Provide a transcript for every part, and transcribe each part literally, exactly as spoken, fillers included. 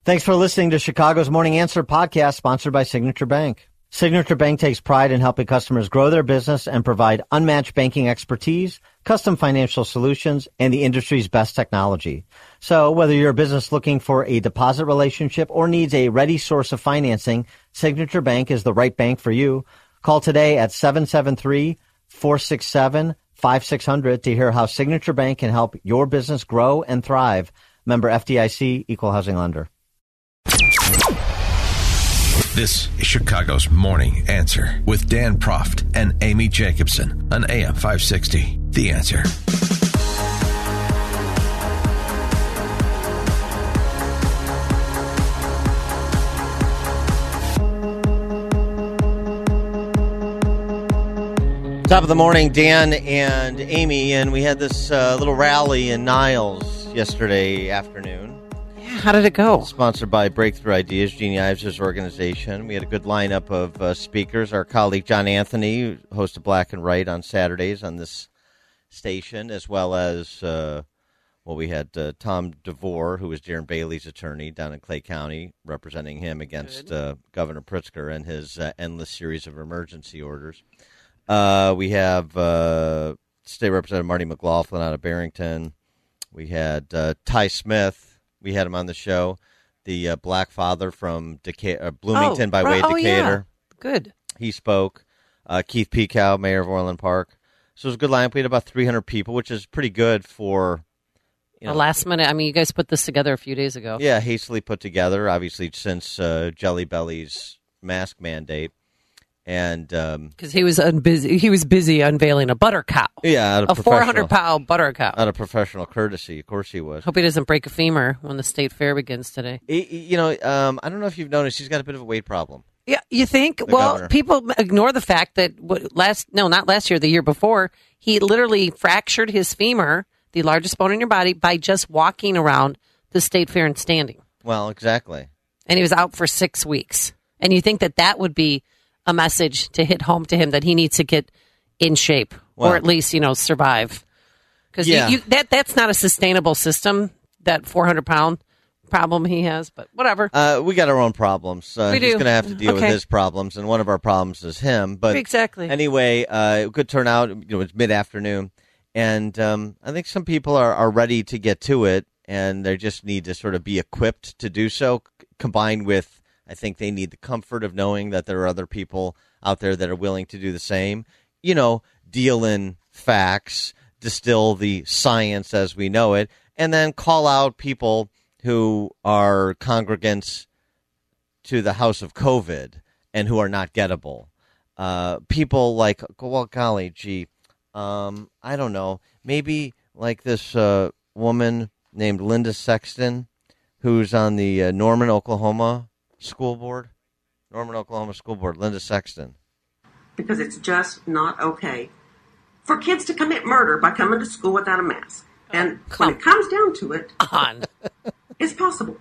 Thanks for listening to Chicago's Morning Answer podcast, sponsored by Signature Bank. Signature Bank takes pride in helping customers grow their business and provide unmatched banking expertise, custom financial solutions, and the industry's best technology. So whether you're a business looking for a deposit relationship or needs a ready source of financing, Signature Bank is the right bank for you. Call today at seven seven three, four six seven, five six zero zero to hear how Signature Bank can help your business grow and thrive. Member F D I C, Equal Housing Lender. This is Chicago's Morning Answer with Dan Proft and Amy Jacobson on A M five sixty. The Answer. Top of the morning, Dan and Amy, and we had this uh, little rally in Niles yesterday afternoon. How did it go? Sponsored by Breakthrough Ideas, Jeannie Ives' organization. We had a good lineup of uh, speakers. Our colleague John Anthony, host of Black and Right on Saturdays on this station, as well as, uh, well, we had uh, Tom DeVore, who was Darren Bailey's attorney down in Clay County, representing him against uh, Governor Pritzker and his uh, endless series of emergency orders. Uh, we have uh, State Representative Marty McLaughlin out of Barrington. We had uh, Ty Smith. We had him on the show, the uh, black father from Deca- uh, Bloomington oh, by way of oh, Decatur. Yeah. Good. He spoke. Uh, Keith Pekow, mayor of Orland Park. So it was a good lineup. We had about three hundred people, which is pretty good for, you know, a last minute. I mean, you guys put this together a few days ago. Yeah, hastily put together, obviously, since uh, Jelly Belly's mask mandate. And because um, he was busy, he was busy unveiling a butter cow. Yeah, out of a four hundred pound butter cow. Out of professional courtesy, of course he was. Hope he doesn't break a femur when the state fair begins today. He, you know, um, I don't know if you've noticed, he's got a bit of a weight problem. Yeah, you think? The well, governor. People ignore the fact that what, last, no, not last year, the year before, he literally fractured his femur, the largest bone in your body, by just walking around the state fair and standing. Well, exactly. And he was out for six weeks. And you think that that would be a message to hit home to him that he needs to get in shape, well, or at least, you know, survive. Because yeah. that that's not a sustainable system, that four hundred pound problem he has, but whatever. Uh, we got our own problems. Uh, we he's do. going to have to deal okay. with his problems, and one of our problems is him. But exactly. Anyway, uh, good turnout. You know, it's mid-afternoon, and um, I think some people are, are ready to get to it, and they just need to sort of be equipped to do so, c- combined with, I think they need the comfort of knowing that there are other people out there that are willing to do the same. You know, deal in facts, distill the science as we know it, and then call out people who are congregants to the house of COVID and who are not gettable. Uh, people like, well, golly, gee, um, I don't know, maybe like this uh, woman named Linda Sexton, who's on the uh, Norman, Oklahoma school board. Norman, Oklahoma school board, Linda Sexton. Because it's just not okay for kids to commit murder by coming to school without a mask. And oh, when it comes down to it, on. it's possible.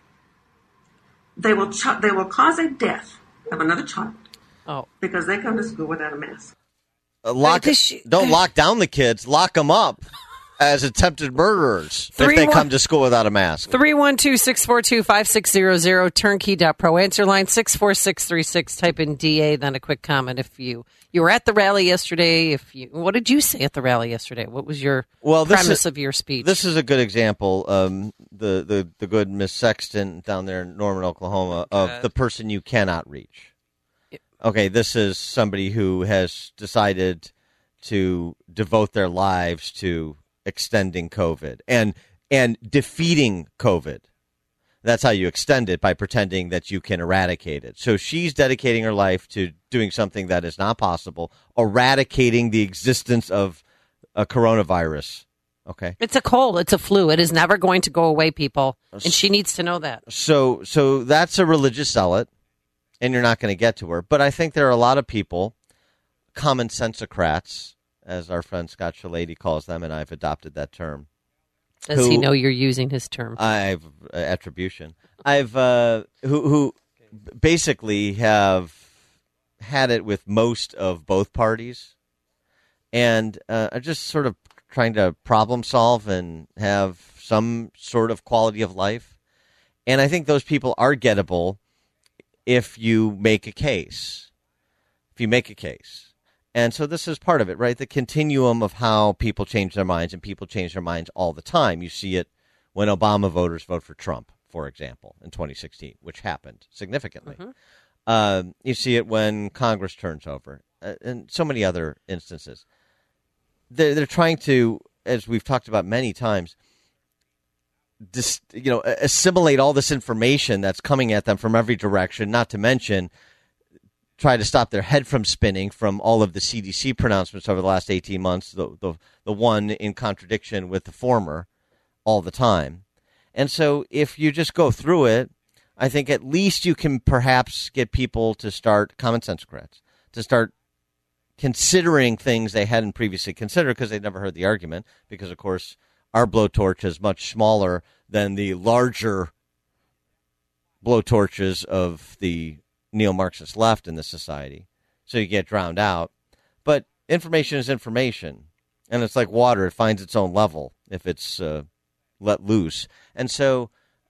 They will ch- they will cause a death of another child oh. because they come to school without a mask. Uh, lock, she, don't lock down the kids. Lock them up as attempted murderers if they come to school without a mask. three one two, six four two, five six zero zero, turnkey dot pro. Answer line six four six three six. Type in D A, then a quick comment. If you, you were at the rally yesterday, if you, what did you say at the rally yesterday? What was your well, this premise is, of your speech? This is a good example, um, the, the, the good Miss Sexton down there in Norman, Oklahoma, of uh, the person you cannot reach. Okay, this is somebody who has decided to devote their lives to extending COVID and and defeating COVID. That's how you extend it, by pretending that you can eradicate it. So she's dedicating her life to doing something that is not possible, eradicating the existence of a coronavirus. Okay. It's a cold. It's a flu. It is never going to go away, people. And she needs to know that. So so that's a religious zealot, and you're not going to get to her. But I think there are a lot of people, common sensocrats, as our friend Scott Shalady calls them, and I've adopted that term. Does who, he know you're using his term? I've uh, attribution. I've uh, who who basically have had it with most of both parties, and uh, are just sort of trying to problem solve and have some sort of quality of life. And I think those people are gettable if you make a case. If you make a case. And so this is part of it, right? The continuum of how people change their minds, and people change their minds all the time. You see it when Obama voters vote for Trump, for example, in twenty sixteen, which happened significantly. Mm-hmm. Uh, you see it when Congress turns over, uh, and so many other instances. They're, they're trying to, as we've talked about many times, dis, you know, assimilate all this information that's coming at them from every direction, not to mention try to stop their head from spinning from all of the C D C pronouncements over the last eighteen months, the, the, the one in contradiction with the former all the time. And so if you just go through it, I think at least you can perhaps get people to start, common sense Democrats, to start considering things they hadn't previously considered because they'd never heard the argument, because, of course, our blowtorch is much smaller than the larger blowtorches of the neo-Marxist left in this society. So you get drowned out. But information is information, and it's like water. It finds its own level if it's uh, let loose. And so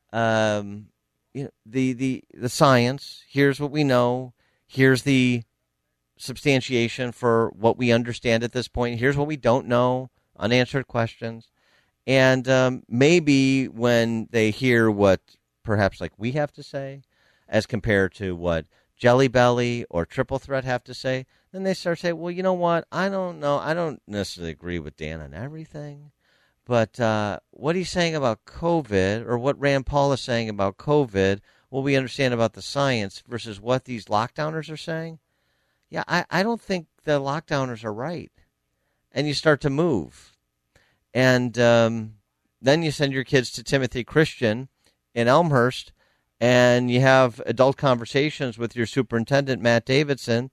um, you know, the, the, the science, here's what we know, here's the substantiation for what we understand at this point. Here's what we don't know, unanswered questions. And um, maybe when they hear what perhaps like we have to say as compared to what Jelly Belly or Triple Threat have to say, then they start saying, well, you know what? I don't know. I don't necessarily agree with Dan on everything. But uh, what he's saying about COVID, or what Rand Paul is saying about COVID, what we understand about the science versus what these lockdowners are saying, yeah, I, I don't think the lockdowners are right. And you start to move. And um, then you send your kids to Timothy Christian in Elmhurst, and you have adult conversations with your superintendent, Matt Davidson,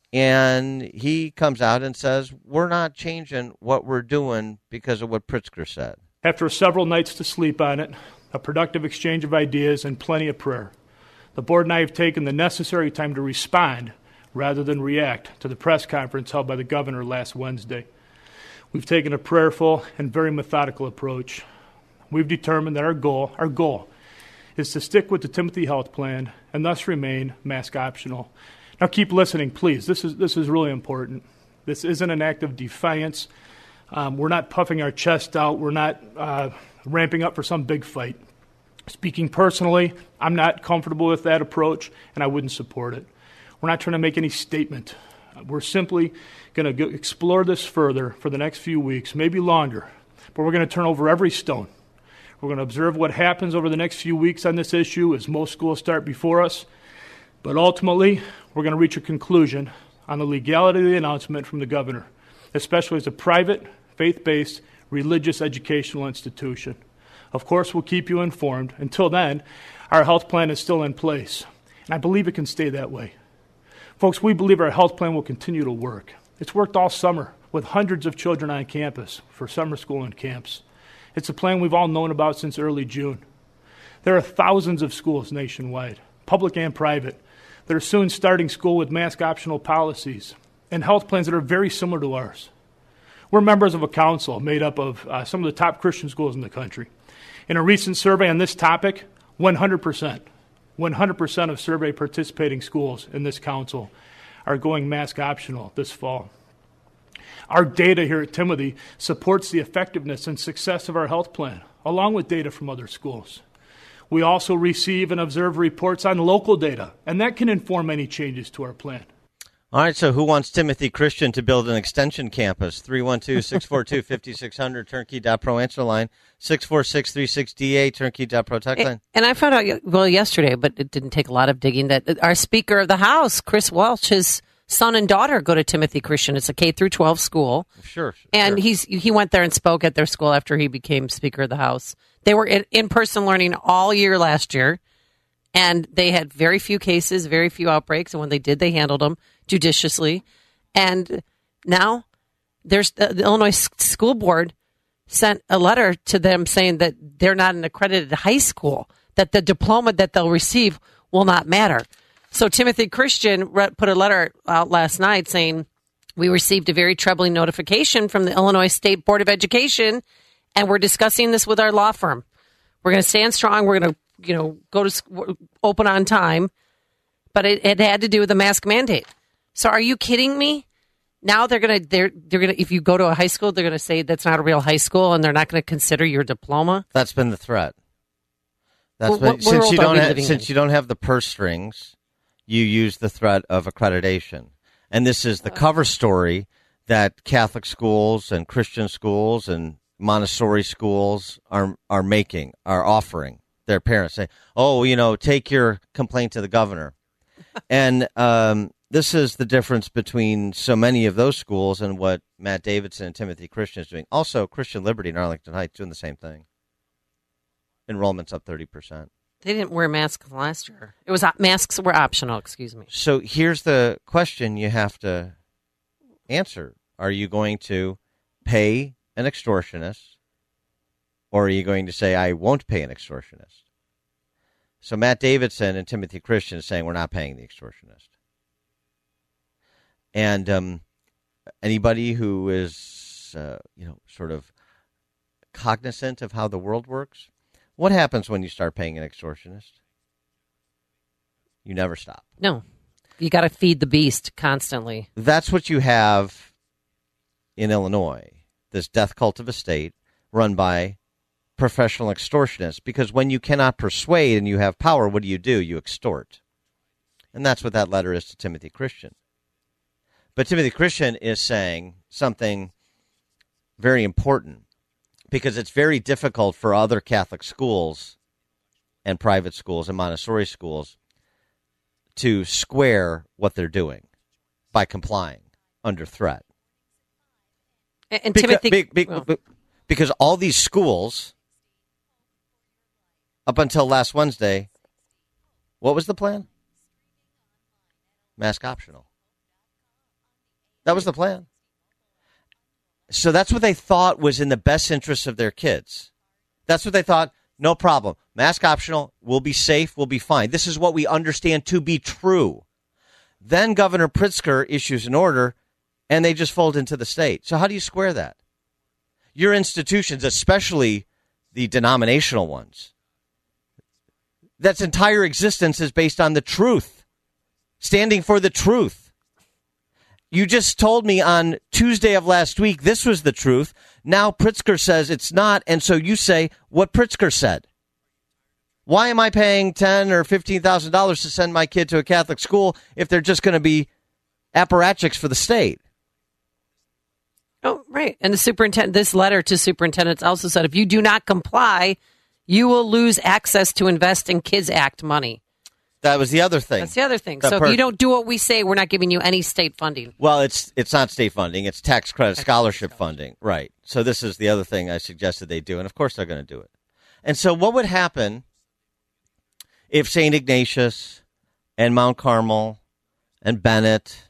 and he comes out and says, we're not changing what we're doing because of what Pritzker said. After several nights to sleep on it, a productive exchange of ideas, and plenty of prayer, the board and I have taken the necessary time to respond rather than react to the press conference held by the governor last Wednesday. We've taken a prayerful and very methodical approach. We've determined that our goal, our goal, is to stick with the Timothy Health Plan and thus remain mask optional. Now keep listening, please. This is this is really important. This isn't an act of defiance. Um, we're not puffing our chest out. We're not uh, ramping up for some big fight. Speaking personally, I'm not comfortable with that approach, and I wouldn't support it. We're not trying to make any statement. We're simply going to explore this further for the next few weeks, maybe longer. But we're going to turn over every stone. We're going to observe what happens over the next few weeks on this issue as most schools start before us. But ultimately, we're going to reach a conclusion on the legality of the announcement from the governor, especially as a private, faith-based, religious educational institution. Of course, we'll keep you informed. Until then, our health plan is still in place, and I believe it can stay that way. Folks, we believe our health plan will continue to work. It's worked all summer with hundreds of children on campus for summer school and camps. It's a plan we've all known about since early June. There are thousands of schools nationwide, public and private, that are soon starting school with mask-optional policies and health plans that are very similar to ours. We're members of a council made up of uh, some of the top Christian schools in the country. In a recent survey on this topic, one hundred percent, one hundred percent of survey participating schools in this council are going mask optional this fall. Our data here at Timothy supports the effectiveness and success of our health plan, along with data from other schools. We also receive and observe reports on local data, and that can inform any changes to our plan. All right, so who wants Timothy Christian to build an extension campus? three one two, six four two, five six zero zero, turnkey dot pro answer line, six four six three six D A, turnkey dot pro tech line. And I found out, well, yesterday, but it didn't take a lot of digging, that our Speaker of the House, Chris Welch, his son and daughter go to Timothy Christian. It's a K through twelve school. Sure. sure. And he's he went there and spoke at their school after he became Speaker of the House. They were in, in-person learning all year last year, and they had very few cases, very few outbreaks, and when they did, they handled them judiciously. And now there's the, the Illinois School Board sent a letter to them saying that they're not an accredited high school, that the diploma that they'll receive will not matter. So Timothy Christian put a letter out last night saying, we received a very troubling notification from the Illinois State Board of Education, and we're discussing this with our law firm. We're going to stand strong. We're going to you know, go to sc- open on time, but it, it had to do with the mask mandate. So are you kidding me? Now they're gonna they're they're gonna if you go to a high school, they're gonna say that's not a real high school, and they're not gonna consider your diploma. That's been the threat. That's Well, been, what since world you are don't we have, living since in? you don't have the purse strings, you use the threat of accreditation, and this is the cover story that Catholic schools and Christian schools and Montessori schools are are making, are offering their parents. Say, oh, you know, take your complaint to the governor, and um, this is the difference between so many of those schools and what Matt Davidson and Timothy Christian is doing. Also, Christian Liberty in Arlington Heights doing the same thing. Enrollment's up thirty percent. They didn't wear masks last year. It was op- masks were optional. Excuse me. So here's the question you have to answer: are you going to pay an extortionist, or are you going to say I won't pay an extortionist? So Matt Davidson and Timothy Christian is saying we're not paying the extortionist. And um, anybody who is, uh, you know, sort of cognizant of how the world works, what happens when you start paying an extortionist? You never stop. No, you got to feed the beast constantly. That's what you have in Illinois, this death cult of a state run by professional extortionists, because when you cannot persuade and you have power, what do you do? You extort. And that's what that letter is to Timothy Christian. But Timothy Christian is saying something very important, because it's very difficult for other Catholic schools and private schools and Montessori schools to square what they're doing by complying under threat. And, and Beca- Timothy, be- be- well, be- because all these schools, up until last Wednesday, what was the plan? Mask optional. That was the plan. So that's what they thought was in the best interest of their kids. That's what they thought. No problem. Mask optional. We'll be safe. We'll be fine. This is what we understand to be true. Then Governor Pritzker issues an order, and they just fold into the state. So how do you square that? Your institutions, especially the denominational ones, that's entire existence is based on the truth, standing for the truth. You just told me on Tuesday of last week this was the truth. Now Pritzker says it's not, and so you say what Pritzker said. Why am I paying ten thousand dollars or fifteen thousand dollars to send my kid to a Catholic school if they're just going to be apparatchiks for the state? oh, right. And the superintendent, this letter to superintendents also said, if you do not comply, you will lose access to invest in Kids Act money. That was the other thing. That's the other thing. That So per- if you don't do what we say, we're not giving you any state funding. Well, it's it's not state funding. It's tax credit Tax scholarship credit. funding. Right. So this is the other thing I suggested they do. And, of course, they're going to do it. And so what would happen if Saint Ignatius and Mount Carmel and Bennett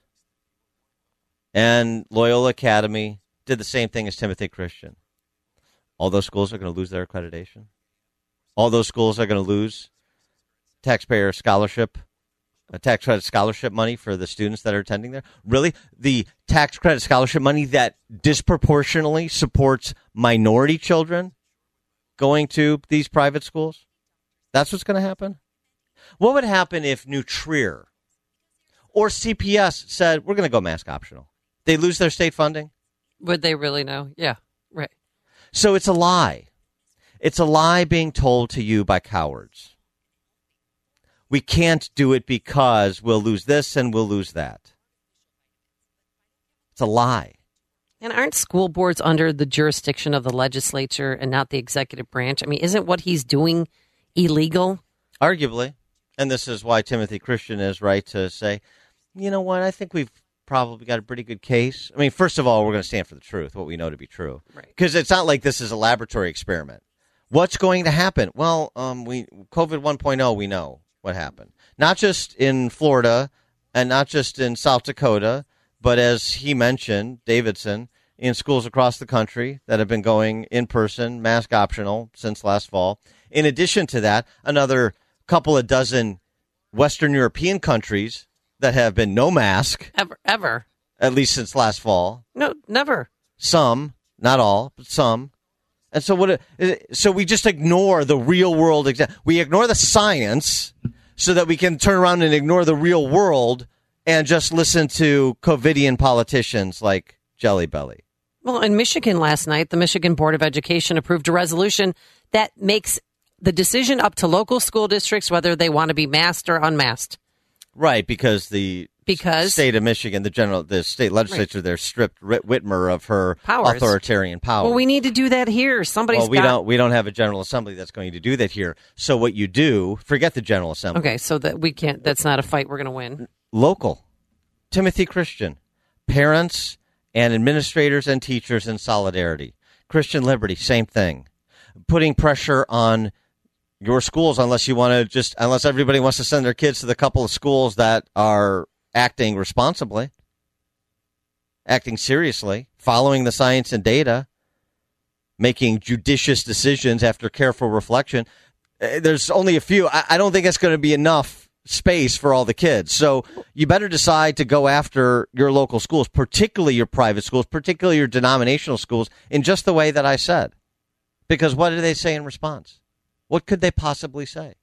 and Loyola Academy did the same thing as Timothy Christian? All those schools are going to lose their accreditation. All those schools are going to lose taxpayer scholarship, a tax credit scholarship money for the students that are attending there. Really? The tax credit scholarship money that disproportionately supports minority children going to these private schools? That's what's going to happen? What would happen if New Trier or C P S said, we're going to go mask optional? They lose their state funding? Would they really know? Yeah, right. So it's a lie. It's a lie being told to you by cowards. We can't do it because we'll lose this and we'll lose that. It's a lie. And aren't school boards under the jurisdiction of the legislature and not the executive branch? I mean, isn't what he's doing illegal? Arguably. And this is why Timothy Christian is right to say, you know what, I think we've probably got a pretty good case. I mean, first of all, we're going to stand for the truth, what we know to be true. Right. Because it's not like this is a laboratory experiment. What's going to happen? Well, um, we COVID one point oh, we know what happened. Not just in Florida and not just in South Dakota, but as he mentioned, Davidson, in schools across the country that have been going in person, mask optional since last fall. In addition to that, another couple of dozen Western European countries that have been no mask, Ever, ever. at least since last fall. No, never. Some, not all, but some. And so what? So we just ignore the real world. Exa- we ignore the science so that we can turn around and ignore the real world and just listen to COVIDian politicians like Jelly Belly. Well, in Michigan last night, the Michigan Board of Education approved a resolution that makes the decision up to local school districts whether they want to be masked or unmasked. Right, because the because state of Michigan, the general, the state legislature, right. there stripped Whitmer of her Powers. authoritarian power. Well, we need to do that here. Somebody's well, we got... don't. We don't have a General Assembly that's going to do that here. So what you do, forget the General Assembly. Okay, so that we can't. That's not a fight we're going to win. Local, Timothy Christian, parents and administrators and teachers in solidarity. Christian Liberty, same thing. Putting pressure on your schools, unless you want to just, unless everybody wants to send their kids to the couple of schools that are acting responsibly, acting seriously, following the science and data, making judicious decisions after careful reflection. There's only a few. I, I don't think it's going to be enough space for all the kids. So you better decide to go after your local schools, particularly your private schools, particularly your denominational schools, in just the way that I said. Because what do they say in response? What could they possibly say?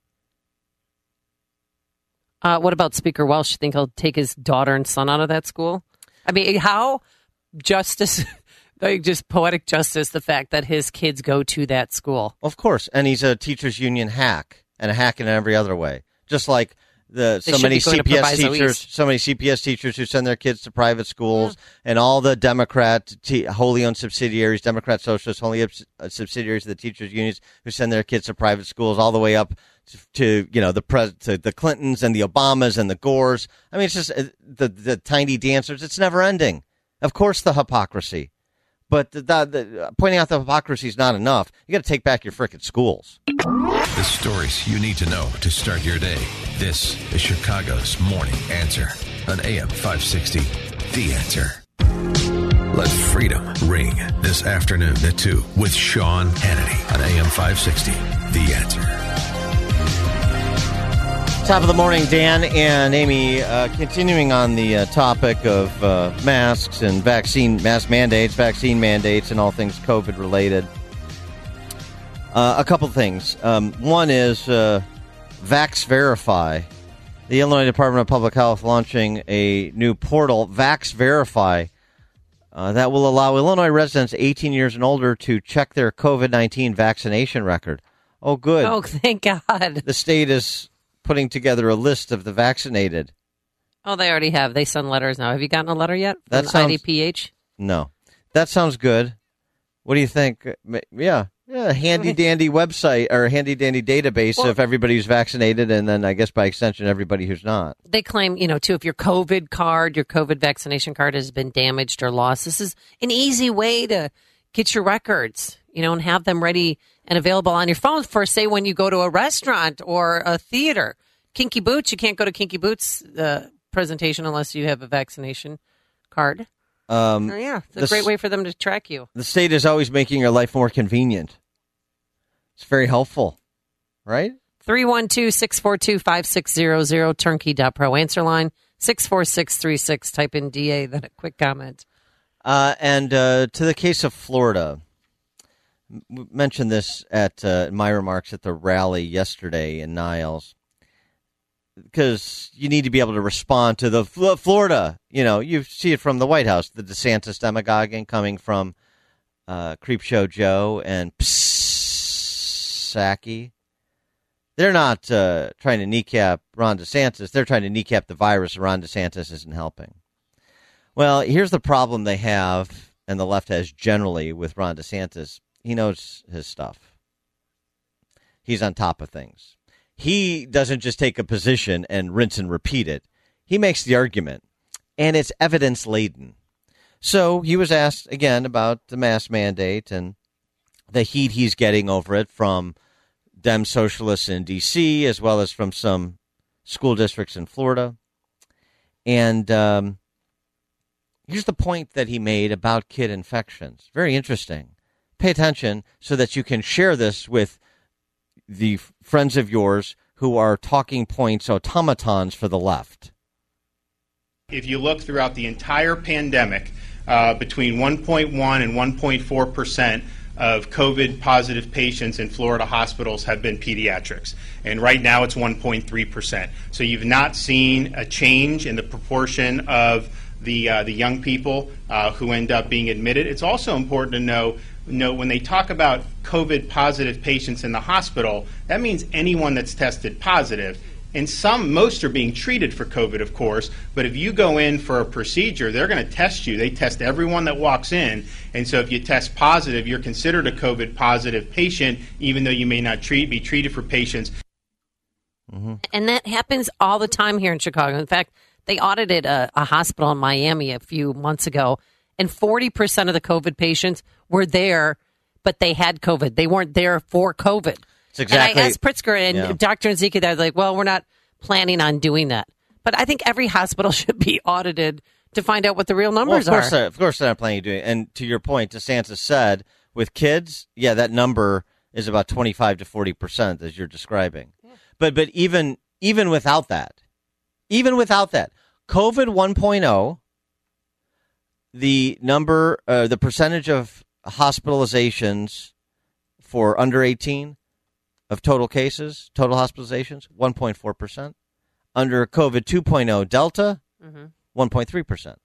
Uh, what about Speaker Welsh? You think he'll take his daughter and son out of that school? I mean, how justice, like just poetic justice, the fact that his kids go to that school. Of course. And he's a teachers union hack, and a hack in every other way. Just like the so many C P S teachers, so many C P S teachers who send their kids to private schools, yeah. and all the Democrat, t- wholly owned subsidiaries, Democrat socialists, wholly owned subsidiaries of the teachers unions who send their kids to private schools, all the way up to, to you know the pres- to the Clintons and the Obamas and the Gores. I mean, it's just uh, the the tiny dancers. It's never ending. Of course, the hypocrisy. But the, the, the, pointing out the hypocrisy is not enough. You got to take back your frickin' schools. The stories you need to know to start your day. This is Chicago's Morning Answer on A M five sixty. The Answer. Let freedom ring this afternoon at two with Sean Hannity on A M five sixty. The Answer. Top of the morning, Dan and Amy. Uh, continuing on the uh, topic of uh, masks and vaccine mask mandates, vaccine mandates, and all things COVID related. Uh, a couple things. Um, one is uh, Vax Verify. The Illinois Department of Public Health launching a new portal, Vax Verify, uh, that will allow Illinois residents eighteen years and older to check their COVID nineteen vaccination record. Oh, good. Oh, thank God. The state is putting together a list of the vaccinated. Oh, they already have. They send letters now. Have you gotten a letter yet from that sounds, I D P H? No. That sounds good. What do you think? Yeah. Yeah, handy-dandy website or handy-dandy database well, of everybody who's vaccinated, and then I guess by extension everybody who's not. They claim, you know, too, if your COVID card, your COVID vaccination card has been damaged or lost, this is an easy way to get your records, you know, and have them ready and available on your phone for, say, when you go to a restaurant or a theater. Kinky Boots, you can't go to Kinky Boots uh, presentation unless you have a vaccination card. Um, oh, yeah, it's a the, great way for them to track you. The state is always making your life more convenient. It's very helpful, right? three one two, six four two, five six zero zero, turnkey dot pro. Answer line, six four six three six. Type in D A, then a quick comment. Uh, and uh, to the case of Florida, we mentioned this at uh, my remarks at the rally yesterday in Niles, because you need to be able to respond to the Fl- Florida. You know, you see it from the White House, the DeSantis demagoguing coming from uh, Creepshow Joe and Psaki. They're not uh, trying to kneecap Ron DeSantis. They're trying to kneecap the virus. Ron DeSantis isn't helping. Well, here's the problem they have, and the left has generally with Ron DeSantis. He knows his stuff. He's on top of things. He doesn't just take a position and rinse and repeat it. He makes the argument, and it's evidence-laden. So he was asked again about the mask mandate and the heat he's getting over it from Dem socialists in D C as well as from some school districts in Florida. And um, here's the point that he made about kid infections. Very interesting. Pay attention so that you can share this with the friends of yours who are talking points automatons for the left. If you look throughout the entire pandemic, uh, between one point one and one point four percent of COVID positive patients in Florida hospitals have been pediatrics. And right now it's one point three percent. So you've not seen a change in the proportion of the uh, the young people uh, who end up being admitted. It's also important to know, know when they talk about COVID positive patients in the hospital, that means anyone that's tested positive. And some, most are being treated for COVID, of course, but if you go in for a procedure, they're going to test you. They test everyone that walks in, and so if you test positive, you're considered a COVID positive patient, even though you may not treat, be treated for patients. Mm-hmm. And that happens all the time here in Chicago. In fact, they audited a, a hospital in Miami a few months ago, and forty percent of the COVID patients were there, but they had COVID. They weren't there for COVID. Exactly. And I asked Pritzker and yeah. Doctor Nzika, they're like, well, we're not planning on doing that. But I think every hospital should be audited to find out what the real numbers well, of course, are. Of course, they're not planning on doing it. And to your point, DeSantis said, with kids, yeah, that number is about twenty-five to forty percent, as you're describing. Yeah. But but even even without that, even without that, COVID one point oh, the number, uh, the percentage of hospitalizations for under eighteen, of total cases, total hospitalizations, one point four percent. Under COVID two point oh Delta, mm-hmm. one point three percent.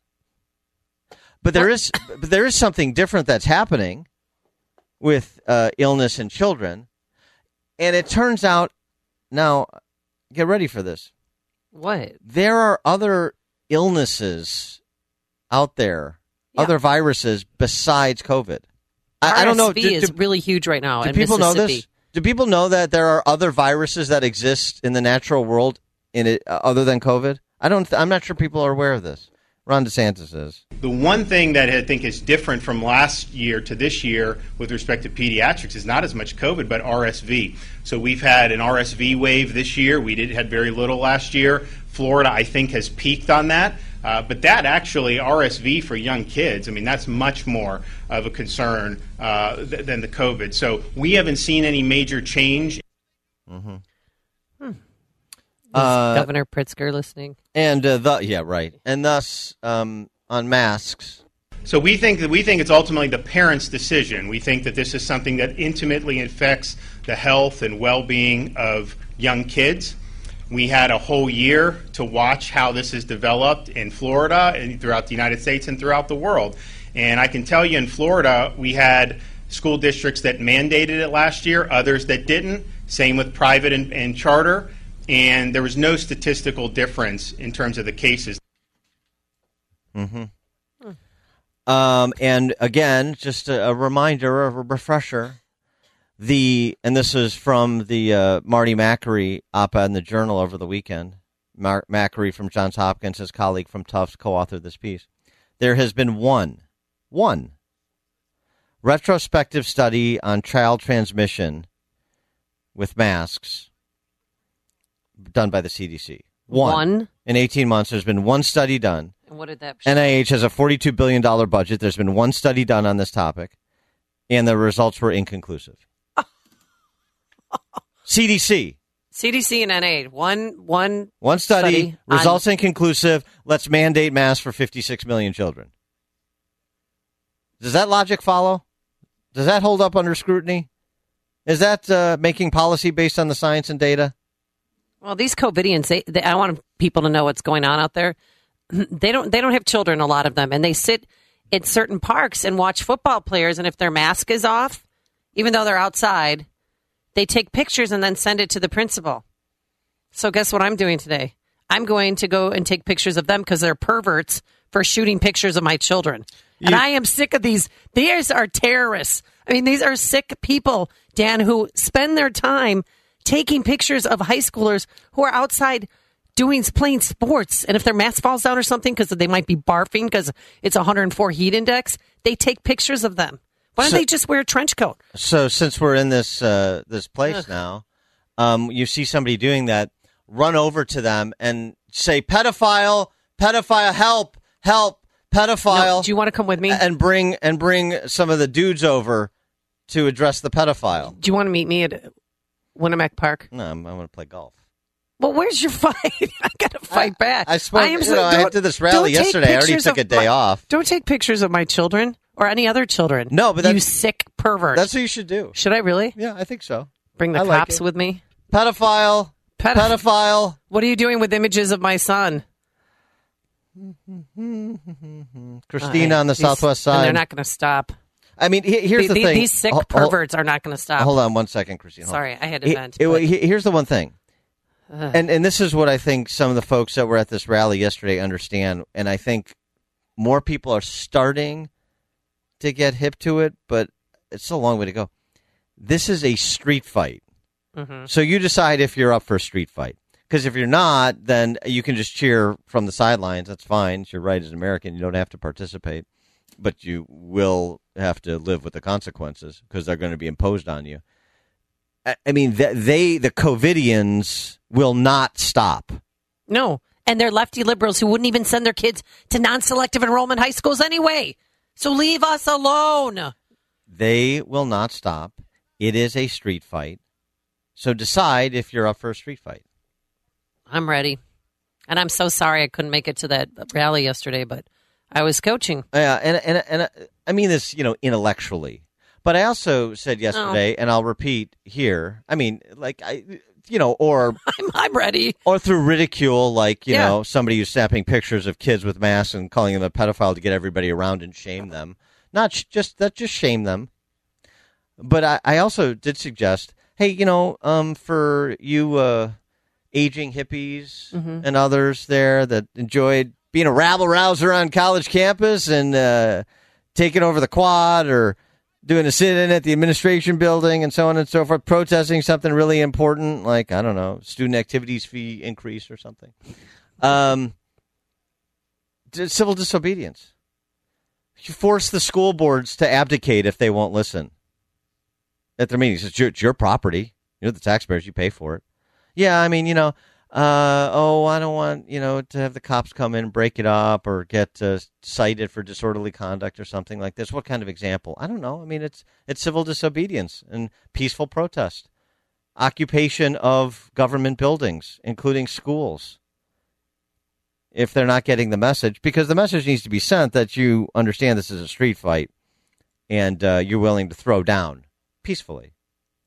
But there is but there is something different that's happening with uh, illness in children. And it turns out, now, get ready for this. What? There are other illnesses out there, yeah. other viruses besides COVID. I, I don't know. R S V do, is do, really huge right now do in people know Mississippi. this? Do people know that there are other viruses that exist in the natural world in it uh, other than COVID? I don't. Th- I'm not sure people are aware of this. Ron DeSantis is. The one thing that I think is different from last year to this year with respect to pediatrics is not as much COVID, but R S V. So we've had an R S V wave this year. We did had very little last year. Florida, I think, has peaked on that. Uh, but that actually, R S V for young kids, I mean, that's much more of a concern uh, th- than the COVID. So we haven't seen any major change. Mm-hmm. Hmm. Uh, Governor Pritzker listening? And uh, the yeah, right. And thus, um, on masks. So we think that we think it's ultimately the parents' decision. We think that this is something that intimately affects the health and well-being of young kids. We had a whole year to watch how this is developed in Florida and throughout the United States and throughout the world. And I can tell you in Florida, we had school districts that mandated it last year, others that didn't. Same with private and, and charter. And there was no statistical difference in terms of the cases. Mm-hmm. Hmm. Um, and again, just a, a reminder, a refresher. The and this is from the uh, Marty Makary op-ed in the Journal over the weekend. Mar- Makary from Johns Hopkins, his colleague from Tufts, co-authored this piece. There has been one, one retrospective study on child transmission with masks done by the C D C. One. One? In eighteen months, there's been one study done. And what did that show? N I H has a forty-two billion dollars budget. There's been one study done on this topic, and the results were inconclusive. C D C. C D C and N I H. One, one, one study, study results on... inconclusive. Let's mandate masks for fifty-six million children. Does that logic follow? Does that hold up under scrutiny? Is that uh, making policy based on the science and data? Well, these COVIDians, they, they, I want people to know what's going on out there. They don't. They don't have children, a lot of them, and they sit in certain parks and watch football players. And if their mask is off, even though they're outside, they take pictures and then send it to the principal. So guess what I'm doing today? I'm going to go and take pictures of them because they're perverts for shooting pictures of my children. You, and I am sick of these. These are terrorists. I mean, these are sick people, Dan, who spend their time taking pictures of high schoolers who are outside doing playing sports. And if their mask falls down or something because they might be barfing because it's one hundred four heat index, they take pictures of them. Why don't so, they just wear a trench coat? So since we're in this uh, this place Ugh. now, um, you see somebody doing that, run over to them and say, pedophile, pedophile, help, help, pedophile. No, do you want to come with me? And bring and bring some of the dudes over to address the pedophile. Do you want to meet me at Winnemac Park? No, I'm, I'm going to play golf. Well, where's your fight? I got to fight I, back. I spoke. I, am you so, know, I did this rally yesterday. I already took a day my, off. Don't take pictures of my children or any other children. No, but you that's- sick pervert. That's what you should do. Should I really Yeah, I think so. bring the I like cops it. with me? Pedophile. Pedoph- Pedophile. What are you doing with images of my son? Christina Uh, on the these- southwest And side. they're not going to stop. I mean, he- here's The- the the- thing. These sick Hol- hol- perverts are not going to stop. Hold on one second, Christina. Hold on. Sorry, I had to He- vent. it- but- he- here's the one thing. And and this is what I think some of the folks that were at this rally yesterday understand, and I think more people are starting to get hip to it, but it's a long way to go. This is a street fight. Mhm. So you decide if you're up for a street fight. Because if you're not, then you can just cheer from the sidelines. That's fine. It's your right as an American. You don't have to participate. But you will have to live with the consequences because they're going to be imposed on you. I, I mean, th- they, the COVIDians, will not stop. No. And they're lefty liberals who wouldn't even send their kids to non-selective enrollment high schools anyway. So leave us alone. They will not stop. It is a street fight. So decide if you're up for a street fight. I'm ready. And I'm so sorry I couldn't make it to that rally yesterday, but I was coaching. Yeah, and and and uh, I mean this, you know, intellectually. But I also said yesterday, and I'll repeat here. I mean, like I, you know, or I'm, I'm ready. or through ridicule, like you Yeah. know, somebody who's snapping pictures of kids with masks and calling them a pedophile to get everybody around and shame them. Not sh- just that, just shame them. But I, I also did suggest, hey, you know, um, for you uh, aging hippies and others there that enjoyed being a rabble rouser on college campus and uh, taking over the quad or doing a sit-in at the administration building and so on and so forth, protesting something really important like, I don't know, student activities fee increase or something. Um, d- civil disobedience. You force the school boards to abdicate if they won't listen at their meetings. It's your, it's your property. You're the taxpayers. You pay for it. Yeah, I mean, you know, uh, oh, I don't want, you know, to have the cops come in and break it up or get uh, cited for disorderly conduct or something like this. What kind of example? I don't know. I mean, it's it's civil disobedience and peaceful protest. Occupation of government buildings, including schools, if they're not getting the message, because the message needs to be sent that you understand this is a street fight and uh, you're willing to throw down peacefully.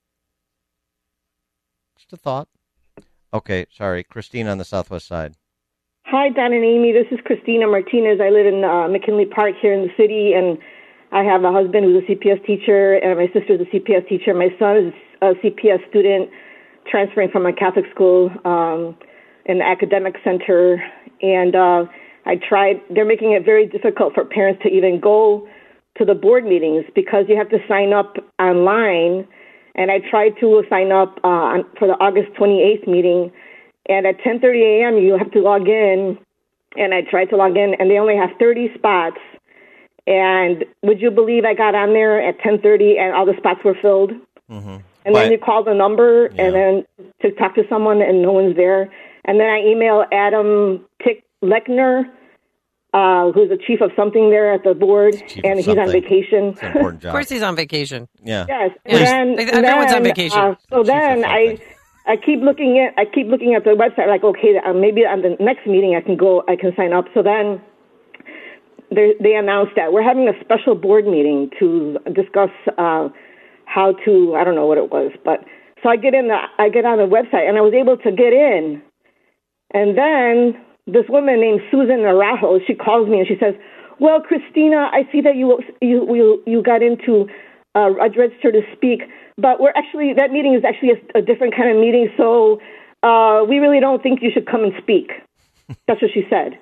Just a thought. Okay, sorry. Christine on the southwest side. Hi, Don and Amy. This is Christina Martinez. I live in uh, McKinley Park here in the city, and I have a husband who's a C P S teacher, and my sister's a C P S teacher. My son is a C P S student transferring from a Catholic school um, in the academic center, and uh, I tried. They're making it very difficult for parents to even go to the board meetings because you have to sign up online. And I tried to sign up uh, for the August twenty-eighth meeting, and at ten thirty a.m. you have to log in, and I tried to log in, and they only have thirty spots. And would you believe I got on there at ten thirty, and all the spots were filled? Mm-hmm. And But- then you call the number, Yeah. and then to talk to someone, and no one's there. And then I email Adam Tick Lechner, uh, who's the chief of something there at the board, Chief of and he's on something. vacation. It's an important Of job. course he's on vacation. Yeah. Yes, Yeah. and then, Like, and everyone's then, on vacation. Uh, so Chief of then I, something. I keep looking at, I keep looking at the website, like, okay, uh, maybe on the next meeting I can go, I can sign up. So then they they announced that we're having a special board meeting to discuss uh, how to, I don't know what it was, but so I get in, the, I get on the website, and I was able to get in, and then this woman named Susan Arajo, she calls me and she says, well, Christina, I see that you you you, you got into uh, register to speak, but we're actually, that meeting is actually a, a different kind of meeting, so uh, we really don't think you should come and speak. That's what she said.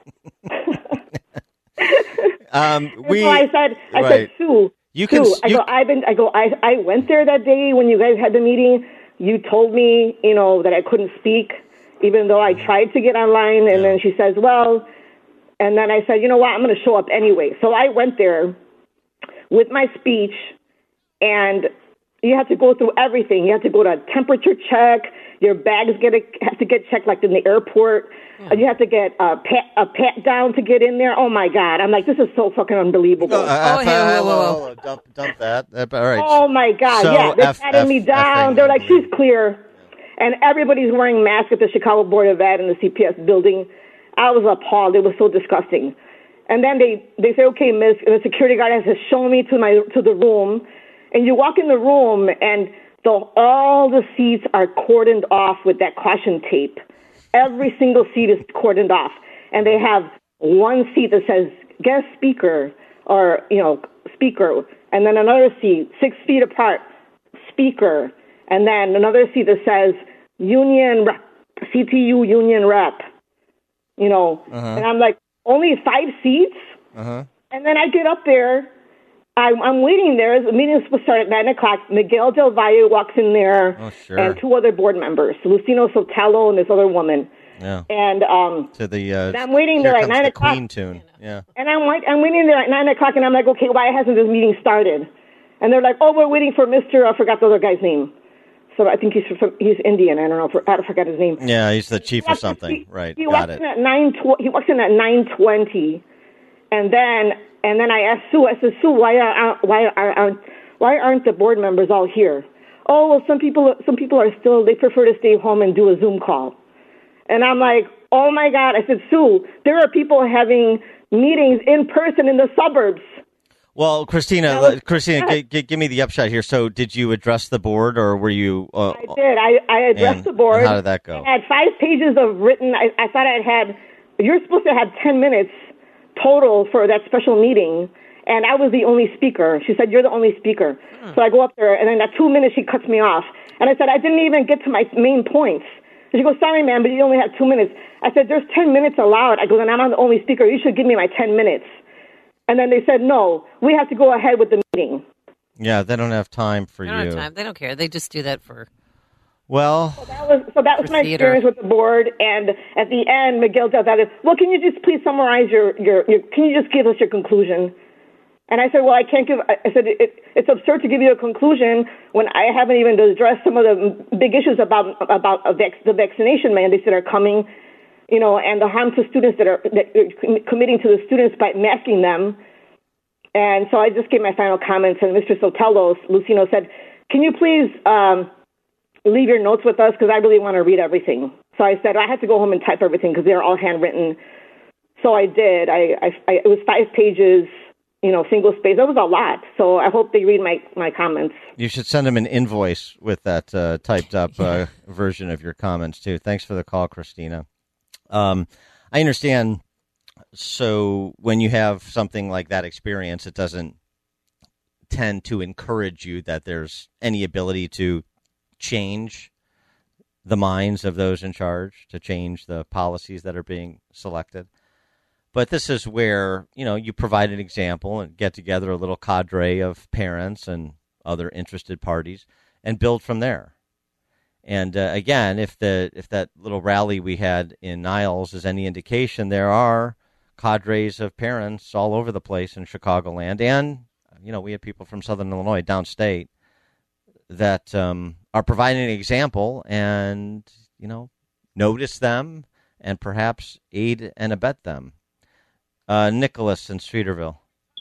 Um, we. so I said, I right. said, Sue, You can- Sue, I you- go, I've been, I go, I, I went there that day when you guys had the meeting. You told me, you know, that I couldn't speak, even though I tried to get online. And then she says, well, and then I said, you know what, I'm going to show up anyway. So I went there with my speech, and you have to go through everything. You have to go to a temperature check. Your bags get a, have to get checked, like in the airport. Mm. You have to get a pat, a pat down to get in there. Oh my God! I'm like, this is so fucking unbelievable. Uh, uh, Oh, hey, whoa, whoa, whoa. Dump, dump that. Uh, All right. Oh my God! So yeah, they're F- patting me F- down. effing They're like, unbelievable. she's clear, and everybody's wearing masks at the Chicago Board of Ed and the C P S building. I was appalled. It was so disgusting. And then they, they say, okay, miss, and the security guard has to show me to my to the room. And you walk in the room, and the, all the seats are cordoned off with that caution tape. Every single seat is cordoned off. And they have one seat that says guest speaker or, you know, speaker. And then another seat, six feet apart, speaker. And then another seat that says union rep, C T U union rep. You know, uh-huh. And I'm like, only five seats? Uh-huh. And then I get up there. I'm, I'm waiting there. The meeting is supposed to start at nine o'clock. Miguel Del Valle walks in there, oh, sure. and two other board members, Lucino Sotelo and this other woman. Yeah. And um, to the uh, and I'm waiting there at nine the o'clock. Queen tune. Yeah. And I'm like, I'm waiting there at nine o'clock, and I'm like, okay, why hasn't this meeting started? And they're like, oh, we're waiting for Mister I forgot the other guy's name. So I think he's from, he's Indian. I don't know. I forgot his name. Yeah, he's the chief or something. He, right. He Got walks it. in at nine. Tw- he walks in at nine twenty, and then and then I asked Sue. I said, Sue, why are why are aren't why aren't the board members all here? Oh, well, some people some people are still. They prefer to stay home and do a Zoom call. And I'm like, oh my God! I said, Sue, there are people having meetings in person in the suburbs. Well, Christina, was, Christina, g- g- give me the upshot here. So, did you address the board, or were you? Uh, I did. I, I addressed and, the board. And how did that go? I had five pages of written. I, I thought I had. You're supposed to have ten minutes total for that special meeting, and I was the only speaker. She said, "You're the only speaker." Hmm. So I go up there, and in that two minutes, she cuts me off, and I said, "I didn't even get to my main points." And she goes, "Sorry, ma'am, but you only have two minutes." I said, "There's ten minutes allowed." I go, "And I'm not the only speaker. You should give me my ten minutes." And then they said, no, we have to go ahead with the meeting. Yeah, they don't have time for they you. Don't have time. They don't care. They just do that for. Well, so that was so that was my theater. experience with the board. And at the end, Miguel Del Valle, well, can you just please summarize your, your, your can you just give us your conclusion? And I said, well, I can't give. I said it, it's absurd to give you a conclusion when I haven't even addressed some of the big issues about about a vac, the vaccination mandates that are coming. You know, and the harm to students that are, that are committing to the students by masking them. And so I just gave my final comments, and Mister Sotelo, Lucino, said, can you please um, leave your notes with us, because I really want to read everything. So I said, I had to go home and type everything, because they're all handwritten. So I did. I, I, I it was five pages, you know, single space. That was a lot. So I hope they read my, my comments. You should send them an invoice with that uh, typed up uh, version of your comments, too. Thanks for the call, Christina. Um, I understand. So when you have something like that experience, it doesn't tend to encourage you that there's any ability to change the minds of those in charge, to change the policies that are being selected. But this is where, you know, you provide an example and get together a little cadre of parents and other interested parties and build from there. And uh, again, if the if that little rally we had in Niles is any indication, there are cadres of parents all over the place in Chicagoland, and you know we have people from Southern Illinois, downstate, that um, are providing an example, and you know notice them and perhaps aid and abet them. Uh, Nicholas in Streeterville.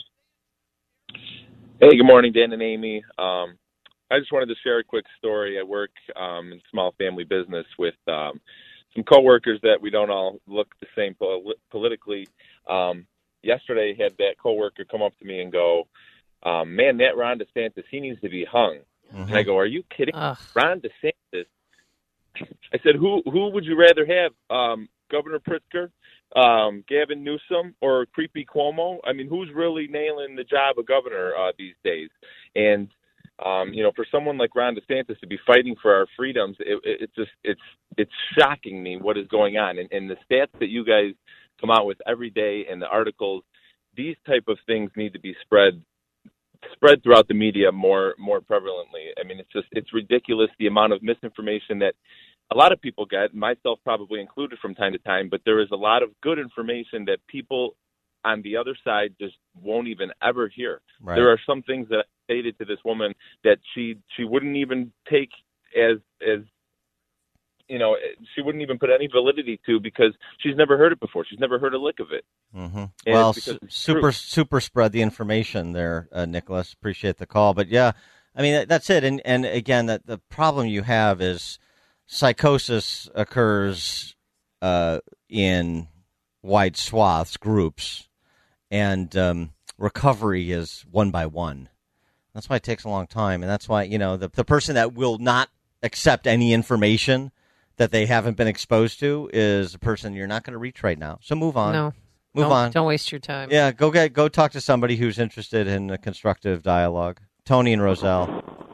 Hey, good morning, Dan and Amy. Um, I just wanted to share a quick story. I work um, in small family business with um, some coworkers that we don't all look the same pol- politically. Um, yesterday, I had that coworker come up to me and go, um, "Man, that Ron DeSantis, he needs to be hung." Mm-hmm. And I go, "Are you kidding? Ugh. Ron DeSantis?" I said, "Who who would you rather have, um, Governor Pritzker, um, Gavin Newsom, or creepy Cuomo? I mean, who's really nailing the job of governor uh, these days?" And Um, you know, for someone like Ron DeSantis to be fighting for our freedoms, it, it, it just it's it's shocking me what is going on. And, and the stats that you guys come out with every day and the articles, these type of things need to be spread spread throughout the media more more prevalently. I mean, it's just it's ridiculous the amount of misinformation that a lot of people get, myself probably included from time to time. But there is a lot of good information that people on the other side just won't even ever hear. Right. There are some things that I stated to this woman that she she wouldn't even take as as you know she wouldn't even put any validity to because she's never heard it before. She's never heard a lick of it. Mm-hmm. Well, su- super super spread the information there, uh, Nicholas. Appreciate the call, but yeah, I mean that's it. And and again, that the problem you have is psychosis occurs uh, in wide swaths, groups. and um, recovery is one by one. That's why it takes a long time, and that's why, you know, the the person that will not accept any information that they haven't been exposed to is a person you're not going to reach right now. So move on. No. Move don't, on. Don't waste your time. Yeah, go get go talk to somebody who's interested in a constructive dialogue. Tony and Roselle.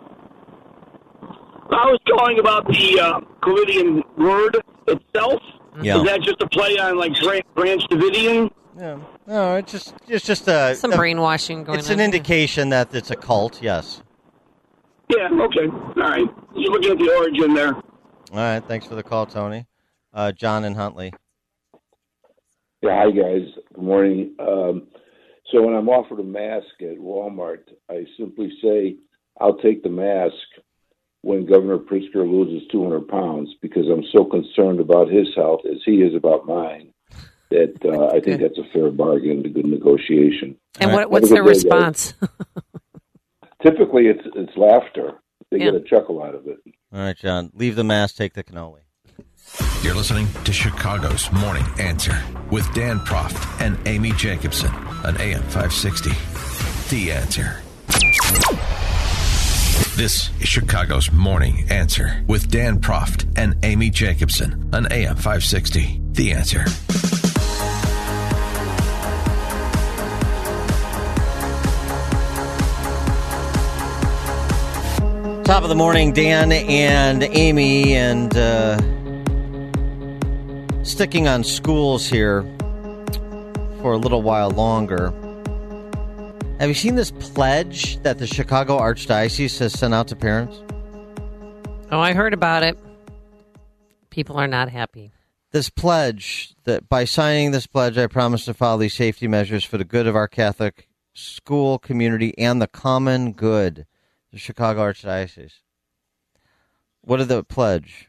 I was calling about the uh, Covidian word itself. Yeah. Is that just a play on like Branch Davidian? Yeah. No, it's just it's just a Some a, brainwashing going on. It's an indication that it's a cult. Yes. Yeah. Okay. All right. You're looking at the origin there. All right. Thanks for the call, Tony. Uh, John and Huntley. Yeah, hi guys. Good morning. Um, so when I'm offered a mask at Walmart, I simply say, I'll take the mask when Governor Pritzker loses two hundred pounds, because I'm so concerned about his health as he is about mine, that uh, I think that's a fair bargain, a good negotiation. And what, what's their response? Typically, it's it's laughter. They Yeah. get a chuckle out of it. All right, John. Leave the mask, take the cannoli. You're listening to Chicago's Morning Answer with Dan Proft and Amy Jacobson on A M five sixty. The Answer. This is Chicago's Morning Answer with Dan Proft and Amy Jacobson on A M five sixty. The Answer. Top of the morning, Dan and Amy, and uh, sticking on schools here for a little while longer. Have you seen this pledge that the Chicago Archdiocese has sent out to parents? Oh, I heard about it. People are not happy. This pledge, that by signing this pledge, I promise to follow these safety measures for the good of our Catholic school community and the common good. The Chicago Archdiocese. What are the pledge?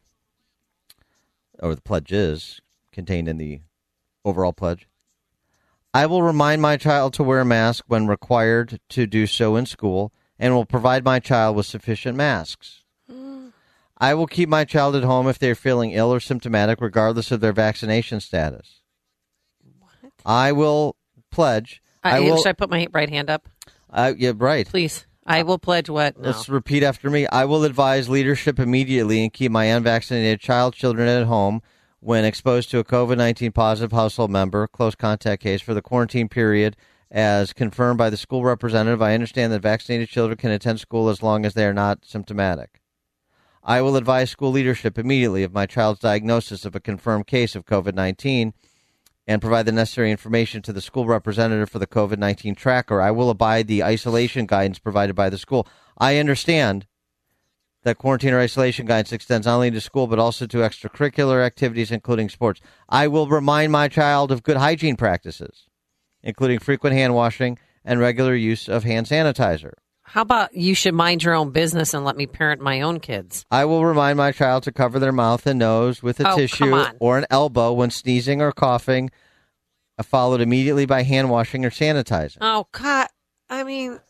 Or the pledge is contained in the overall pledge. I will remind my child to wear a mask when required to do so in school, and will provide my child with sufficient masks. I will keep my child at home if they are feeling ill or symptomatic, regardless of their vaccination status. What? I will pledge. I, I will, should I put my right hand up? Uh, yeah, right. Please. I will pledge what? No. Let's repeat after me. I will advise leadership immediately and keep my unvaccinated child children at home when exposed to a COVID nineteen positive household member, close contact case, for the quarantine period as confirmed by the school representative. I understand that vaccinated children can attend school as long as they are not symptomatic. I will advise school leadership immediately of my child's diagnosis of a confirmed case of COVID nineteen and provide the necessary information to the school representative for the COVID nineteen tracker. I will abide the isolation guidance provided by the school. I understand that quarantine or isolation guidance extends not only to school but also to extracurricular activities, including sports. I will remind my child of good hygiene practices, including frequent hand washing and regular use of hand sanitizer. How about you should mind your own business and let me parent my own kids? I will remind my child to cover their mouth and nose with a Oh, tissue come on. or an elbow when sneezing or coughing, followed immediately by hand washing or sanitizing. Oh, God. I mean,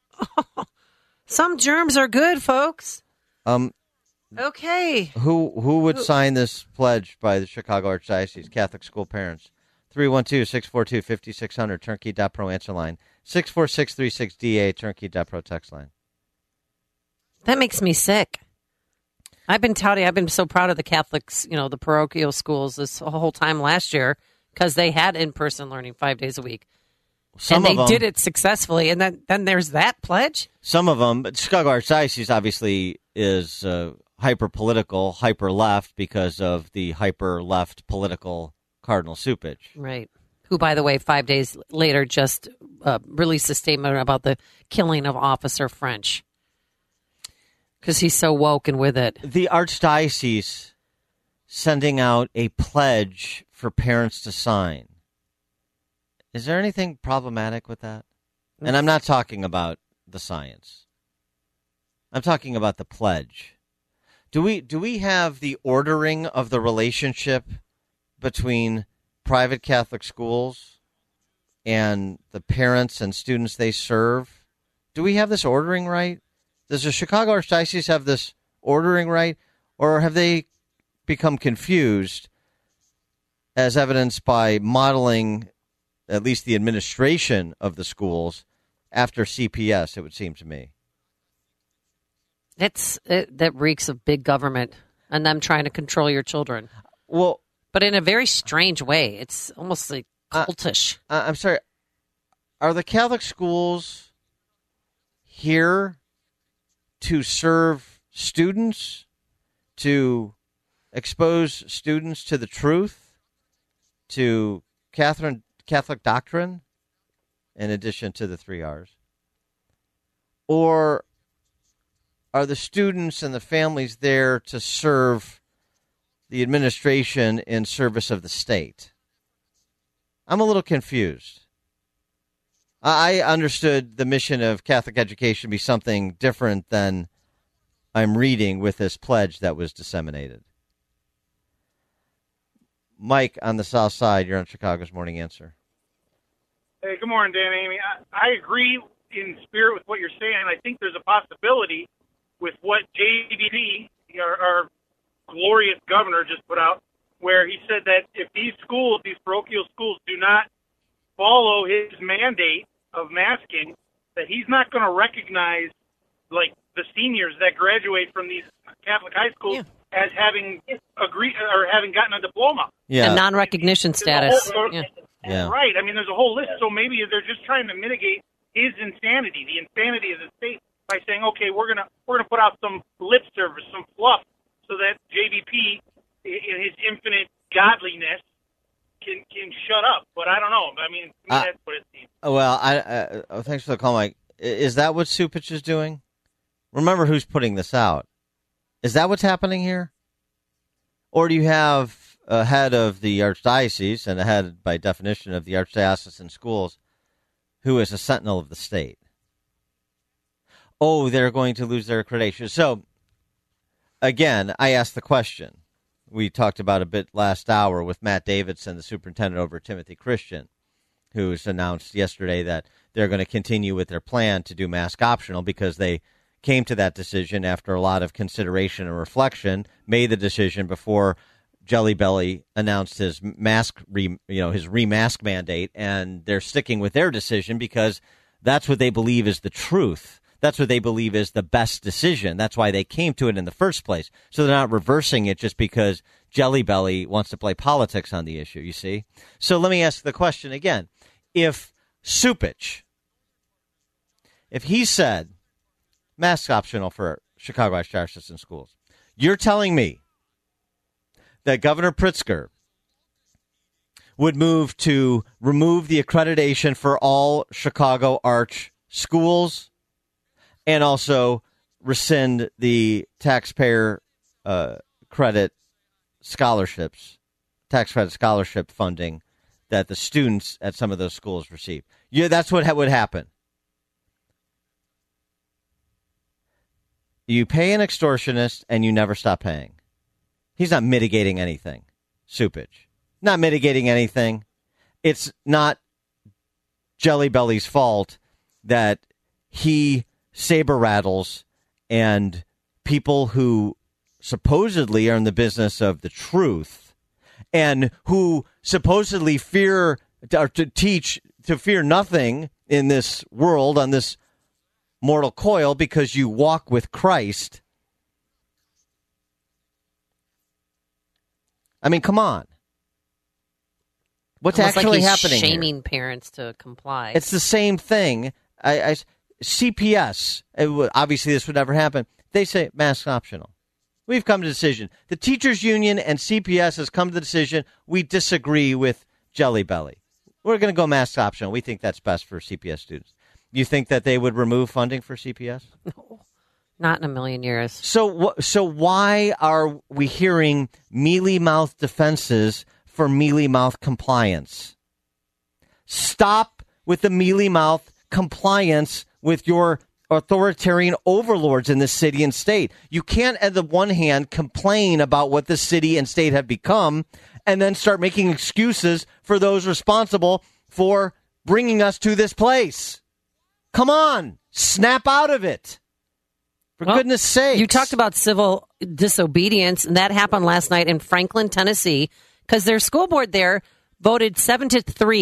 some germs are good, folks. Um, Okay. who who would Who- sign this pledge by the Chicago Archdiocese? Catholic school parents. three one two, six four two, five six zero zero, turnkey dot pro answer line. six four six three six D A, turnkey dot pro text line. That makes me sick. I've been touting, I've been so proud of the Catholics, you know, the parochial schools this whole time last year because they had in-person learning five days a week. Some and they of them, did it successfully. And then, then there's that pledge? Some of them, but Chicago Archdiocese obviously is uh, hyper-political, hyper-left because of the hyper-left political Cardinal Cupich. Right. Who, by the way, five days later just uh, released a statement about the killing of Officer French. Because he's so woke and with it. The Archdiocese sending out a pledge for parents to sign. Is there anything problematic with that? And I'm not talking about the science. I'm talking about the pledge. Do we do we have the ordering of the relationship between private Catholic schools and the parents and students they serve? Do we have this ordering right? Does the Chicago Archdiocese have this ordering right? Or have they become confused, as evidenced by modeling at least the administration of the schools, after C P S, it would seem to me. That's it, that reeks of big government and them trying to control your children. Well, but in a very strange way. It's almost like cultish. Uh, I'm sorry. Are the Catholic schools here to serve students, to expose students to the truth, to Catherine, Catholic doctrine, in addition to the three R's? Or are the students and the families there to serve the administration in service of the state? I'm a little confused. I understood the mission of Catholic education to be something different than I'm reading with this pledge that was disseminated. Mike on the South Side, you're on Chicago's Morning Answer. Hey, good morning, Dan, Amy. I, I agree in spirit with what you're saying. I think there's a possibility with what J B P, our, our glorious governor, just put out, where he said that if these schools, these parochial schools, do not follow his mandate of masking, that he's not going to recognize, like, the seniors that graduate from these Catholic high schools yeah. as having agreed or having gotten a diploma. Yeah. A non-recognition status. Whole, yeah. yeah. Right. I mean, there's a whole list. So maybe they're just trying to mitigate his insanity, the insanity of the state, by saying, okay, we're gonna we're gonna put out some lip service, some fluff, so that J B P, in his infinite godliness, can can shut up. But I don't know. I mean, uh, that's what it seems. Well, I uh, oh, thanks for the call, Mike. Is that what Cupich is doing? Remember who's putting this out. Is that what's happening here? Or do you have a head of the archdiocese and a head, by definition, of the archdiocesan schools who is a sentinel of the state? Oh, they're going to lose their accreditation. So, again, I asked the question. We talked about a bit last hour with Matt Davidson, the superintendent over Timothy Christian, who's announced yesterday that they're going to continue with their plan to do mask optional because they came to that decision after a lot of consideration and reflection, made the decision before Jelly Belly announced his mask, re, you know, his remask mandate, and they're sticking with their decision because that's what they believe is the truth. That's what they believe is the best decision. That's why they came to it in the first place. So they're not reversing it just because Jelly Belly wants to play politics on the issue, you see? So let me ask the question again. If Cupich, if he said mask optional for Chicago Archdiocesan schools, you're telling me that Governor Pritzker would move to remove the accreditation for all Chicago Arch schools and also rescind the taxpayer uh, credit scholarships, tax credit scholarship funding that the students at some of those schools receive. Yeah, that's what ha- would happen. You pay an extortionist and you never stop paying. He's not mitigating anything. Cupich. Not mitigating anything. It's not Jelly Belly's fault that he saber rattles and people who supposedly are in the business of the truth and who supposedly fear or to teach to fear nothing in this world on this mortal coil because you walk with Christ. I mean, come on. What's Almost actually like he's happening shaming here? parents to comply. It's the same thing. I, I, C P S, it would, obviously this would never happen. They say mask optional. We've come to a decision. The teachers union and C P S has come to the decision we disagree with Jelly Belly. We're going to go mask optional. We think that's best for C P S students. You think that they would remove funding for C P S? No, not in a million years. So, so why are we hearing mealy-mouthed defenses for mealy-mouthed compliance? Stop with the mealy-mouthed compliance with your authoritarian overlords in this city and state. You can't, on the one hand, complain about what the city and state have become and then start making excuses for those responsible for bringing us to this place. Come on, snap out of it. For well, goodness sake. You talked about civil disobedience, and that happened last night in Franklin, Tennessee, because their school board there voted seven to three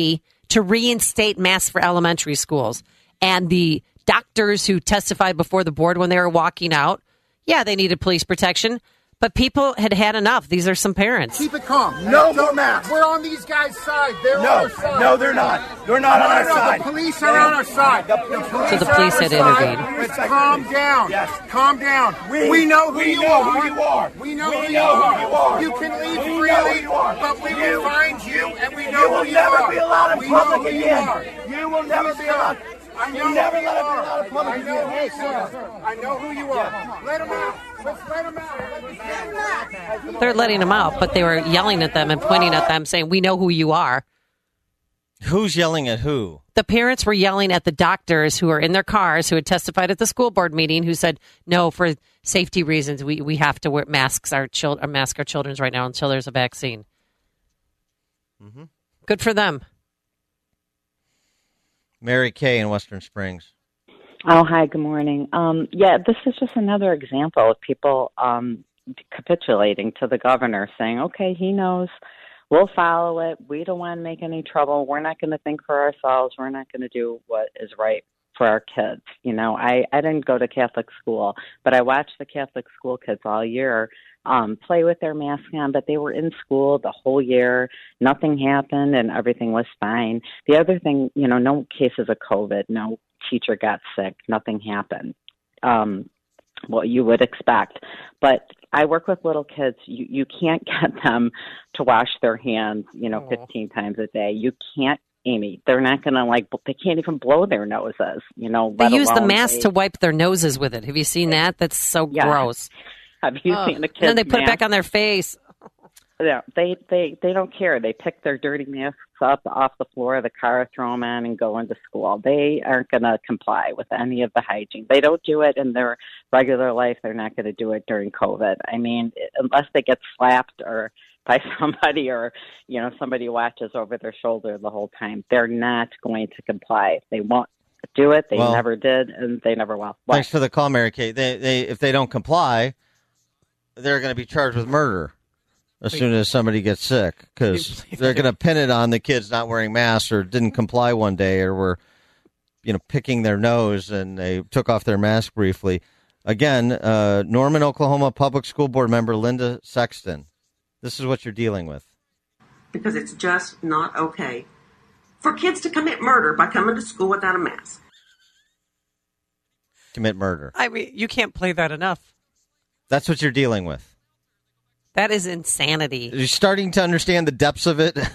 to reinstate masks for elementary schools. And the doctors who testified before the board when they were walking out, yeah, they needed police protection. But people had had enough. These are some parents. Keep it calm. No more masks. We're on these guys' side. They're no, on our side. No, they're not. They're not no, on our no, side. The police are on our side. The, the police so the police had intervened. Let's calm down. Yes. Calm down. We, we know who, we you, know are. who you are. We know, we who, know you who you are. You can leave we freely, you are. but we you, will find you, and we know you who will you never are. be allowed in we public know who again. You, you will never be allowed. I know you never who let you him be are. allowed in public I know again. who you are. I know who you are. Let him out. Let's let him out. Let him out. They're letting them out, but they were yelling at them and pointing at them, saying, "We know who you are." Who's yelling at who? The parents were yelling at the doctors who were in their cars, who had testified at the school board meeting, who said, "No, for safety reasons, we, we have to wear masks our chil- or mask our children's right now until there's a vaccine." Mm-hmm. Good for them. Mary Kay in Western Springs. Oh, hi, good morning. Um, yeah, this is just another example of people um, capitulating to the governor, saying, okay, he knows, we'll follow it, we don't want to make any trouble, we're not going to think for ourselves, we're not going to do what is right for our kids. You know, I, I didn't go to Catholic school, but I watched the Catholic school kids all year um, play with their mask on, but they were in school the whole year. Nothing happened and everything was fine. The other thing, you know, no cases of COVID, no teacher got sick, nothing happened. Um, what you would expect. But I work with little kids. You, you can't get them to wash their hands, you know, fifteen times a day. You can't, Amy. They're not going to, like, they can't even blow their noses, you know. They use the mask they, to wipe their noses with it. Have you seen that? That's so yeah. gross. Have you oh. seen the kids? And then they put mask? it back on their face. Yeah, they, they, they don't care. They pick their dirty masks up off the floor of the car, throw them on, and go into school. They aren't going to comply with any of the hygiene. They don't do it in their regular life. They're not going to do it during COVID. I mean, unless they get slapped or by somebody or, you know, somebody watches over their shoulder the whole time, they're not going to comply. They won't do it. They well, never did, and they never will. What? Thanks for the call, Mary Kay. They, they, if they don't comply, they're going to be charged with murder as soon as somebody gets sick, because they're going to pin it on the kids not wearing masks or didn't comply one day or were, you know, picking their nose and they took off their mask briefly. Again, uh, Norman, Oklahoma Public School Board member Linda Sexton. This is what you're dealing with. Because it's just not okay for kids to commit murder by coming to school without a mask. Commit murder. I mean, you can't play that enough. That's what you're dealing with. That is insanity. You're starting to understand the depths of it.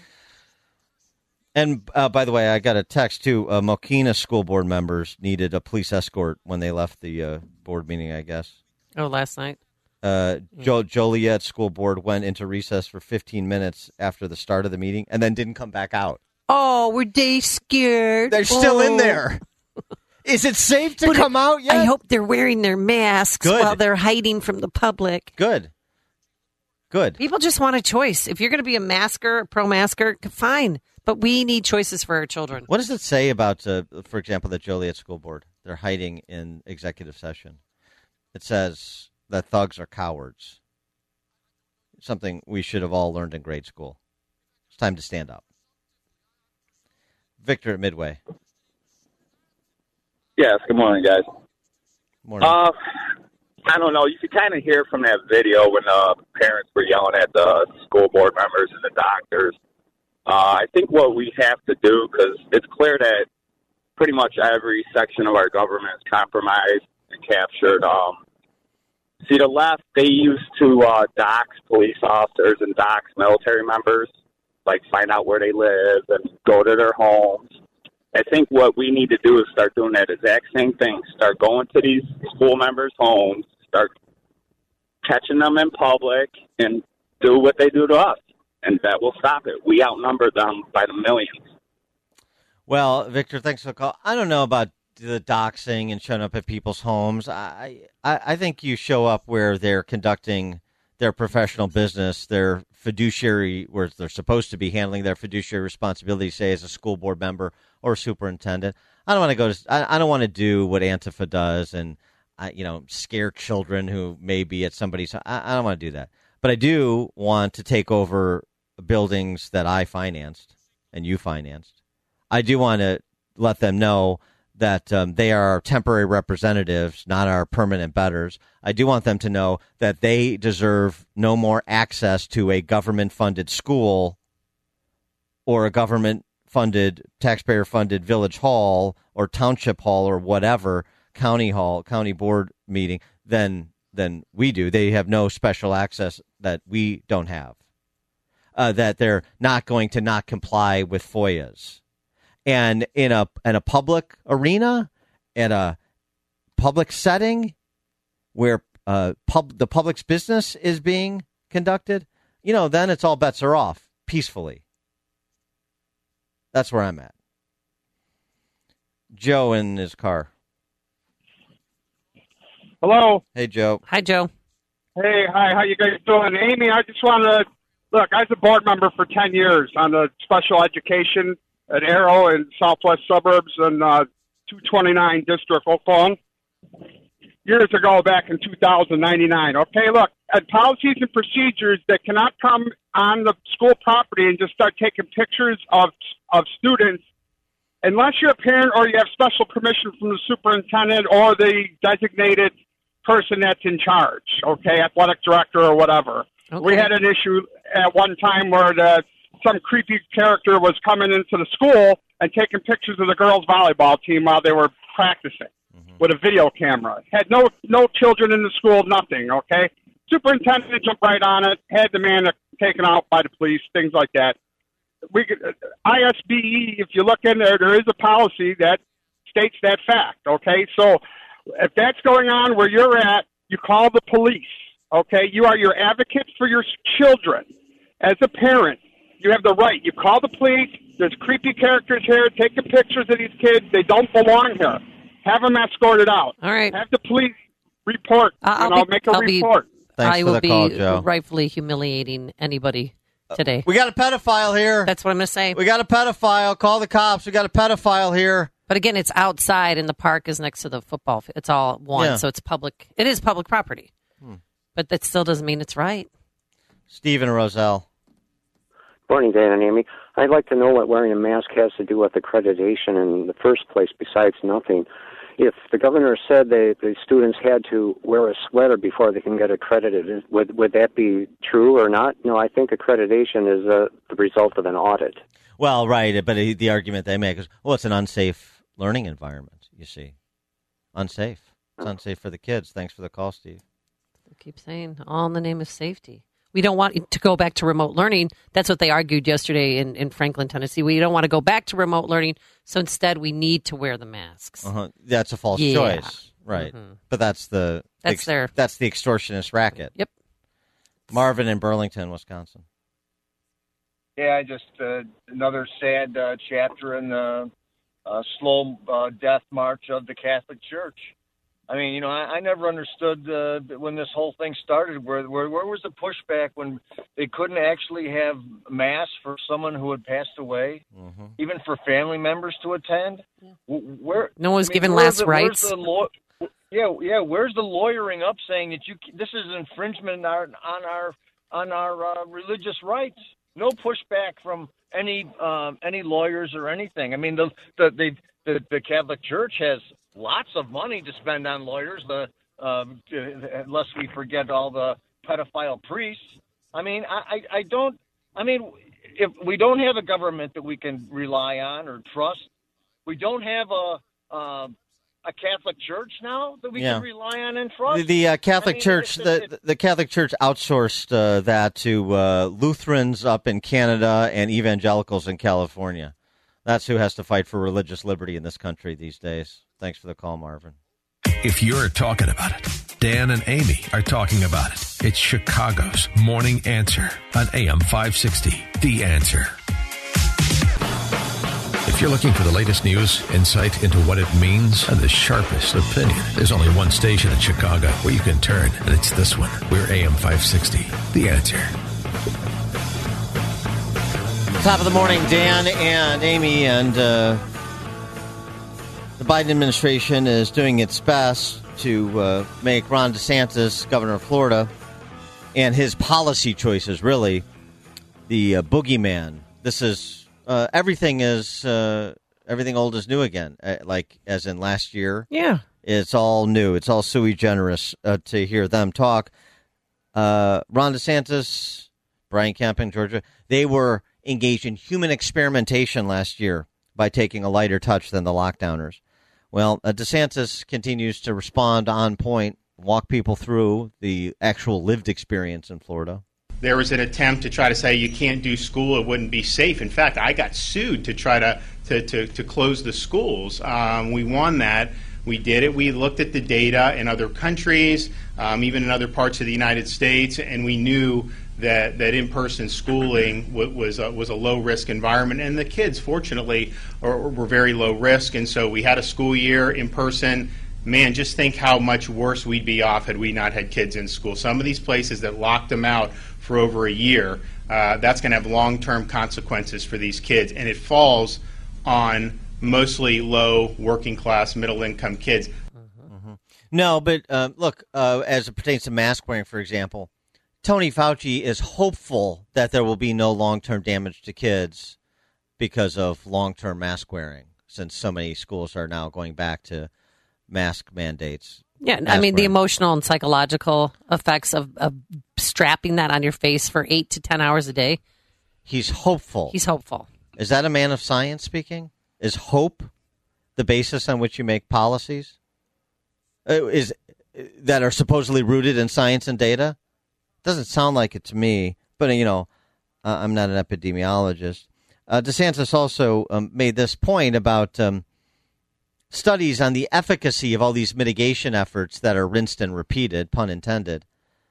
And uh, by the way, I got a text too. Uh, Mokina school board members needed a police escort when they left the uh, board meeting, I guess. Oh, last night? Uh, jo- Joliet school board went into recess for fifteen minutes after the start of the meeting and then didn't come back out. Oh, were they scared? They're still oh. in there. Is it safe to but come it, out yet? I hope they're wearing their masks Good. while they're hiding from the public. Good. Good. People just want a choice. If you're going to be a masker, a pro-masker, fine. But we need choices for our children. What does it say about, uh, for example, the Joliet School Board? They're hiding in executive session. It says that thugs are cowards. Something we should have all learned in grade school. It's time to stand up. Victor at Midway. Yes, good morning, guys. Morning. Uh, I don't know. You could kind of hear from that video when uh, parents were yelling at the school board members and the doctors. Uh, I think what we have to do, because it's clear that pretty much every section of our government is compromised and captured. Um, see, the left, they used to uh, dox police officers and dox military members, like find out where they live and go to their homes. I think what we need to do is start doing that exact same thing. Start going to these school members' homes, start catching them in public, and do what they do to us. And that will stop it. We outnumber them by the millions. Well, Victor, thanks for the call. I don't know about the doxing and showing up at people's homes. I, I, I think you show up where they're conducting their professional business, their fiduciary, where they're supposed to be handling their fiduciary responsibility, say as a school board member or superintendent. I don't want to go to. I, I don't want to do what Antifa does and, I, you know, scare children who may be at somebody's. I, I don't want to do that. But I do want to take over buildings that I financed and you financed I do want to let them know that um, they are our temporary representatives, not our permanent betters. I do want them to know that they deserve no more access to a government-funded school or a government-funded, taxpayer-funded village hall or township hall or whatever, county hall, county board meeting, than, than we do. They have no special access that we don't have, uh, that they're not going to not comply with F O I As. And in a in a public arena, in a public setting where uh, pub, the public's business is being conducted, you know, then it's all bets are off peacefully. That's where I'm at. Joe in his car. Hello. Hey, Joe. Hi, Joe. Hey, hi. How you guys doing? Amy, I just want to, look, I was a board member for ten years on the special education at Arrow in southwest suburbs in uh, two twenty-nine District, Oklahoma. Years ago, back in two thousand ninety-nine. Okay, look, at policies and procedures that cannot come on the school property and just start taking pictures of of students unless you're a parent or you have special permission from the superintendent or the designated person that's in charge, okay, athletic director or whatever. Okay. We had an issue at one time where the some creepy character was coming into the school and taking pictures of the girls' volleyball team while they were practicing mm-hmm. with a video camera. Had no no children in the school, nothing, okay? Superintendent jumped right on it, had the man taken out by the police, things like that. We could, I S B E, if you look in there, there is a policy that states that fact, okay? So if that's going on where you're at, you call the police, okay? You are your advocate for your children. As a parent, you have the right. You call the police. There's creepy characters here taking pictures of these kids. They don't belong here. Have them escorted out. All right. Have the police report. Uh, you know, be, make a I'll report. Be, Thanks I for will the be call, Joe. rightfully humiliating anybody today. Uh, we got a pedophile here. That's what I'm going to say. We got a pedophile. Call the cops. We got a pedophile here. But again, it's outside, and the park is next to the football field. It's all one, Yeah. so it's public. It is public property. Hmm. But that still doesn't mean it's right. Stephen Roselle. Morning, Dan and Amy. I'd like to know what wearing a mask has to do with accreditation in the first place, besides nothing. If the governor said they, the students had to wear a sweater before they can get accredited, would would that be true or not? No, I think accreditation is uh, the result of an audit. Well, right, but the argument they make is, well, it's an unsafe learning environment, you see. Unsafe. It's unsafe for the kids. Thanks for the call, Steve. I keep saying, all in the name of safety. We don't want to go back to remote learning. That's what they argued yesterday in, in Franklin, Tennessee. We don't want to go back to remote learning, so instead we need to wear the masks. Uh-huh. That's a false yeah. choice, right? Mm-hmm. But that's the that's ex- their that's the extortionist racket. Yep. Marvin in Burlington, Wisconsin. Yeah, just uh, another sad uh, chapter in the uh, slow uh, death march of the Catholic Church. I mean, you know, I, I never understood uh, when this whole thing started. Where, where where was the pushback when they couldn't actually have mass for someone who had passed away, mm-hmm. even for family members to attend? Yeah. Where no one was I mean, given last the, rites. The law- yeah, yeah. Where's the lawyering up saying that you this is infringement on our on our on our uh, religious rights? No pushback from any um, any lawyers or anything. I mean, the the the, the, the Catholic Church has lots of money to spend on lawyers, the um, unless we forget all the pedophile priests. I mean, I, I, I don't. I mean, if we don't have a government that we can rely on or trust, we don't have a uh, a Catholic Church now that we yeah. can rely on and trust. The, the uh, Catholic I mean, Church, it, the it, the Catholic Church outsourced uh, that to uh, Lutherans up in Canada and evangelicals in California. That's who has to fight for religious liberty in this country these days. Thanks for the call, Marvin. If you're talking about it, Dan and Amy are talking about it. It's Chicago's Morning Answer on A M five sixty. The Answer. If you're looking for the latest news, insight into what it means, and the sharpest opinion, there's only one station in Chicago where you can turn, and it's this one. We're A M five sixty. The Answer. Top of the morning, Dan and Amy, and uh, the Biden administration is doing its best to uh, make Ron DeSantis, governor of Florida, and his policy choices, really, the uh, boogeyman. This is Uh, everything is uh, everything old is new again. Uh, like as in last year. Yeah. It's all new. It's all sui generis uh, to hear them talk. Uh, Ron DeSantis, Brian Kemp in Georgia, they were engaged in human experimentation last year by taking a lighter touch than the lockdowners. Well, uh, DeSantis continues to respond on point, walk people through the actual lived experience in Florida. There was an attempt to try to say you can't do school, it wouldn't be safe. In fact, I got sued to try to, to, to, to close the schools. Um, we won that. We did it. We looked at the data in other countries, um, even in other parts of the United States, and we knew that, that in-person schooling w- was a, was a low-risk environment. And the kids, fortunately, are, were very low risk. And so we had a school year in person. Man, just think how much worse we'd be off had we not had kids in school. Some of these places that locked them out for over a year, uh, that's going to have long-term consequences for these kids. And it falls on mostly low working class, middle income kids. Mm-hmm. No, but uh, look, uh, as it pertains to mask wearing, for example, Tony Fauci is hopeful that there will be no long-term damage to kids because of long-term mask wearing, since so many schools are now going back to mask mandates. Yeah, mask I mean, wearing. the emotional and psychological effects of, of strapping that on your face for eight to ten hours a day. He's hopeful. He's hopeful. Is that a man of science speaking? Is hope the basis on which you make policies? Uh, is that are supposedly rooted in science and data? Doesn't sound like it to me. But you know, uh, I'm not an epidemiologist. Uh, DeSantis also um, made this point about um, studies on the efficacy of all these mitigation efforts that are rinsed and repeated, pun intended.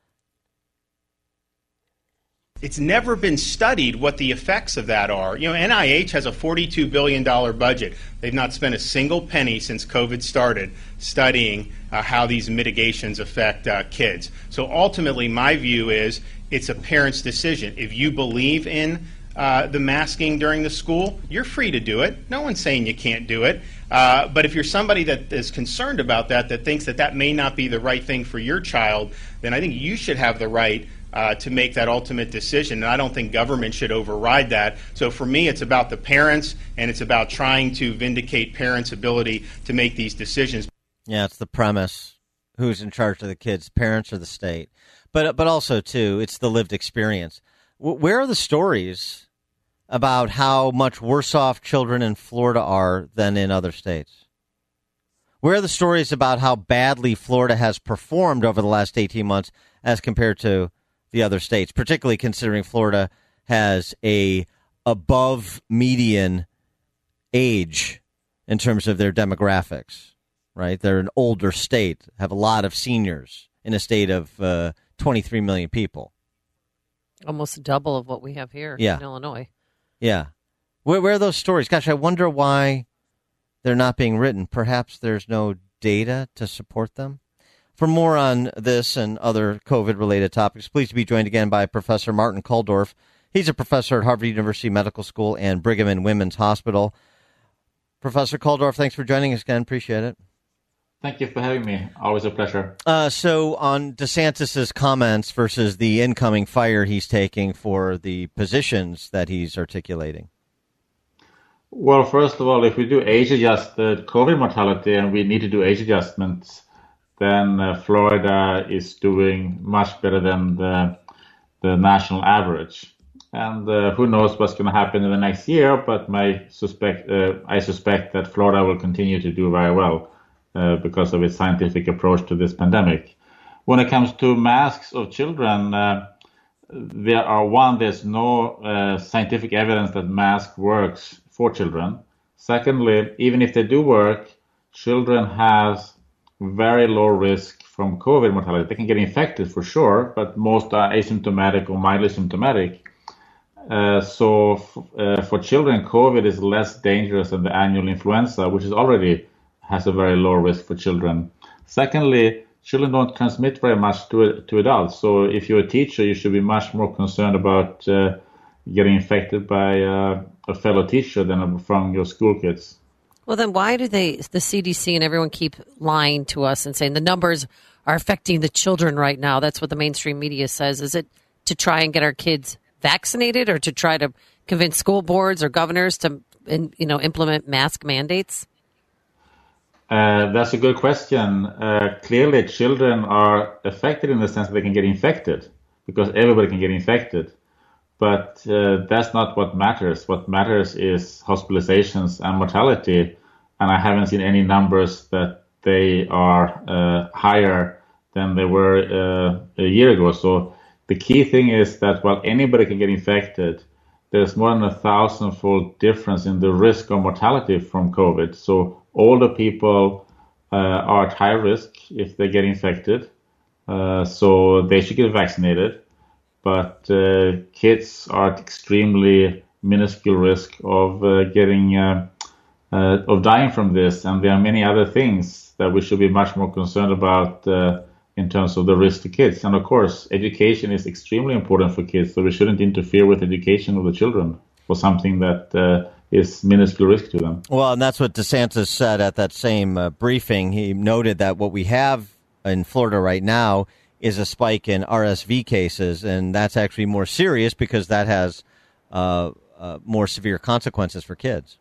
It's never been studied what the effects of that are. You know, N I H has a forty-two billion dollars budget. They've not spent a single penny since COVID started studying uh, how these mitigations affect uh, kids. So ultimately, my view is it's a parent's decision. If you believe in uh, the masking during the school, you're free to do it. No one's saying you can't do it. Uh, but if you're somebody that is concerned about that, that thinks that that may not be the right thing for your child, then I think you should have the right Uh, to make that ultimate decision, and I don't think government should override that. So for me, it's about the parents, and it's about trying to vindicate parents' ability to make these decisions. Yeah, it's the premise. Who's in charge of the kids, parents or the state? But but also, too, it's the lived experience. W- where are the stories about how much worse off children in Florida are than in other states? Where are the stories about how badly Florida has performed over the last eighteen months as compared to the other states, particularly considering Florida has a above median age in terms of their demographics, right? They're an older state, have a lot of seniors in a state of uh, twenty-three million people. Almost double of what we have here Yeah. in Illinois. Yeah. Where, where are those stories? Gosh, I wonder why they're not being written. Perhaps there's no data to support them. For more on this and other COVID-related topics, pleased to be joined again by Professor Martin Kulldorff. He's a professor at Harvard University Medical School and Brigham and Women's Hospital. Professor Kulldorff, thanks for joining us again. Appreciate it. Thank you for having me. Always a pleasure. Uh, so on DeSantis's comments versus the incoming fire he's taking for the positions that he's articulating. Well, first of all, if we do age-adjusted COVID mortality and we need to do age adjustments, then uh, Florida is doing much better than the, the national average. And uh, who knows what's going to happen in the next year, but my suspect, uh, I suspect that Florida will continue to do very well uh, because of its scientific approach to this pandemic. When it comes to masks of children, uh, there are, one, there's no uh, scientific evidence that mask works for children. Secondly, even if they do work, children have very low risk from COVID mortality. They can get infected for sure, but most are asymptomatic or mildly symptomatic. Uh, so f- uh, for children, COVID is less dangerous than the annual influenza, which is already has a very low risk for children. Secondly, children don't transmit very much to to adults. So if you're a teacher, you should be much more concerned about uh, getting infected by uh, a fellow teacher than from your school kids. Well, then why do they, the C D C and everyone keep lying to us and saying the numbers are affecting the children right now? That's what the mainstream media says. Is it to try and get our kids vaccinated or to try to convince school boards or governors to, you know, implement mask mandates? Uh, that's a good question. Uh, clearly, children are affected in the sense that they can get infected, because everybody can get infected. But uh, that's not what matters. What matters is hospitalizations and mortality. And I haven't seen any numbers that they are uh, higher than they were uh, a year ago. So the key thing is that while anybody can get infected, there's more than a thousand-fold difference in the risk of mortality from COVID. So older people uh, are at high risk if they get infected. Uh, so they should get vaccinated. But uh, kids are at extremely minuscule risk of uh, getting uh, uh, of dying from this, and there are many other things that we should be much more concerned about uh, in terms of the risk to kids. And of course, education is extremely important for kids, so we shouldn't interfere with education of the children for something that uh, is minuscule risk to them. Well, and that's what DeSantis said at that same uh, briefing. He noted that what we have in Florida right now is a spike in R S V cases, and that's actually more serious because that has uh, uh, more severe consequences for kids.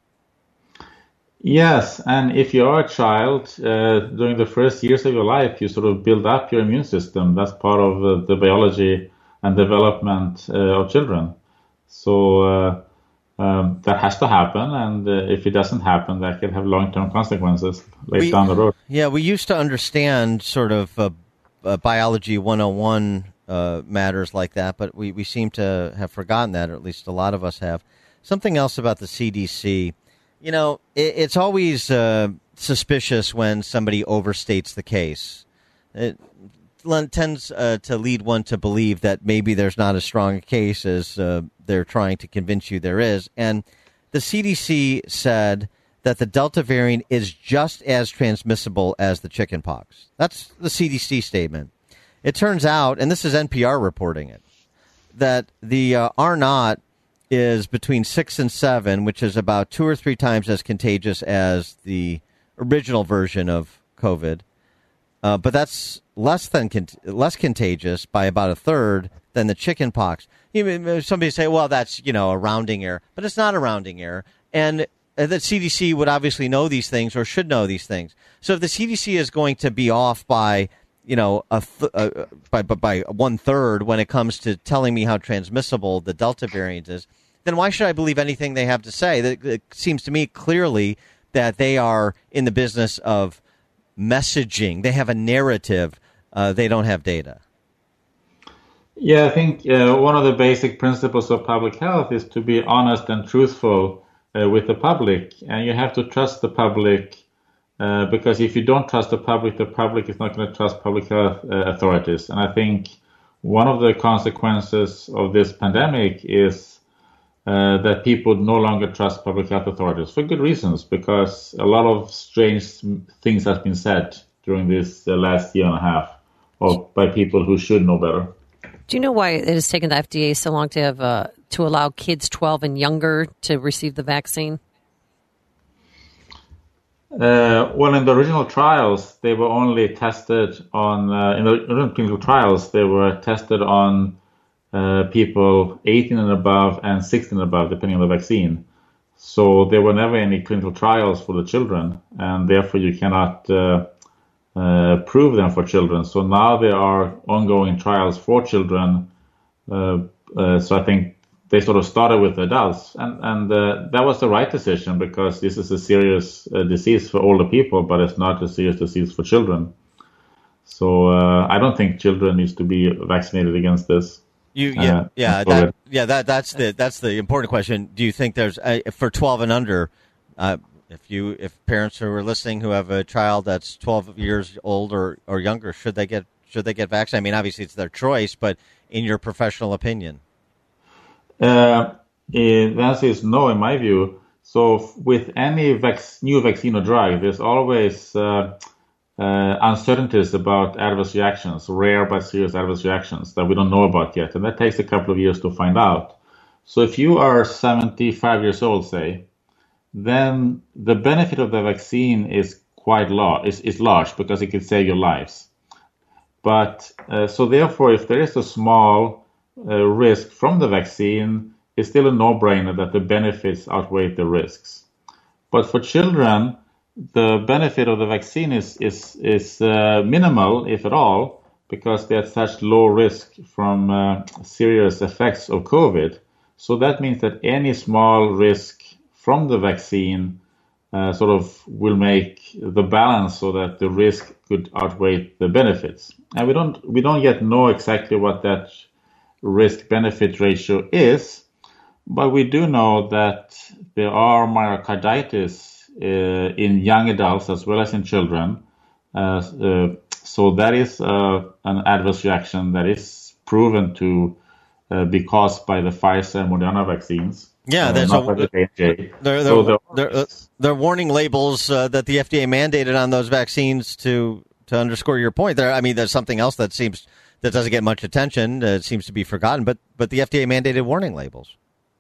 Yes, and if you are a child, uh, during the first years of your life, you sort of build up your immune system. That's part of uh, the biology and development uh, of children. So uh, um, that has to happen, and uh, if it doesn't happen, that can have long-term consequences later we, down the road. Yeah, we used to understand sort of uh, uh, biology one oh one uh, matters like that, but we, we seem to have forgotten that, or at least a lot of us have. Something else about the C D C. You know, it, it's always uh, suspicious when somebody overstates the case. It tends uh, to lead one to believe that maybe there's not as strong a case as uh, they're trying to convince you there is. And the C D C said that the Delta variant is just as transmissible as the chickenpox. That's the C D C statement. It turns out, and this is N P R reporting it, that the uh, R naught is between six and seven, which is about two or three times as contagious as the original version of COVID. Uh, but that's less than con- less contagious by about a third than the chickenpox. You, somebody say, well, that's, you know, a rounding error, but it's not a rounding error. And the C D C would obviously know these things, or should know these things. So if the C D C is going to be off by, you know, a th- uh, by, by one third when it comes to telling me how transmissible the Delta variant is, then why should I believe anything they have to say? It seems to me clearly that they are in the business of messaging. They have a narrative. Uh, they don't have data. Yeah, I think uh, one of the basic principles of public health is to be honest and truthful uh, with the public. And you have to trust the public uh, because if you don't trust the public, the public is not going to trust public health uh, authorities. And I think one of the consequences of this pandemic is Uh, that people no longer trust public health authorities for good reasons, because a lot of strange things have been said during this uh, last year and a half of, by people who should know better. Do you know why it has taken the F D A so long to have uh, to allow kids twelve and younger to receive the vaccine? Uh, well, in the original trials, they were only tested on, uh, in the original clinical trials, they were tested on Uh, people eighteen and above and sixteen and above, depending on the vaccine. So there were never any clinical trials for the children, and therefore you cannot uh, uh, prove them for children. So now there are ongoing trials for children. Uh, uh, so I think they sort of started with adults, and, and uh, that was the right decision, because this is a serious uh, disease for older people, but it's not a serious disease for children. So uh, I don't think children needs to be vaccinated against this. You, yeah, uh, yeah, that, yeah. That that's the that's the important question. Do you think there's uh, for twelve and under? Uh, if you if parents who are listening who have a child that's twelve years old or, or younger, should they get should they get vaccinated? I mean, obviously it's their choice, but in your professional opinion, uh, the answer is no, in my view. So with any vac- new vaccine or drug, there's always uh, Uh, uncertainties about adverse reactions, rare but serious adverse reactions that we don't know about yet. And that takes a couple of years to find out. So if you are seventy-five years old, say, then the benefit of the vaccine is quite large, is, is large because it can save your lives. But uh, so therefore, if there is a small uh, risk from the vaccine, it's still a no-brainer that the benefits outweigh the risks. But for children, the benefit of the vaccine is is is uh, minimal, if at all, because they have such low risk from uh, serious effects of COVID. So that means that any small risk from the vaccine uh, sort of will make the balance so that the risk could outweigh the benefits. And we don't we don't yet know exactly what that risk-benefit ratio is, but we do know that there are myocarditis uh, in young adults as well as in children. Uh, uh, so that is uh, an adverse reaction that is proven to uh, be caused by the Pfizer and Moderna vaccines. Yeah, there's uh, not a, by the J and J. There, there, So the- there, uh, there are warning labels uh, that the F D A mandated on those vaccines to to underscore your point. There, I mean, there's something else that seems that doesn't get much attention. Uh, it seems to be forgotten, but but the F D A mandated warning labels.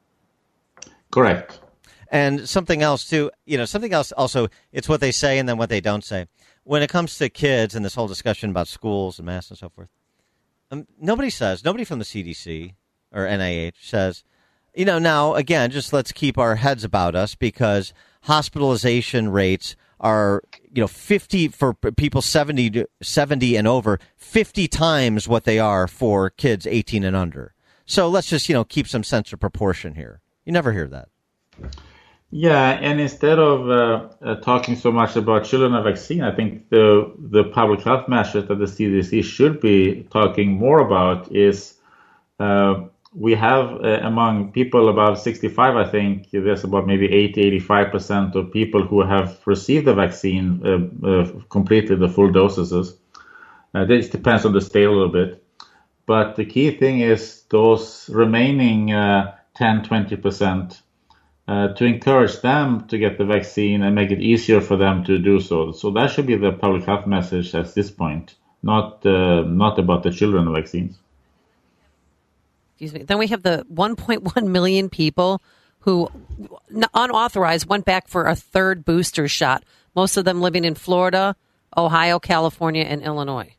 Correct. And something else too, you know, something else also, it's what they say and then what they don't say. When it comes to kids and this whole discussion about schools and masks and so forth, um, nobody says, nobody from the C D C or N I H says, you know, now, again, just let's keep our heads about us because hospitalization rates are, you know, fifty for people seventy, to seventy and over, fifty times what they are for kids eighteen and under. So let's just, you know, keep some sense of proportion here. You never hear that. Yeah, and instead of uh, uh, talking so much about children and vaccine, I think the the public health measures that the C D C should be talking more about is uh, we have uh, among people above sixty-five, I think there's about maybe eighty, eighty-five percent of people who have received the vaccine uh, uh, completed the full doses. Uh, this depends on the state a little bit. But the key thing is those remaining uh, ten, twenty percent uh, to encourage them to get the vaccine and make it easier for them to do so. So that should be the public health message at this point, not uh, not about the children vaccines. Excuse me. Then we have the one point one million people who, unauthorized, went back for a third booster shot, most of them living in Florida, Ohio, California, and Illinois.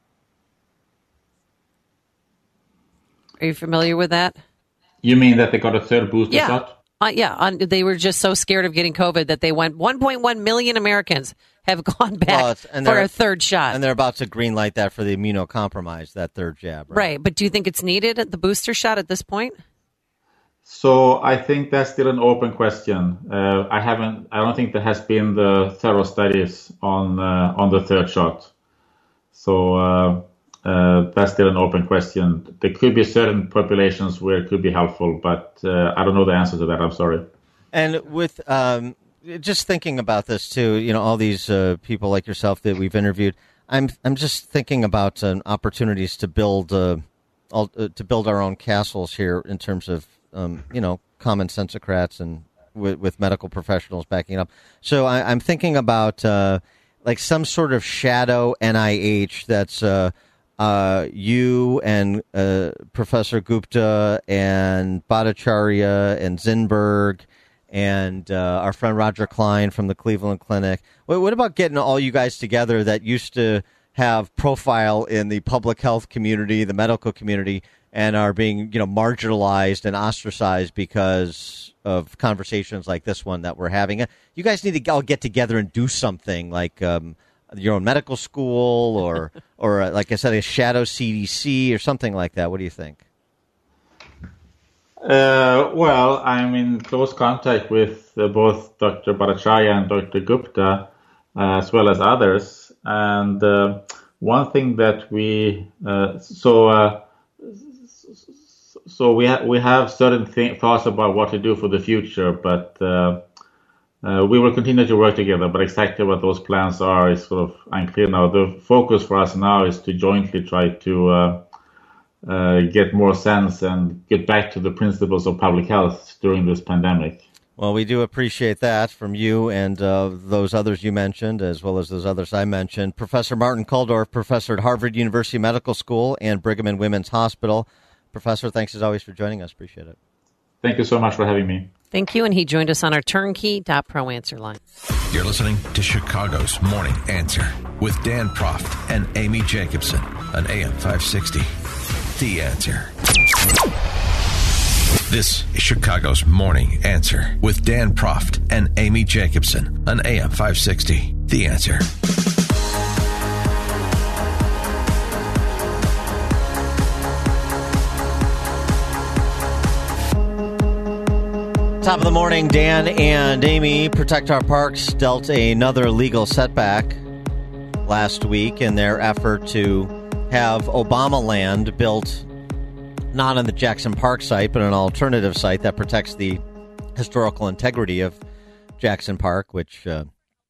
Are you familiar with that? You mean that they got a third booster Yeah. shot? Uh, yeah, on, they were just so scared of getting COVID that they went. one point one million Americans have gone back Well, it's- and for they're- a third shot. And they're about to greenlight that for the immunocompromised, that third jab. Right? Right, but do you think it's needed at the booster shot at this point? So I think that's still an open question. Uh, I haven't. I don't think there has been the thorough studies on uh, on the third shot. So uh, uh, that's still an open question. There could be certain populations where it could be helpful, but uh, I don't know the answer to that. I'm sorry. And with um, just thinking about this too, you know, all these uh, people like yourself that we've interviewed, I'm I'm just thinking about uh, opportunities to build uh, all, uh, to build our own castles here in terms of um, you know, common sensocrats and with, with medical professionals backing it up. So I, I'm thinking about uh, like some sort of shadow N I H that's uh, uh, you and uh, Professor Gupta and Bhattacharya and Zinberg and uh, our friend Roger Klein from the Cleveland Clinic. What, what about getting all you guys together that used to have profile in the public health community, the medical community, and are being, you know, marginalized and ostracized because of conversations like this one that we're having? You guys need to all get together and do something like um, your own medical school or, or uh, like I said, a shadow C D C or something like that. What do you think? Uh, well, I'm in close contact with uh, both Doctor Bhattacharya and Doctor Gupta, uh, as well as others. And uh, one thing that we uh, so uh, so we ha- we have certain th- thoughts about what to do for the future, but uh, uh, we will continue to work together. But exactly what those plans are is sort of unclear now. The focus for us now is to jointly try to uh, uh, get more sense and get back to the principles of public health during this pandemic. Well, we do appreciate that from you and uh, those others you mentioned, as well as those others I mentioned. Professor Martin Kulldorff, professor at Harvard University Medical School and Brigham and Women's Hospital. Professor, thanks as always for joining us. Appreciate it. Thank you so much for having me. Thank you, and he joined us on our turnkey dot pro answer line. You're listening to Chicago's Morning Answer with Dan Proft and Amy Jacobson on A M five sixty. The Answer. This is Chicago's Morning Answer with Dan Proft and Amy Jacobson on A M five sixty. The Answer. Top of the morning, Dan and Amy. Protect Our Parks dealt another legal setback last week in their effort to have Obama land built not on the Jackson Park site, but an alternative site that protects the historical integrity of Jackson Park, which uh,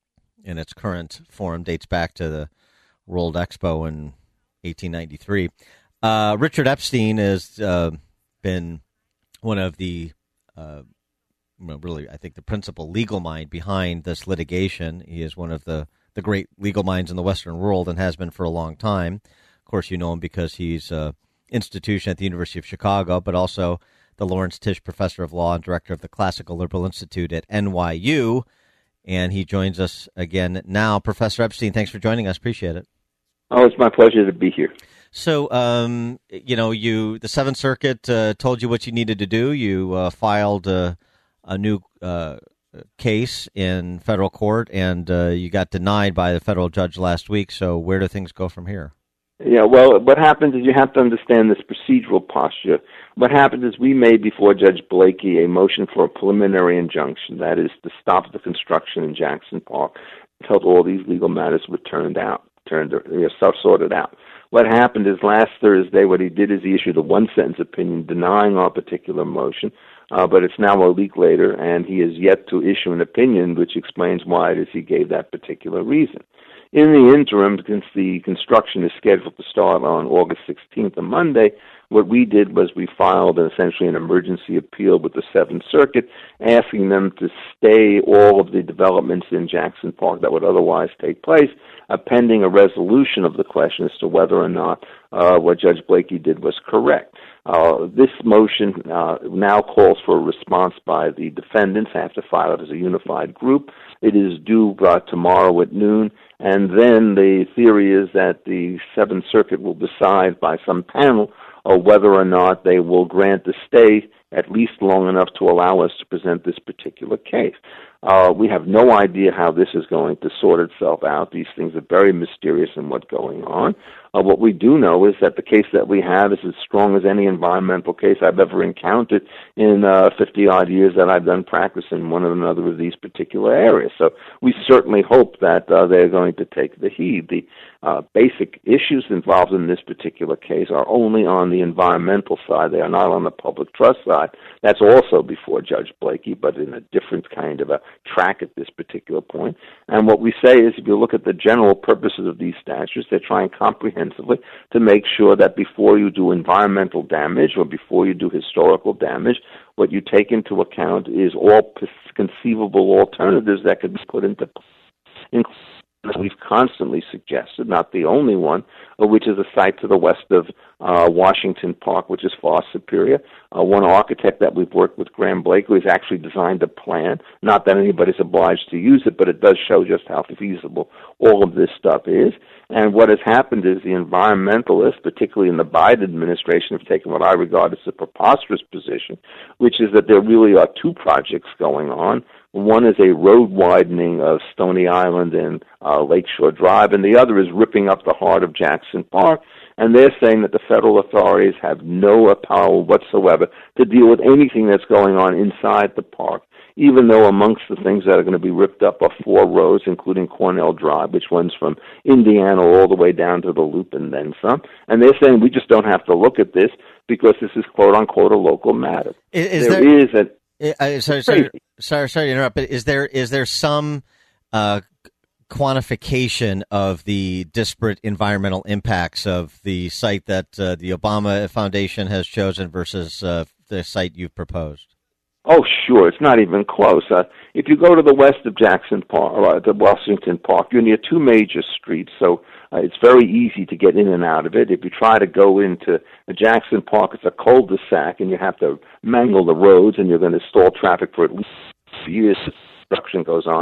in its current form dates back to the World Expo in eighteen ninety-three. Uh, Richard Epstein has uh, been one of the uh, Well, really, I think the principal legal mind behind this litigation. He is one of the, the great legal minds in the Western world and has been for a long time. Of course, you know him because he's an institution at the University of Chicago, but also the Lawrence Tisch Professor of Law and Director of the Classical Liberal Institute at N Y U. And he joins us again now. Professor Epstein, thanks for joining us. Appreciate it. Oh, it's my pleasure to be here. So, um, you know, you the Seventh Circuit uh, told you what you needed to do. You uh, filed uh, a new uh, case in federal court, and uh, you got denied by the federal judge last week. So where do things go from here? Yeah, well, what happens is you have to understand this procedural posture. What happened is we made before Judge Blakey a motion for a preliminary injunction, that is to stop the construction in Jackson Park until all these legal matters were turned out, turned, you know, sorted out. What happened is last Thursday, what he did is he issued a one-sentence opinion denying our particular motion, uh, but it's now a week later, and he has yet to issue an opinion which explains why it is he gave that particular reason. In the interim, since the construction is scheduled to start on August sixteenth, a Monday, what we did was we filed essentially an emergency appeal with the Seventh Circuit, asking them to stay all of the developments in Jackson Park that would otherwise take place, uh, pending a resolution of the question as to whether or not uh, what Judge Blakey did was correct. Uh, this motion uh, now calls for a response by the defendants. I have to file it as a unified group. It is due uh, tomorrow at noon, and then the theory is that the Seventh Circuit will decide by some panel uh, whether or not they will grant the stay at least long enough to allow us to present this particular case. Uh, we have no idea how this is going to sort itself out. These things are very mysterious in what's going on. Uh, what we do know is that the case that we have is as strong as any environmental case I've ever encountered in uh, fifty-odd years that I've done practice in one or another of these particular areas. So we certainly hope that uh, they're going to take the heed. The uh, basic issues involved in this particular case are only on the environmental side. They are not on the public trust side. That's also before Judge Blakey, but in a different kind of a track at this particular point. And what we say is if you look at the general purposes of these statutes, they're trying comprehensively to make sure that before you do environmental damage or before you do historical damage, what you take into account is all conceivable alternatives that could be put into place. We've constantly suggested, not the only one, which is a site to the west of uh, Washington Park, which is far superior. Uh, one architect that we've worked with, Graham Blake, who has actually designed a plan. Not that anybody's obliged to use it, but it does show just how feasible all of this stuff is. And what has happened is the environmentalists, particularly in the Biden administration, have taken what I regard as a preposterous position, which is that there really are two projects going on. One is a road widening of Stony Island and uh, Lakeshore Drive, and the other is ripping up the heart of Jackson Park. And they're saying that the federal authorities have no power whatsoever to deal with anything that's going on inside the park, even though amongst the things that are going to be ripped up are four roads, including Cornell Drive, which runs from Indiana all the way down to the Loop and then some. And they're saying we just don't have to look at this because this is quote-unquote a local matter. Is there, there is a... Uh, sorry, sorry, sorry, sorry to interrupt, but is there is there some uh, quantification of the disparate environmental impacts of the site that uh, the Obama Foundation has chosen versus uh, the site you've proposed? Oh, sure. It's not even close. Uh, if you go to the west of Jackson Park, or uh, the Washington Park, you're near two major streets, so uh, it's very easy to get in and out of it. If you try to go into Jackson Park, it's a cul-de-sac, and you have to mangle the roads, and you're going to stall traffic for at least years. Construction goes on.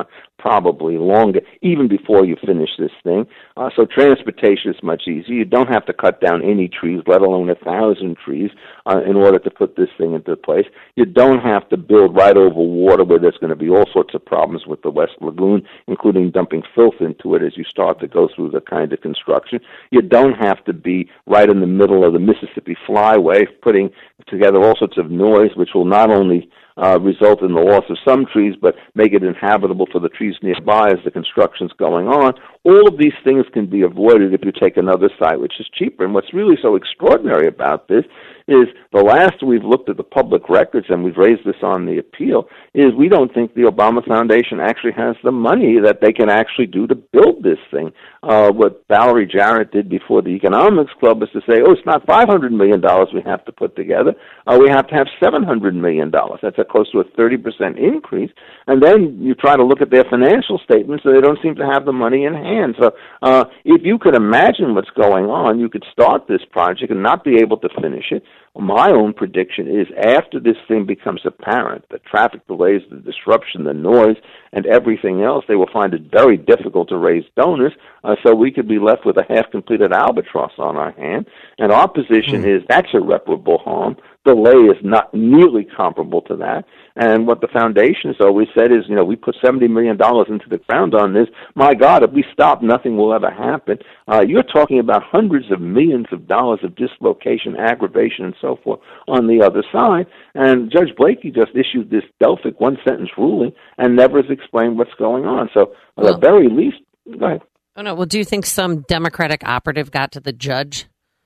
probably longer, even before you finish this thing. Uh, so transportation is much easier. You don't have to cut down any trees, let alone a thousand trees, uh, in order to put this thing into place. You don't have to build right over water where there's going to be all sorts of problems with the West Lagoon, including dumping filth into it as you start to go through the kind of construction. You don't have to be right in the middle of the Mississippi Flyway, putting together all sorts of noise, which will not only Uh, result in the loss of some trees, but make it inhabitable for the trees nearby as the construction's going on. All of these things can be avoided if you take another site, which is cheaper. And what's really so extraordinary about this is the last we've looked at the public records, and we've raised this on the appeal, is we don't think the Obama Foundation actually has the money that they can actually do to build this thing. Uh, what Valerie Jarrett did before the Economics Club was to say, oh, it's not five hundred million dollars we have to put together. Uh, we have to have seven hundred million dollars. That's a close to a thirty percent increase. And then you try to look at their financial statements, and they don't seem to have the money in hand. So uh, if you could imagine what's going on, you could start this project and not be able to finish it. My own prediction is after this thing becomes apparent, the traffic delays, the disruption, the noise, and everything else, they will find it very difficult to raise donors, uh, so we could be left with a half-completed albatross on our hand. And our position mm. is that's irreparable harm. Delay is not nearly comparable to that. And what the foundation has always said is, you know, we put seventy million dollars into the ground on this. My God, if we stop, nothing will ever happen. Uh, you're talking about hundreds of millions of dollars of dislocation, aggravation, and so forth on the other side. And Judge Blakey just issued this Delphic one-sentence ruling and never has explained what's going on. So at well, the very least, go ahead. Oh, no. Well, do you think some Democratic operative got to the judge?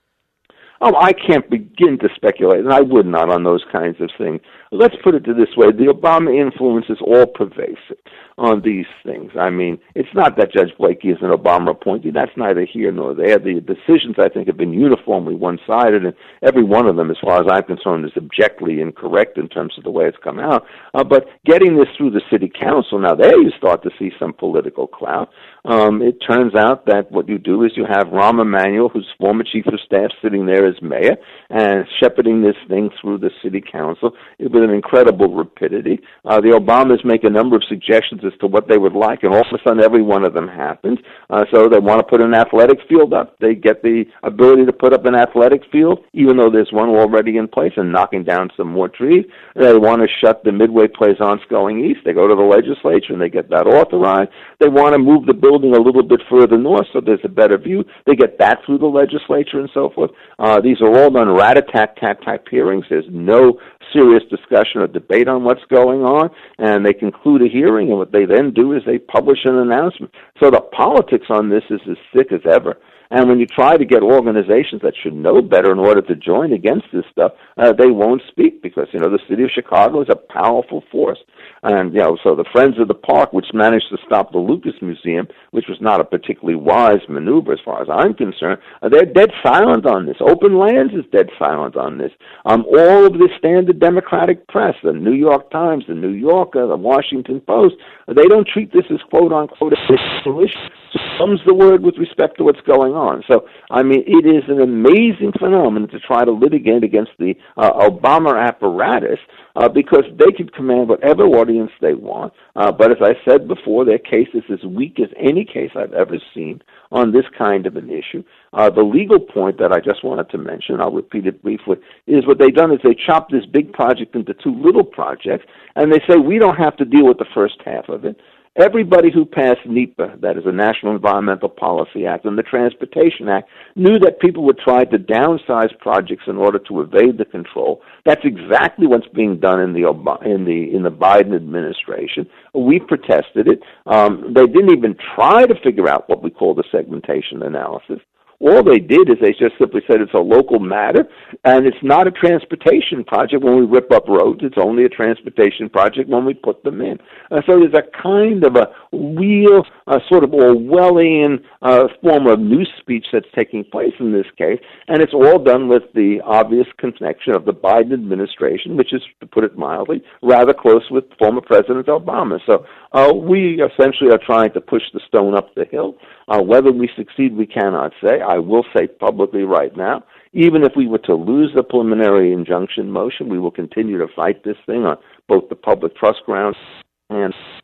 Oh, I can't begin to speculate, and I would not on those kinds of things. Let's put it this way. The Obama influence is all pervasive on these things. I mean, it's not that Judge Blakey is an Obama appointee. That's neither here nor there. The decisions, I think, have been uniformly one-sided, and every one of them, as far as I'm concerned, is objectively incorrect in terms of the way it's come out. Uh, but getting this through the city council, now there you start to see some political clout. Um, it turns out that what you do is you have Rahm Emanuel, who's former chief of staff, sitting there as mayor and shepherding this thing through the city council with an incredible rapidity. Uh, the Obamas make a number of suggestions as to what they would like, and all of a sudden every one of them happens. Uh, so they want to put an athletic field up. They get the ability to put up an athletic field, even though there's one already in place, and knocking down some more trees. They want to shut the Midway Plaisance going east. They go to the legislature and they get that authorized. They want to move the building a little bit further north so there's a better view. They get that through the legislature and so forth. Uh, these are all done rat-a-tat-tat type hearings. There's no serious discussion or debate on what's going on, and they conclude a hearing, and what they then do is they publish an announcement. So the politics on this is as thick as ever. And when you try to get organizations that should know better in order to join against this stuff, uh, they won't speak because, you know, the city of Chicago is a powerful force. And, you know, so the Friends of the Park, which managed to stop the Lucas Museum, which was not a particularly wise maneuver as far as I'm concerned, uh, they're dead silent on this. Open Lands is dead silent on this. Um, all of the standard Democratic press, the New York Times, the New Yorker, the Washington Post, they don't treat this as quote-unquote a issue. So comes the word with respect to what's going on. So, I mean, it is an amazing phenomenon to try to litigate against the uh, Obama apparatus uh, because they can command whatever audience they want. Uh, but as I said before, their case is as weak as any case I've ever seen on this kind of an issue. Uh, the legal point that I just wanted to mention, I'll repeat it briefly, is what they've done is they chopped this big project into two little projects, and they say we don't have to deal with the first half of it. Everybody who passed NEPA, that is the National Environmental Policy Act, and the Transportation Act, knew that people would try to downsize projects in order to evade the control. That's exactly what's being done in the in the in the Biden administration. We protested it. Um, they didn't even try to figure out what we call the segmentation analysis. All they did is they just simply said it's a local matter, and it's not a transportation project when we rip up roads. It's only a transportation project when we put them in. Uh, so there's a kind of a real uh, sort of Orwellian uh, form of news speech that's taking place in this case, and it's all done with the obvious connection of the Biden administration, which is, to put it mildly, rather close with former President Obama. So uh, we essentially are trying to push the stone up the hill. Uh, whether we succeed, we cannot say. I will say publicly right now, even if we were to lose the preliminary injunction motion, we will continue to fight this thing on both the public trust grounds and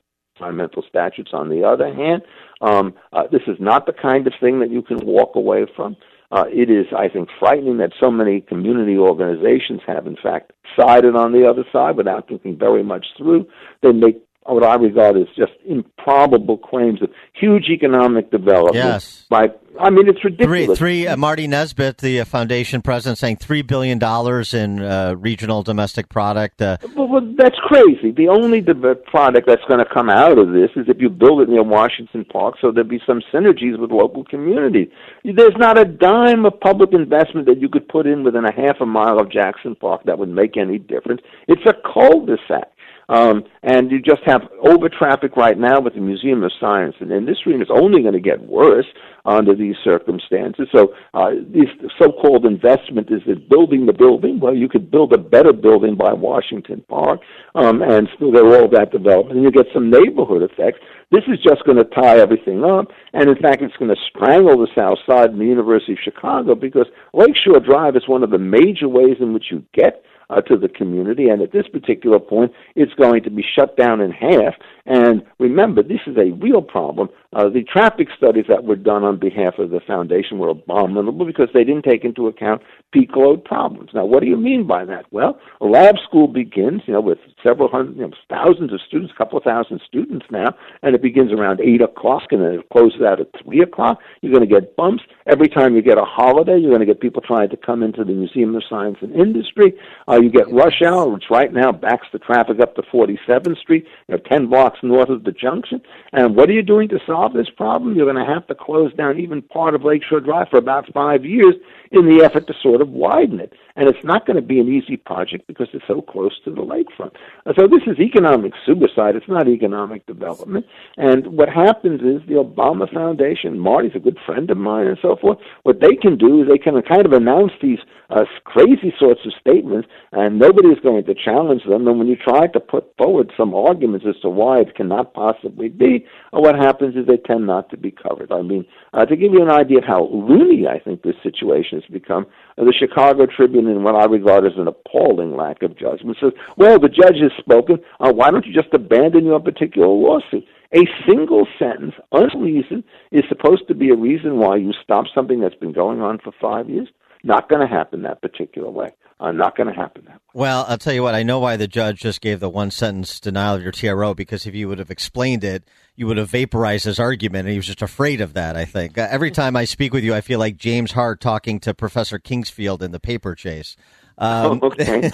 environmental statutes on the other hand. Um, uh, this is not the kind of thing that you can walk away from. Uh, it is, I think, frightening that so many community organizations have, in fact, sided on the other side without thinking very much through. They make what I regard as just improbable claims of huge economic development. Yes. By, I mean, it's ridiculous. Three, three uh, Marty Nesbitt, the uh, foundation president, saying three billion dollars in uh, regional domestic product. Uh, well, well, that's crazy. The only de- product that's going to come out of this is if you build it near Washington Park, so there'll be some synergies with local communities. There's not a dime of public investment that you could put in within a half a mile of Jackson Park that would make any difference. It's a cul-de-sac. Um, and you just have over traffic right now with the Museum of Science and Industry, and it's only going to get worse under these circumstances. So uh, this so-called investment is in building the building. Well, you could build a better building by Washington Park um, and still get all that development, and you get some neighborhood effects. This is just going to tie everything up, and in fact, it's going to strangle the South Side and the University of Chicago, because Lakeshore Drive is one of the major ways in which you get Uh, to the community, and at this particular point, it's going to be shut down in half. And remember, this is a real problem. Uh, the traffic studies that were done on behalf of the foundation were abominable because they didn't take into account peak load problems. Now, what do you mean by that? Well, a lab school begins, you know, with several hundred, you know, thousands of students, a couple of thousand students now, and it begins around eight o'clock, and then it closes out at three o'clock. You're going to get bumps. Every time you get a holiday, you're going to get people trying to come into the Museum of Science and Industry. Uh, you get rush hour, which right now backs the traffic up to forty-seventh Street, you know, ten blocks north of the junction. And what are you doing to solve this problem? You're going to have to close down even part of Lakeshore Drive for about five years in the effort to sort of widen it. And it's not going to be an easy project because it's so close to the lakefront. So this is economic suicide. It's not economic development. And what happens is the Obama Foundation, Marty's a good friend of mine and so forth, what they can do is they can kind of announce these uh, crazy sorts of statements, and nobody is going to challenge them. And when you try to put forward some arguments as to why it cannot possibly be, uh, what happens is they tend not to be covered. I mean, uh, to give you an idea of how loony I think this situation has become, uh, the Chicago Tribune, in what I regard as an appalling lack of judgment, says, well, the judge has spoken. Uh, why don't you just abandon your particular lawsuit? A single sentence, unreasoned, is supposed to be a reason why you stop something that's been going on for five years. Not going to happen that particular way. Uh, not going to happen that way. Well, I'll tell you what, I know why the judge just gave the one-sentence denial of your T R O, because if you would have explained it, you would have vaporized his argument, and he was just afraid of that, I think. Uh, every time I speak with you, I feel like James Hart talking to Professor Kingsfield in The Paper Chase. Um, oh, okay.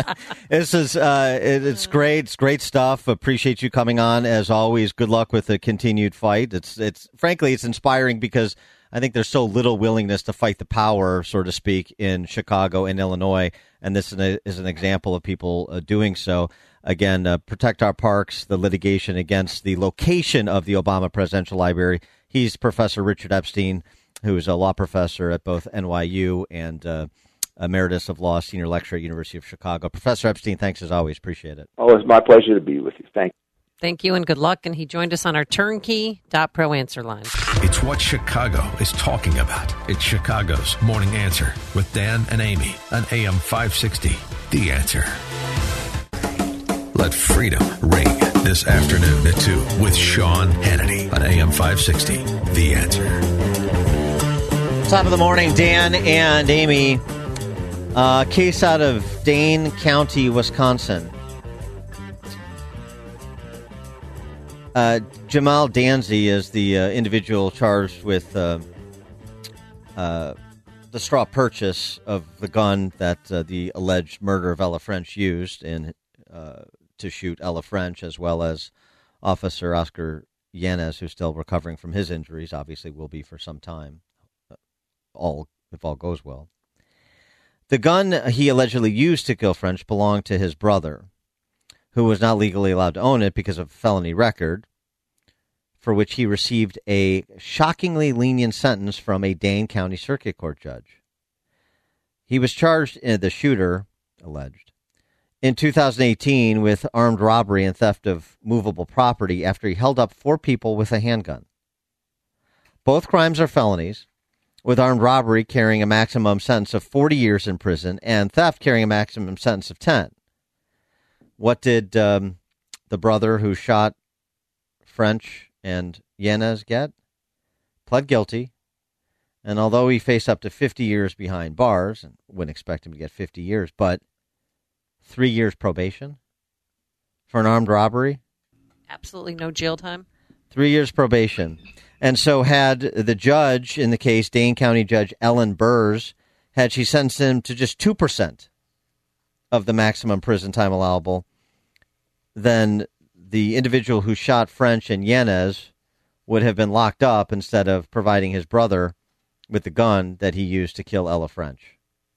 This is uh, it, it's great. It's great stuff. Appreciate you coming on, as always. Good luck with the continued fight. It's it's frankly, it's inspiring because I think there's so little willingness to fight the power, so to speak, in Chicago and Illinois, and this is, a, is an example of people uh, doing so. Again, uh, protect our parks, the litigation against the location of the Obama Presidential Library. He's Professor Richard Epstein, who is a law professor at both N Y U and uh, Emeritus of Law, Senior Lecturer at University of Chicago. Professor Epstein, thanks as always. Appreciate it. Oh, it's my pleasure to be with you. Thank you. Thank you and good luck. And he joined us on our turnkey dot pro answer line. It's what Chicago is talking about. It's Chicago's Morning Answer with Dan and Amy on A M five sixty. The Answer. Let freedom ring this afternoon at two with Sean Hannity on A M five sixty. The Answer. Top of the morning, Dan and Amy. Uh, case out of Dane County, Wisconsin. Uh, Jamal Danzy is the uh, individual charged with uh, uh, the straw purchase of the gun that uh, the alleged murder of Ella French used in uh, to shoot Ella French, as well as Officer Oscar Yanez, who's still recovering from his injuries. Obviously, will be for some time. All if all goes well. The gun he allegedly used to kill French belonged to his brother, who was not legally allowed to own it because of a felony record, for which he received a shockingly lenient sentence from a Dane County Circuit Court judge. He was charged, uh, the shooter, alleged, in two thousand eighteen with armed robbery and theft of movable property after he held up four people with a handgun. Both crimes are felonies, with armed robbery carrying a maximum sentence of forty years in prison and theft carrying a maximum sentence of ten. What did um, the brother who shot French and Yanez get, pled guilty. And although he faced up to fifty years behind bars, and wouldn't expect him to get fifty years, but three years probation for an armed robbery. Absolutely no jail time. Three years probation. And so had the judge in the case, Dane County Judge Ellen Burrs, had she sentenced him to just two percent of the maximum prison time allowable, then the individual who shot French and Yanez would have been locked up instead of providing his brother with the gun that he used to kill Ella French.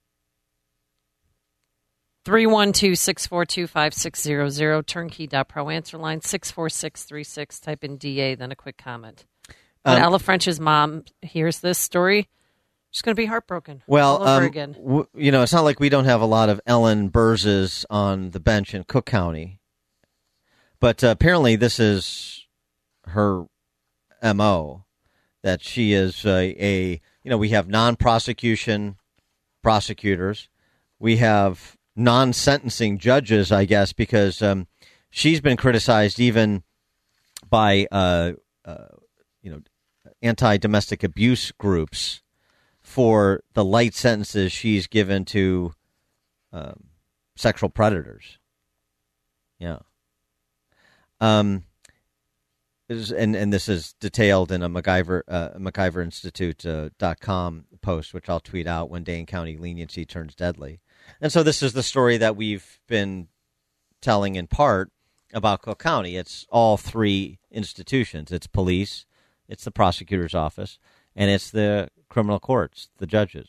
three one two, six four two, five six zero zero, turnkey dot pro, answer line six four six three six, type in D A, then a quick comment. When Um, Ella French's mom hears this story, she's going to be heartbroken Well, all over um, again. w- you know, it's not like we don't have a lot of Ellen Burzes on the bench in Cook County. But uh, apparently this is her M O, that she is a, a, you know, we have non-prosecution prosecutors. We have non-sentencing judges, I guess, because um, she's been criticized even by, uh, uh, you know, anti-domestic abuse groups for the light sentences she's given to um, sexual predators. Yeah. Um, is, and, and this is detailed in a MacIver, uh, MacIver Institute uh, dot com post, which I'll tweet out when Dane County leniency turns deadly. And so this is the story that we've been telling in part about Cook County. It's all three institutions. It's police, it's the prosecutor's office, and it's the criminal courts, the judges.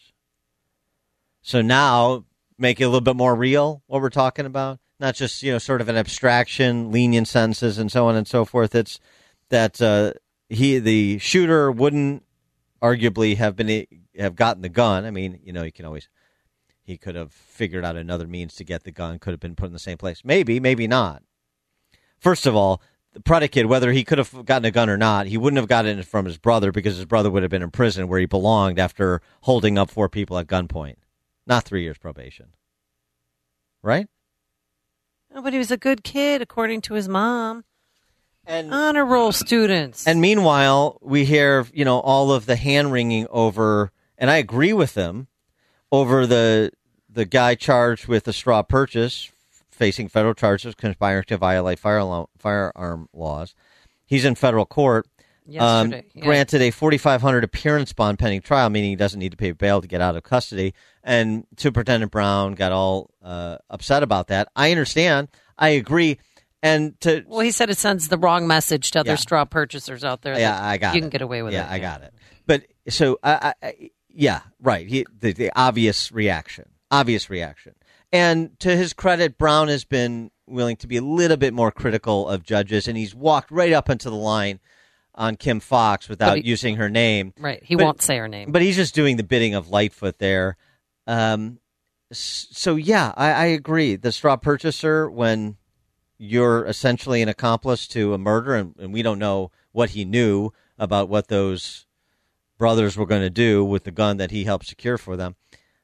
So now, make it a little bit more real, what we're talking about. Not just, you know, sort of an abstraction, lenient sentences and so on and so forth. It's that uh, he, the shooter, wouldn't arguably have been have gotten the gun. I mean, you know, you can always, he could have figured out another means to get the gun, could have been put in the same place. Maybe, maybe not. First of all, the predicate, whether he could have gotten a gun or not, he wouldn't have gotten it from his brother because his brother would have been in prison where he belonged after holding up four people at gunpoint. Not three years probation. Right? Oh, but he was a good kid, according to his mom. And honor roll students. And meanwhile, we hear, you know, all of the hand-wringing over, and I agree with them, over the the guy charged with a straw purchase, facing federal charges, conspiring to violate fire, firearm laws. He's in federal court. Yesterday, um, yeah. Granted a forty-five hundred dollars appearance bond pending trial, meaning he doesn't need to pay bail to get out of custody. And Superintendent Brown got all uh, upset about that. I understand. I agree. And to well, he said it sends the wrong message to other Yeah. straw purchasers out there. Yeah, that I got you it. can get away with yeah, it. I got it. But so, I, I, yeah, right. He, the, the obvious reaction, obvious reaction. And to his credit, Brown has been willing to be a little bit more critical of judges, and he's walked right up into the line on Kim Fox without he- using her name. Right. He But- won't say her name. But he's just doing the bidding of Lightfoot there. Um, s- so, yeah, I, I agree. The straw purchaser, when you're essentially an accomplice to a murder, and, and we don't know what he knew about what those brothers were going to do with the gun that he helped secure for them.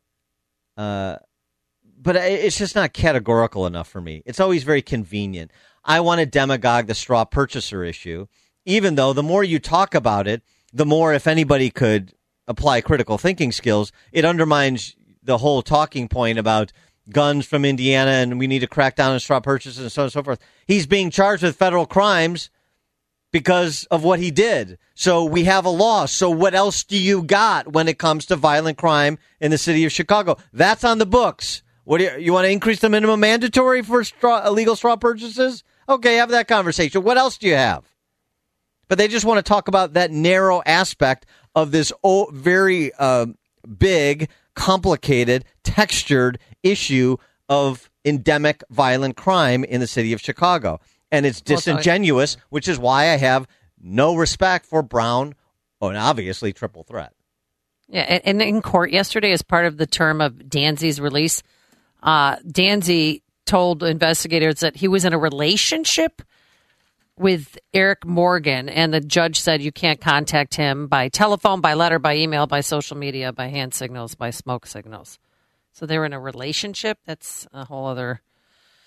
Uh, but I- it's just not categorical enough for me. It's always very convenient. I want to demagogue the straw purchaser issue, even though the more you talk about it, the more, if anybody could apply critical thinking skills, it undermines the whole talking point about guns from Indiana and we need to crack down on straw purchases and so on and so forth. He's being charged with federal crimes because of what he did. So we have a law. So what else do you got when it comes to violent crime in the city of Chicago? That's on the books. What do you, you want to increase the minimum mandatory for straw, illegal straw purchases? Okay, have that conversation. What else do you have? But they just want to talk about that narrow aspect of this oh, very uh, big, complicated, textured issue of endemic violent crime in the city of Chicago. And it's Well, so- disingenuous, which is why I have no respect for Brown, and obviously triple threat. Yeah, and, and in court yesterday, as part of the term of Danzy's release, uh, Danzy told investigators that he was in a relationship with Eric Morgan, and the judge said you can't contact him by telephone, by letter, by email, by social media, by hand signals, by smoke signals. So they were in a relationship. That's a whole other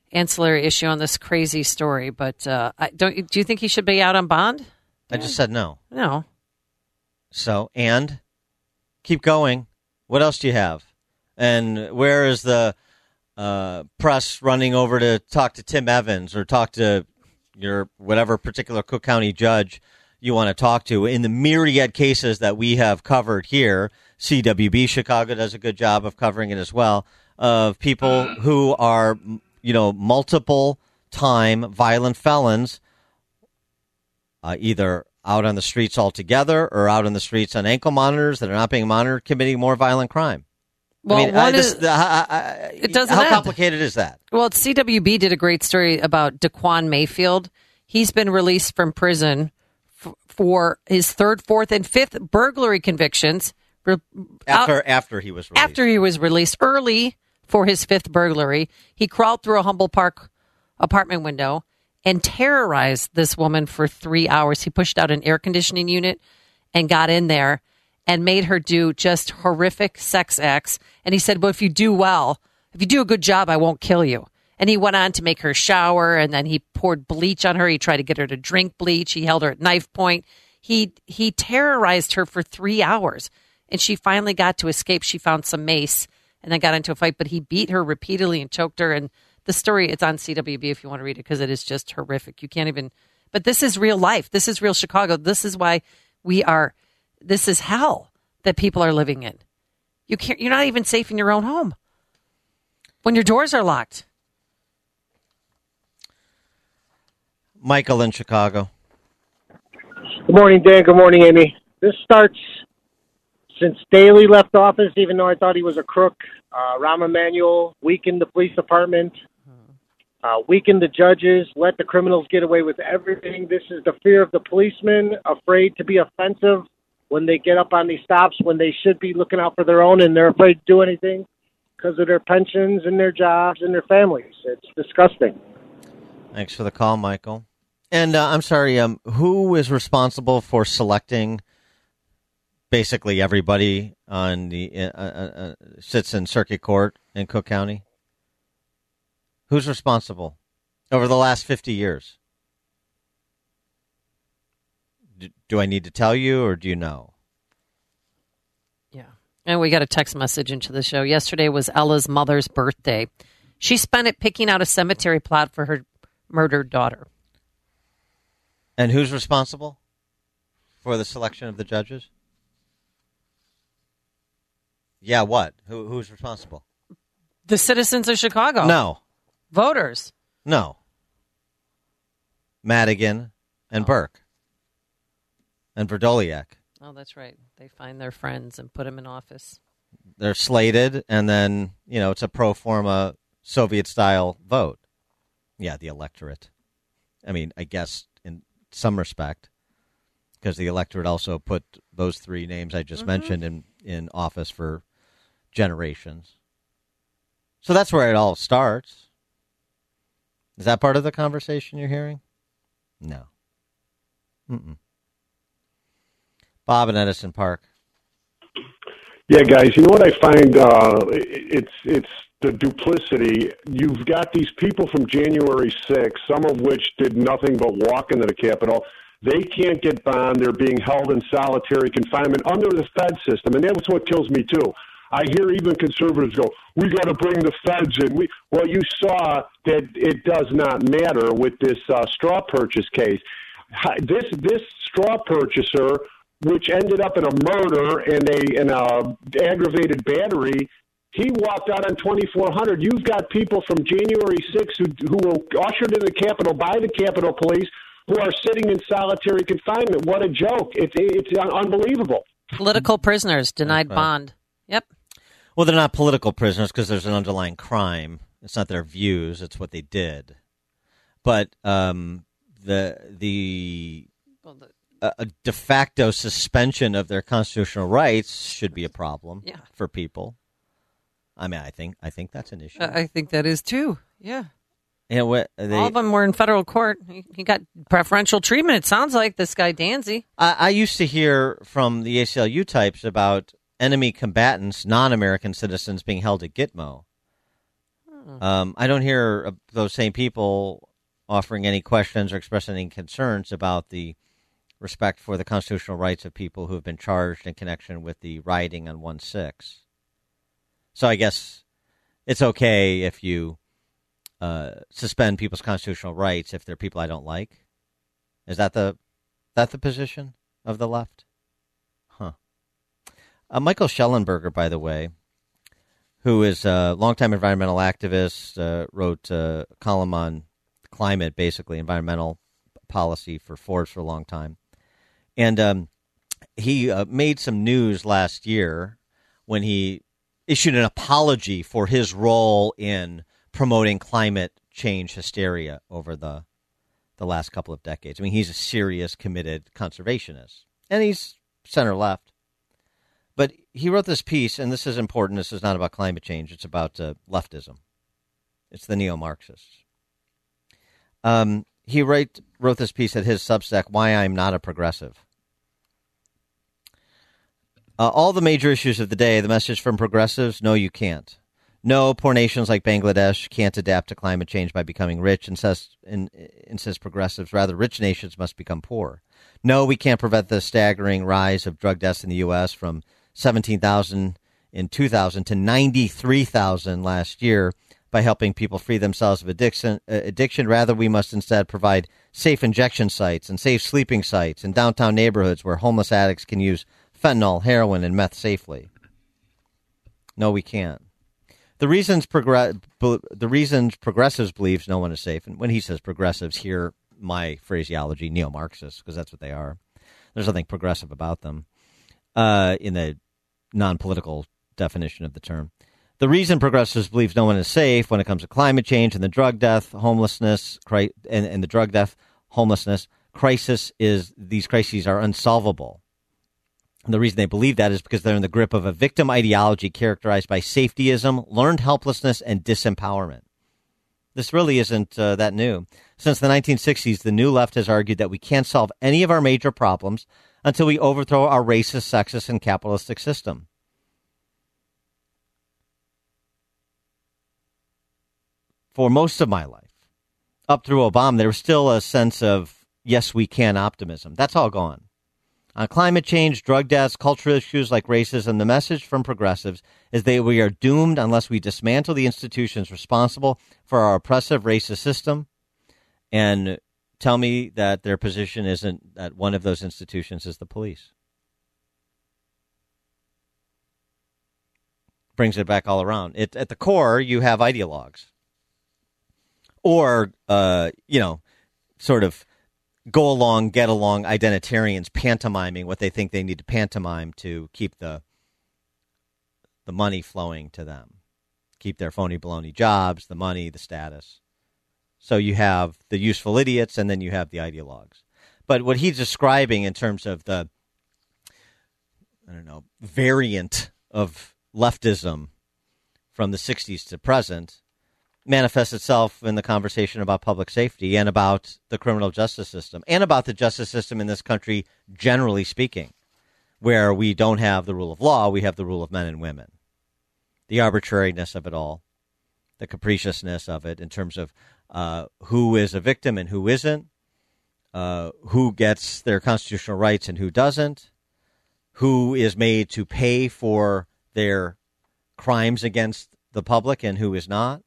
ancillary issue on this crazy story, but uh, I don't. Do you think he should be out on bond? I just said no. No. So, and keep going. What else do you have? And where is the uh, press running over to talk to Tim Evans or talk to your whatever particular Cook County judge you want to talk to? In the myriad cases that we have covered here, C W B Chicago does a good job of covering it as well, of people who are, you know, multiple time violent felons, uh, either out on the streets altogether or out on the streets on ankle monitors that are not being monitored, committing more violent crime. Well, I mean, one I just, is, uh, I, I, it doesn't how end. complicated is that? Well, C W B did a great story about Daquan Mayfield. He's been released from prison f- for his third, fourth, and fifth burglary convictions. Re- After out, after he was released. After he was released early for his fifth burglary, he crawled through a Humboldt Park apartment window and terrorized this woman for three hours. He pushed out an air conditioning unit and got in there and made her do just horrific sex acts. And he said, well, if you do well, if you do a good job, I won't kill you. And he went on to make her shower, and then he poured bleach on her. He tried to get her to drink bleach. He held her at knife point. He he terrorized her for three hours. And she finally got to escape. She found some mace and then got into a fight. But he beat her repeatedly and choked her. And the story, it's on C W B if you want to read it, because it is just horrific. You can't even, but this is real life. This is real Chicago. This is why we are, this is hell that people are living in. You can't, you're not even safe in your own home when your doors are locked. Michael in Chicago. Good morning, Dan. Good morning, Amy. This starts since Daley left office, even though I thought he was a crook. Uh, Rahm Emanuel weakened the police department, uh, weakened the judges, let the criminals get away with everything. This is the fear of the policemen, afraid to be offensive when they get up on these stops, when they should be looking out for their own, and they're afraid to do anything because of their pensions and their jobs and their families. It's disgusting. Thanks for the call, Michael. And uh, I'm sorry, um, who is responsible for selecting basically everybody on the uh, uh, uh, sits in circuit court in Cook County? Who's responsible over the last fifty years? Do, do I need to tell you, or do you know? Yeah. And we got a text message into the show. Yesterday was Ella's mother's birthday. She spent it picking out a cemetery plot for her murdered daughter. And who's responsible for the selection of the judges? Yeah, what? Who, who's responsible? The citizens of Chicago. No. Voters. No. Madigan and Oh. Burke. And Verdoliak. Oh, that's right. They find their friends and put them in office. They're slated, and then, you know, it's a pro forma Soviet-style vote. Yeah, the electorate. I mean, I guess in some respect, because the electorate also put those three names I just mm-hmm. mentioned in, in office for generations. So that's where it all starts. Is that part of the conversation you're hearing? No. Mm-mm. Bob in Edison Park. Yeah, guys, you know what I find? Uh, it's it's the duplicity. You've got these people from January sixth, some of which did nothing but walk into the Capitol. They can't get bond. They're being held in solitary confinement under the Fed system, and that's what kills me, too. I hear even conservatives go, we got to bring the feds in. We, well, you saw that it does not matter with this uh, straw purchase case. This this straw purchaser, which ended up in a murder and a and a aggravated battery, he walked out on twenty-four hundred. You've got people from January sixth who, who were ushered into the Capitol by the Capitol Police who are sitting in solitary confinement. What a joke. It's, it's unbelievable. Political prisoners denied bond. Yep. Well, they're not political prisoners because there's an underlying crime. It's not their views. It's what they did. But um, the the... a de facto suspension of their constitutional rights should be a problem yeah. for people. I mean, I think I think that's an issue. Uh, I think that is too. Yeah. Yeah. What, they, all of them were in federal court. He, he got preferential treatment. It sounds like this guy Danzy. I, I used to hear from the A C L U types about enemy combatants, non-American citizens, being held at Gitmo. Hmm. Um, I don't hear those same people offering any questions or expressing any concerns about the respect for the constitutional rights of people who have been charged in connection with the rioting on one six. So I guess it's okay if you uh, suspend people's constitutional rights if they're people I don't like. Is that the that the position of the left? Huh. Uh, Michael Schellenberger, by the way, who is a longtime environmental activist, uh, wrote a column on climate, basically environmental policy for Forbes for a long time. And um, he uh, made some news last year when he issued an apology for his role in promoting climate change hysteria over the the last couple of decades. I mean, he's a serious, committed conservationist, and he's center-left. But he wrote this piece, and this is important. This is not about climate change. It's about uh, leftism. It's the neo-Marxists. Um, he write, wrote this piece at his Substack, Why I'm Not a Progressive. Uh, all the major issues of the day, the message from progressives, no, you can't. No, poor nations like Bangladesh can't adapt to climate change by becoming rich, insist, in, insist progressives. Rather, rich nations must become poor. No, we can't prevent the staggering rise of drug deaths in the U S from seventeen thousand in two thousand to ninety-three thousand last year by helping people free themselves of addiction. Uh, addiction. Rather, we must instead provide safe injection sites and safe sleeping sites in downtown neighborhoods where homeless addicts can use fentanyl, heroin, and meth safely. No, we can't. The reasons progress, the reasons progressives believes no one is safe, and when he says progressives, hear my phraseology, neo-Marxists, because that's what they are. There's nothing progressive about them uh, in the non-political definition of the term. The reason progressives believes no one is safe when it comes to climate change and the drug death, homelessness, cri- and, and the drug death, homelessness crisis is these crises are unsolvable. And the reason they believe that is because they're in the grip of a victim ideology characterized by safetyism, learned helplessness, and disempowerment. This really isn't uh, that new. Since the nineteen sixties, the New Left has argued that we can't solve any of our major problems until we overthrow our racist, sexist, and capitalistic system. For most of my life, up through Obama, there was still a sense of, yes, we can optimism. That's all gone. On climate change, drug deaths, cultural issues like racism, the message from progressives is that we are doomed unless we dismantle the institutions responsible for our oppressive racist system and tell me that their position isn't that one of those institutions is the police. Brings it back all around. It, at the core, you have ideologues. Or, uh, you know, sort of go along, get along identitarians pantomiming what they think they need to pantomime to keep the the money flowing to them, keep their phony baloney jobs, the money, the status. So you have the useful idiots, and then you have the ideologues. But what he's describing in terms of the, I don't know, variant of leftism from the sixties to present manifests itself in the conversation about public safety and about the criminal justice system and about the justice system in this country, generally speaking, where we don't have the rule of law, we have the rule of men and women. The arbitrariness of it all, the capriciousness of it in terms of uh, who is a victim and who isn't, uh, who gets their constitutional rights and who doesn't, who is made to pay for their crimes against the public and who is not.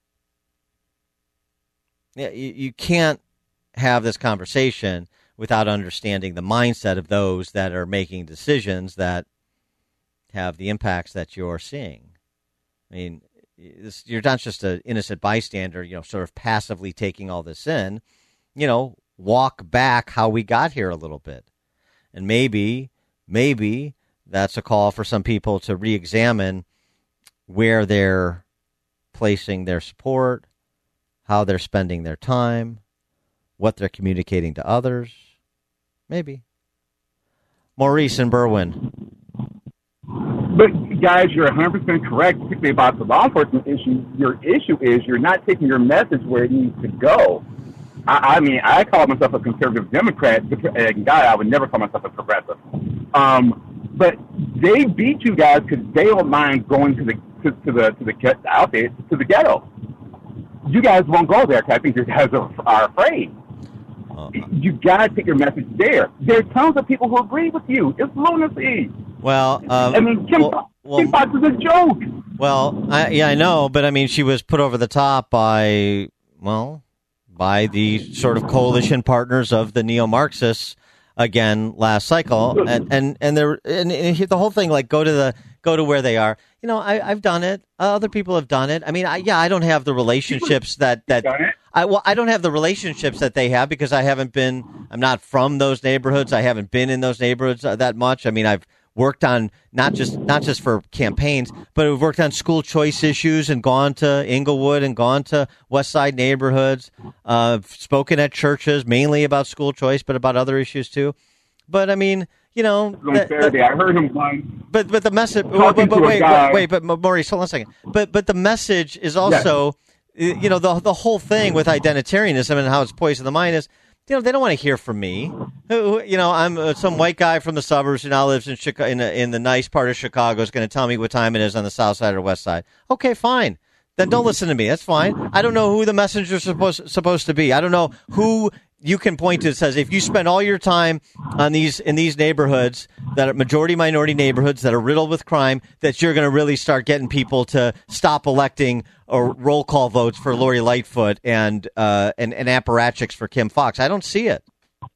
You, you can't have this conversation without understanding the mindset of those that are making decisions that have the impacts that you're seeing. I mean, this, you're not just an innocent bystander, you know, sort of passively taking all this in. You know, walk back how we got here a little bit. And maybe, maybe that's a call for some people to re-examine where they're placing their support, how they're spending their time, what they're communicating to others. Maybe. Maurice in Berwyn. But, guys, you're one hundred percent correct, particularly about the law enforcement issue. Your issue is you're not taking your message where it needs to go. I, I mean, I call myself a conservative Democrat, and God, I would never call myself a progressive. Um, but they beat you guys because they don't mind going to the to, to the to the out there to the ghetto. you guys won't go there because I think you guys are, are afraid. Uh, you got to take your message there. There are tons of people who agree with you. It's lunacy. Well, um, I mean, Kim, well, well, Kim Fox is a joke. Well, I, yeah, I know, but I mean, she was put over the top by, well, by the sort of coalition partners of the neo-Marxists again last cycle, and and and there and, and the whole thing, like, go to the go to where they are. You know, I, I've done it. Uh, other people have done it. I mean, I, yeah, I don't have the relationships that that I well, I don't have the relationships that they have because I haven't been. I'm not from those neighborhoods. I haven't been in those neighborhoods uh, that much. I mean, I've worked on not just not just for campaigns, but we've worked on school choice issues and gone to Inglewood and gone to West Side neighborhoods, uh, spoken at churches mainly about school choice, but about other issues too. But I mean, you know, on Saturday, I heard him one. But but the message. But, but, but wait, wait, wait, but Maurice, hold on a second. But but the message is also, yes. you know, the the whole thing with identitarianism and how it's poisoned the mind is. You know, they don't want to hear from me. You know, I'm uh, some white guy from the suburbs who now lives in Chicago, in, a, in the nice part of Chicago, is going to tell me what time it is on the south side or west side. Okay, fine. Then don't listen to me. That's fine. I don't know who the messenger is supposed supposed to be. I don't know who you can point to that says if you spend all your time on these in these neighborhoods that are majority minority neighborhoods that are riddled with crime, that you're going to really start getting people to stop electing or roll call votes for Lori Lightfoot and uh, and, and apparatchiks for Kim Fox. I don't see it.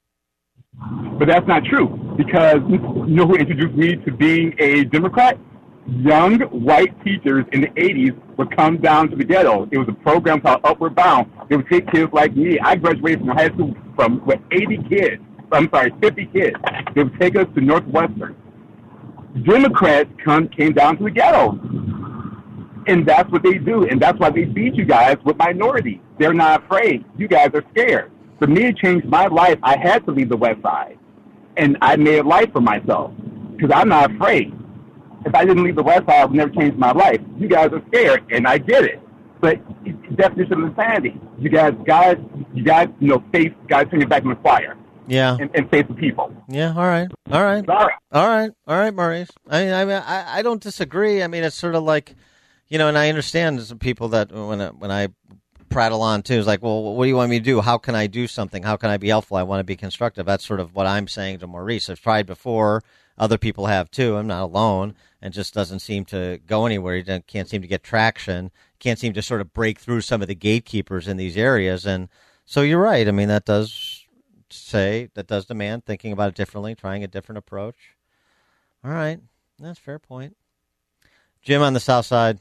But that's not true because you know who introduced me to being a Democrat? Young white teachers in the eighties would come down to the ghetto. It was a program called Upward Bound. They would take kids like me. I graduated from high school from with eighty kids. I'm sorry, fifty kids. They would take us to Northwestern. Democrats come came down to the ghetto. And that's what they do. And that's why they beat you guys with minorities. They're not afraid. You guys are scared. For me, it changed my life. I had to leave the West Side. And I made a life for myself because I'm not afraid. If I didn't leave the West Side, I would never change my life. You guys are scared, and I get it. But it's the definition of insanity. You guys, guys, you guys, you know, face, guys, turn your back on the fire. Yeah. And, and face the people. Yeah. All right. All right. Sorry. All right. All right, Maurice. I mean, I mean, I, I don't disagree. I mean, it's sort of like, you know, and I understand some people that when I, when I prattle on too, is like, well, what do you want me to do? How can I do something? How can I be helpful? I want to be constructive. That's sort of what I'm saying to Maurice. I've tried before. Other people have too. I'm not alone, and just doesn't seem to go anywhere. He can't seem to get traction. Can't seem to sort of break through some of the gatekeepers in these areas. And so you're right. I mean, that does say that does demand thinking about it differently, trying a different approach. All right, that's a fair point. Jim on the south side.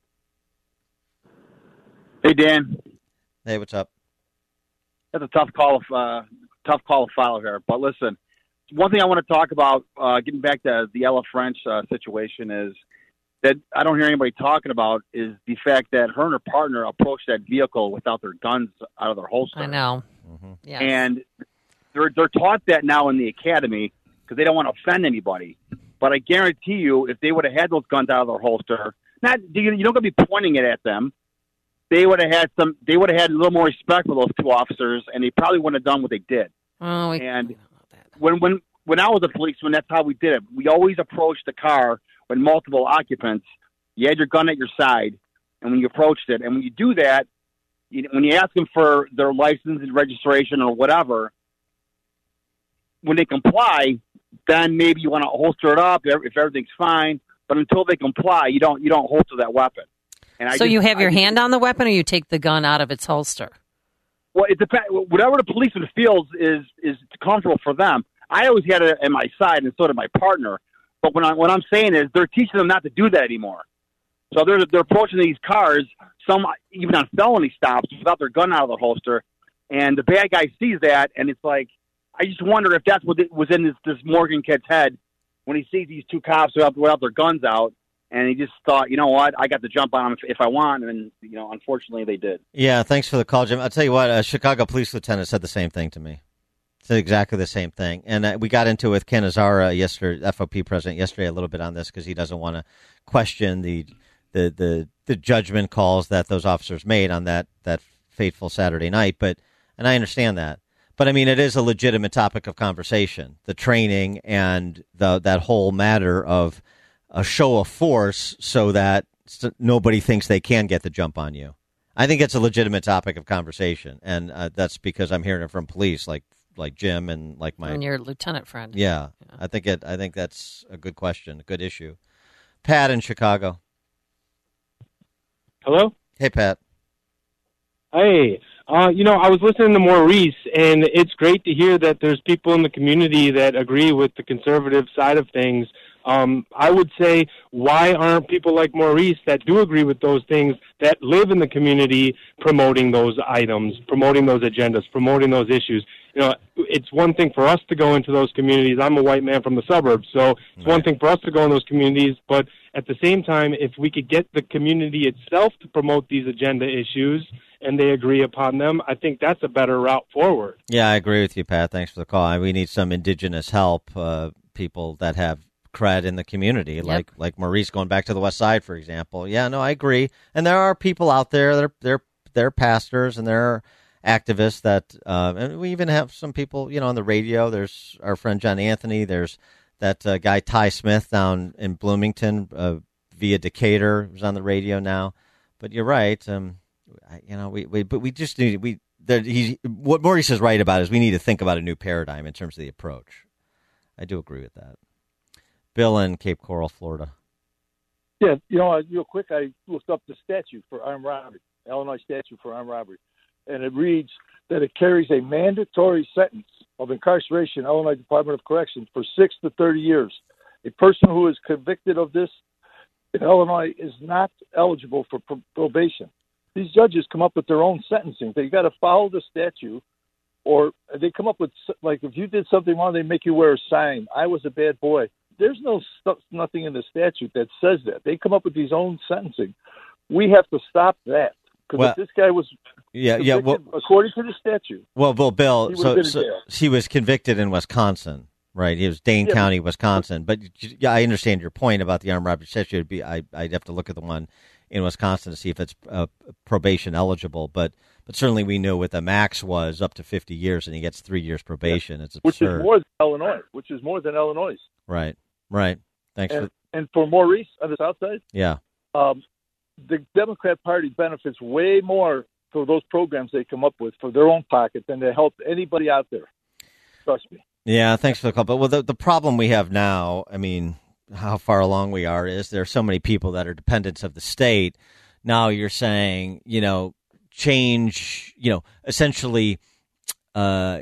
Hey, Dan. Hey, what's up? That's a tough call. Uh, tough call to follow here, but listen. One thing I want to talk about, uh, getting back to the Ella French uh, situation, is that I don't hear anybody talking about is the fact that her and her partner approached that vehicle without their guns out of their holster. I know. Mm-hmm. Yeah. And they're they're taught that now in the academy because they don't want to offend anybody. But I guarantee you, if they would have had those guns out of their holster, not you don't got to be pointing it at them. They would have had some. They would have had a little more respect for those two officers, and they probably wouldn't have done what they did. Oh, we- and. When when when I was a policeman, that's how we did it. We always approached the car with multiple occupants. You had your gun at your side, and when you approached it, and when you do that, you, when you ask them for their license and registration or whatever, when they comply, then maybe you want to holster it up if everything's fine. But until they comply, you don't you don't holster that weapon. And I so just, you have your I, hand on the weapon, or you take the gun out of its holster? Well, it depends. Whatever the policeman feels is is comfortable for them. I always had it at my side, and so did my partner. But when I, what I'm saying is, they're teaching them not to do that anymore. So they're they're approaching these cars, some even on felony stops, without their gun out of their holster, and the bad guy sees that, and it's like, I just wonder if that's what was in this, this Morgan kid's head when he sees these two cops without, without their guns out. And he just thought, you know what, I got to jump on them if, if I want. And, you know, unfortunately they did. Yeah, thanks for the call, Jim. I'll tell you what, a Chicago police lieutenant said the same thing to me. Said exactly the same thing. And uh, we got into it with Ken Azara, yesterday, F O P president, yesterday a little bit on this because he doesn't want to question the, the the the judgment calls that those officers made on that, that fateful Saturday night. But and I understand that. But, I mean, it is a legitimate topic of conversation, the training and the that whole matter of a show of force so that nobody thinks they can get the jump on you. I think it's a legitimate topic of conversation, and uh, that's because I'm hearing it from police, like like Jim and like my and your lieutenant friend. Yeah, yeah, I think it. I think that's a good question, a good issue. Pat in Chicago. Hello. Hey, Pat. Hey, uh, you know, I was listening to Maurice, and it's great to hear that there's people in the community that agree with the conservative side of things. Um, I would say, why aren't people like Maurice that do agree with those things, that live in the community, promoting those items, promoting those agendas, promoting those issues? You know, it's one thing for us to go into those communities. I'm a white man from the suburbs, so it's one thing for us to go in those communities, but at the same time, if we could get the community itself to promote these agenda issues and they agree upon them, I think that's a better route forward. Yeah, I agree with you, Pat. Thanks for the call. We need some indigenous help, uh, people that have cred in the community, Yep. like like Maurice going back to the West Side, for example. Yeah, no, I agree. And there are people out there, they're they're they're pastors and they're activists that, uh, and we even have some people, you know, on the radio. There's our friend John Anthony. There's that uh, guy Ty Smith down in Bloomington uh, via Decatur, who's on the radio now. But you're right. Um, I, you know, we, we but we just need we. There, he, what Maurice is right about is we need to think about a new paradigm in terms of the approach. I do agree with that. Bill in Cape Coral, Florida. Yeah, you know, real quick, I looked up the statute for armed robbery, Illinois statute for armed robbery, and it reads that it carries a mandatory sentence of incarceration, Illinois Department of Corrections, for six to thirty years. A person who is convicted of this in Illinois is not eligible for pro- probation. These judges come up with their own sentencing. They got to follow the statute, or they come up with, like, if you did something wrong, they make you wear a sign. I was a bad boy. There's no st- nothing in the statute that says that. They come up with these own sentencing. We have to stop that. Because Well, if this guy was Yeah, yeah. Well, according to the statute, well, Bill, Bill. He So, would've been so in jail. he was convicted in Wisconsin, right? He was Dane Yeah, but- County, Wisconsin. But yeah, I understand your point about the armed robbery statute. It'd be, I, I'd have to look at the one in Wisconsin to see if it's uh, probation eligible. But but certainly we know what the max was, up to fifty years, and he gets three years probation. It's which absurd. is more than Illinois, which is more than Illinois. Right, right. Thanks And, for and for Maurice on the south side, yeah. um, the Democrat Party benefits way more for those programs they come up with for their own pocket than they help anybody out there. Trust me. Yeah, thanks for the call. But well, the, the problem we have now, I mean, how far along we are is there are so many people that are dependents of the state. Now you're saying, you know, change, you know, essentially uh,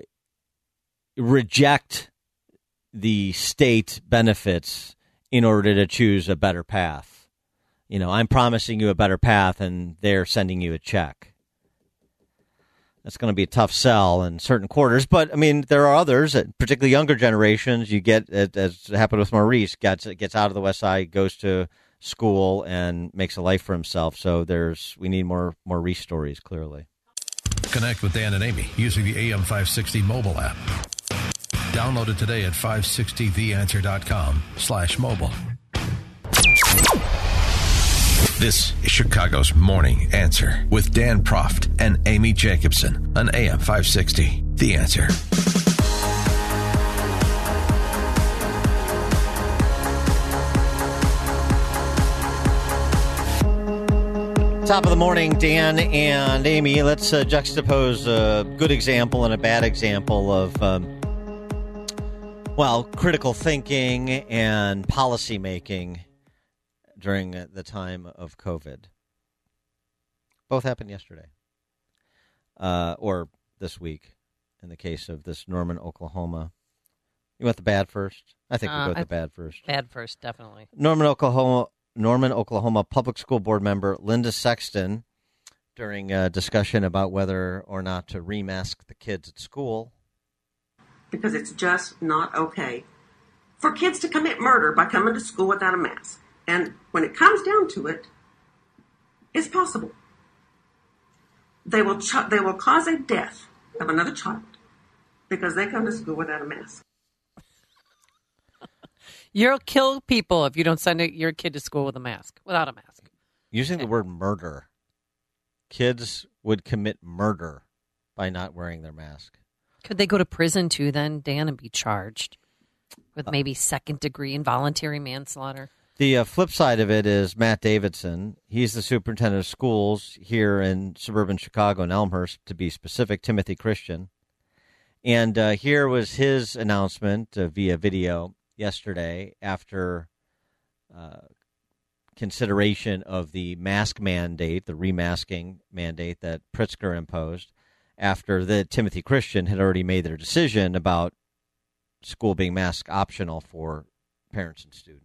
reject the state benefits in order to choose a better path. You know, I'm promising you a better path and they're sending you a check. That's going to be a tough sell in certain quarters. But, I mean, there are others, particularly younger generations. You get, as happened with Maurice, gets, gets out of the West Side, goes to school, and makes a life for himself. So there's we need more Maurice stories, clearly. Connect with Dan and Amy using the A M five sixty mobile app. Download it today at five sixty the answer dot com slash mobile. This is Chicago's Morning Answer with Dan Proft and Amy Jacobson on A M five sixty. The Answer. Top of the morning, Dan and Amy. Let's uh, juxtapose a good example and a bad example of, um, well, critical thinking and policy making during the time of COVID. Both happened yesterday, uh, or this week, in the case of this Norman, Oklahoma. You want the bad first? I think we'll Uh, go with I- the bad first. Bad first, definitely. Norman, Oklahoma. Norman, Oklahoma Public School Board member Linda Sexton, during a discussion about whether or not to remask the kids at school. Because it's just not okay for kids to commit murder by coming to school without a mask. And when it comes down to it, it's possible. They will ch- they will cause a death of another child because they come to school without a mask. You'll kill people if you don't send your kid to school with a mask, without a mask. Using the word murder, kids would commit murder by not wearing their mask. Could they go to prison too then, Dan, and be charged with maybe second degree involuntary manslaughter? The uh, flip side of it is Matt Davidson. He's the superintendent of schools here in suburban Chicago, in Elmhurst, to be specific, Timothy Christian. And uh, here was his announcement uh, via video yesterday after uh, consideration of the mask mandate, the remasking mandate that Pritzker imposed, after the Timothy Christian had already made their decision about school being mask optional for parents and students.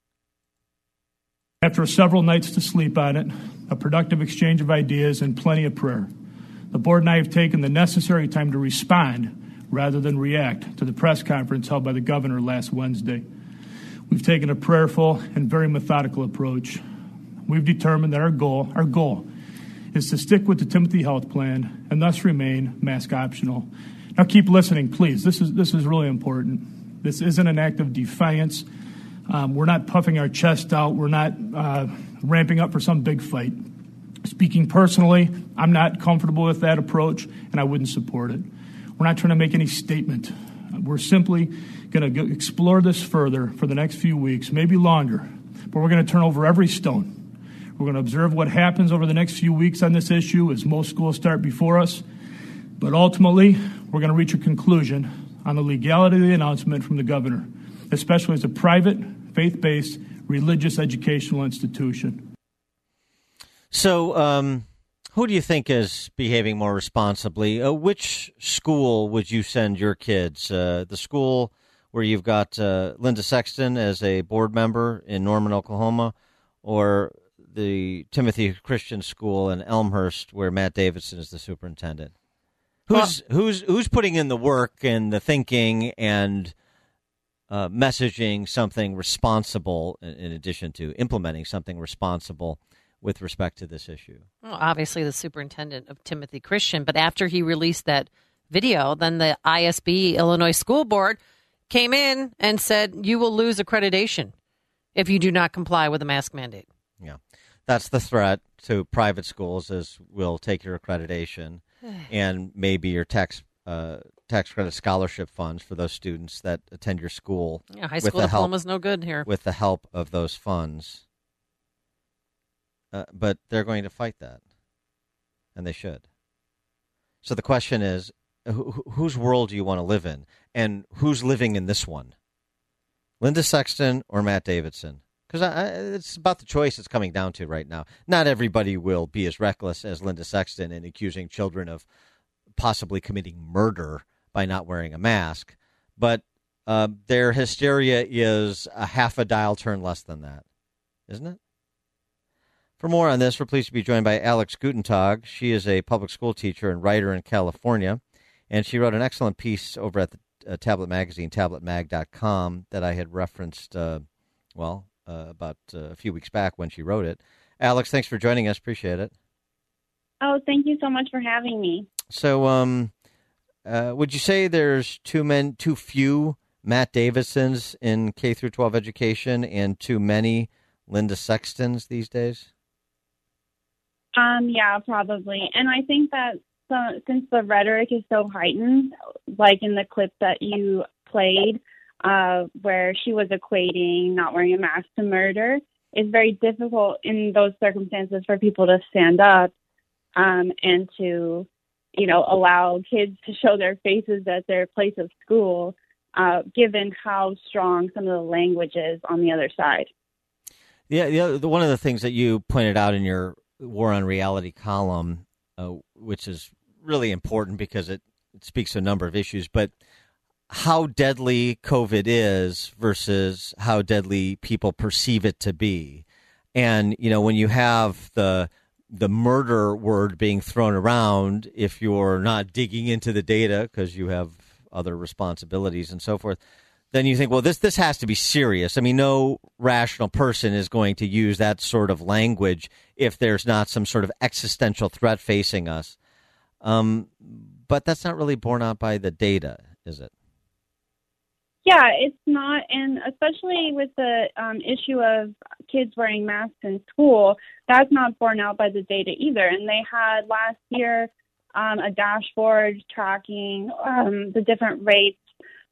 After several nights to sleep on it, a productive exchange of ideas, and plenty of prayer, the board and I have taken the necessary time to respond rather than react to the press conference held by the governor last Wednesday. We've taken a prayerful and very methodical approach. We've determined that our goal, our goal is to stick with the Timothy Health Plan and thus remain mask optional. Now keep listening, please. This is, this is really important. This isn't an act of defiance. Um, we're not puffing our chest out. We're not uh, ramping up for some big fight. Speaking personally, I'm not comfortable with that approach, and I wouldn't support it. We're not trying to make any statement. We're simply going to explore this further for the next few weeks, maybe longer, but we're going to turn over every stone. We're going to observe what happens over the next few weeks on this issue as most schools start before us, but ultimately, we're going to reach a conclusion on the legality of the announcement from the governor, especially as a private, faith-based, religious educational institution. So, um, who do you think is behaving more responsibly? Uh, which school would you send your kids? Uh, the school where you've got uh, Linda Sexton as a board member in Norman, Oklahoma, or the Timothy Christian School in Elmhurst where Matt Davidson is the superintendent? Who's well, who's who's putting in the work and the thinking and Uh, messaging something responsible in, in addition to implementing something responsible with respect to this issue? Well, obviously the superintendent of Timothy Christian, but after he released that video, then the I S B, Illinois School Board, came in and said, you will lose accreditation if you do not comply with the mask mandate. Yeah, that's the threat to private schools is we'll take your accreditation and maybe your tax uh tax credit scholarship funds for those students that attend your school. Yeah, high school diploma's no good here. With the help of those funds. Uh, but they're going to fight that, and they should. So the question is, wh- whose world do you want to live in, and who's living in this one? Linda Sexton or Matt Davidson? Because it's about the choice it's coming down to right now. Not everybody will be as reckless as Linda Sexton in accusing children of possibly committing murder by not wearing a mask, but uh, their hysteria is a half a dial turn less than that, isn't it? For more on this, we're pleased to be joined by Alex Gutentag. She is a public school teacher and writer in California, and she wrote an excellent piece over at the uh, Tablet Magazine, tablet mag dot com, that I had referenced, uh, well, uh, about uh, a few weeks back when she wrote it. Alex, thanks for joining us. Appreciate it. Oh, thank you so much for having me. So, um... Uh, would you say there's too men, too few Matt Davidsons in K through twelve education, and too many Linda Sextons these days? Um, yeah, probably. And I think that so, since the rhetoric is so heightened, like in the clip that you played, uh, where she was equating not wearing a mask to murder, it's very difficult in those circumstances for people to stand up um, and to, you know, allow kids to show their faces at their place of school, uh, given how strong some of the language is on the other side. Yeah, the, other, the one of the things that you pointed out in your War on Reality column, uh, which is really important because it, it speaks to a number of issues, but how deadly COVID is versus how deadly people perceive it to be. And, you know, when you have the the murder word being thrown around, if you're not digging into the data because you have other responsibilities and so forth, then you think, well, this this has to be serious. I mean, no rational person is going to use that sort of language if there's not some sort of existential threat facing us. Um, but that's not really borne out by the data, is it? Yeah, it's not, and especially with the um, issue of kids wearing masks in school, that's not borne out by the data either. And they had last year um, a dashboard tracking um, the different rates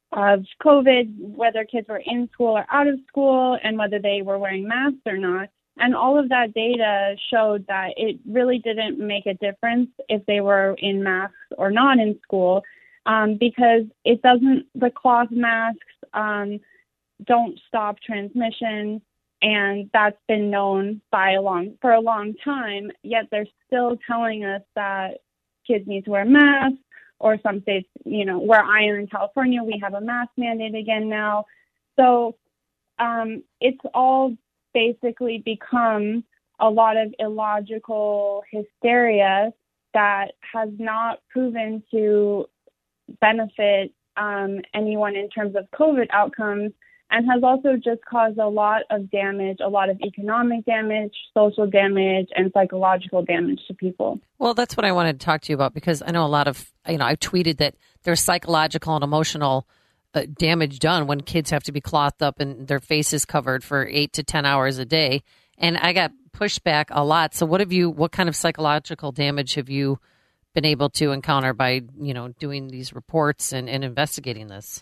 of COVID, whether kids were in school or out of school, and whether they were wearing masks or not. And all of that data showed that it really didn't make a difference if they were in masks or not in school, um, because it doesn't, the cloth masks um, don't stop transmission, and that's been known by a long, for a long time, yet they're still telling us that kids need to wear masks, or some states, you know, where I am in California, we have a mask mandate again now. So um, it's all basically become a lot of illogical hysteria that has not proven to benefit um, anyone in terms of COVID outcomes, and has also just caused a lot of damage, a lot of economic damage, social damage, and psychological damage to people. Well, that's what I wanted to talk to you about, because I know a lot of, you know, I tweeted that there's psychological and emotional uh, damage done when kids have to be clothed up and their faces covered for eight to ten hours a day. And I got pushed back a lot. So what have you, what kind of psychological damage have you been able to encounter by, you know, doing these reports and, and investigating this?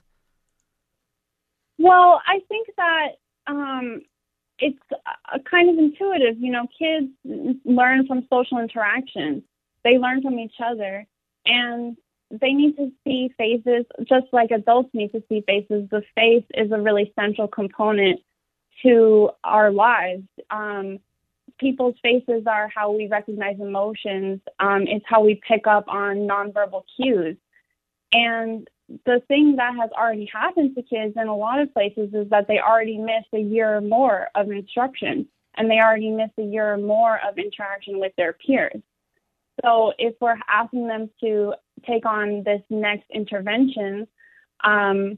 Well, I think that um, it's a kind of intuitive. You know, kids learn from social interaction. They learn from each other, and they need to see faces just like adults need to see faces. The face is a really central component to our lives. Um, people's faces are how we recognize emotions. Um, it's how we pick up on nonverbal cues. And the thing that has already happened to kids in a lot of places is that they already missed a year or more of instruction, and they already missed a year or more of interaction with their peers. So if we're asking them to take on this next intervention, um,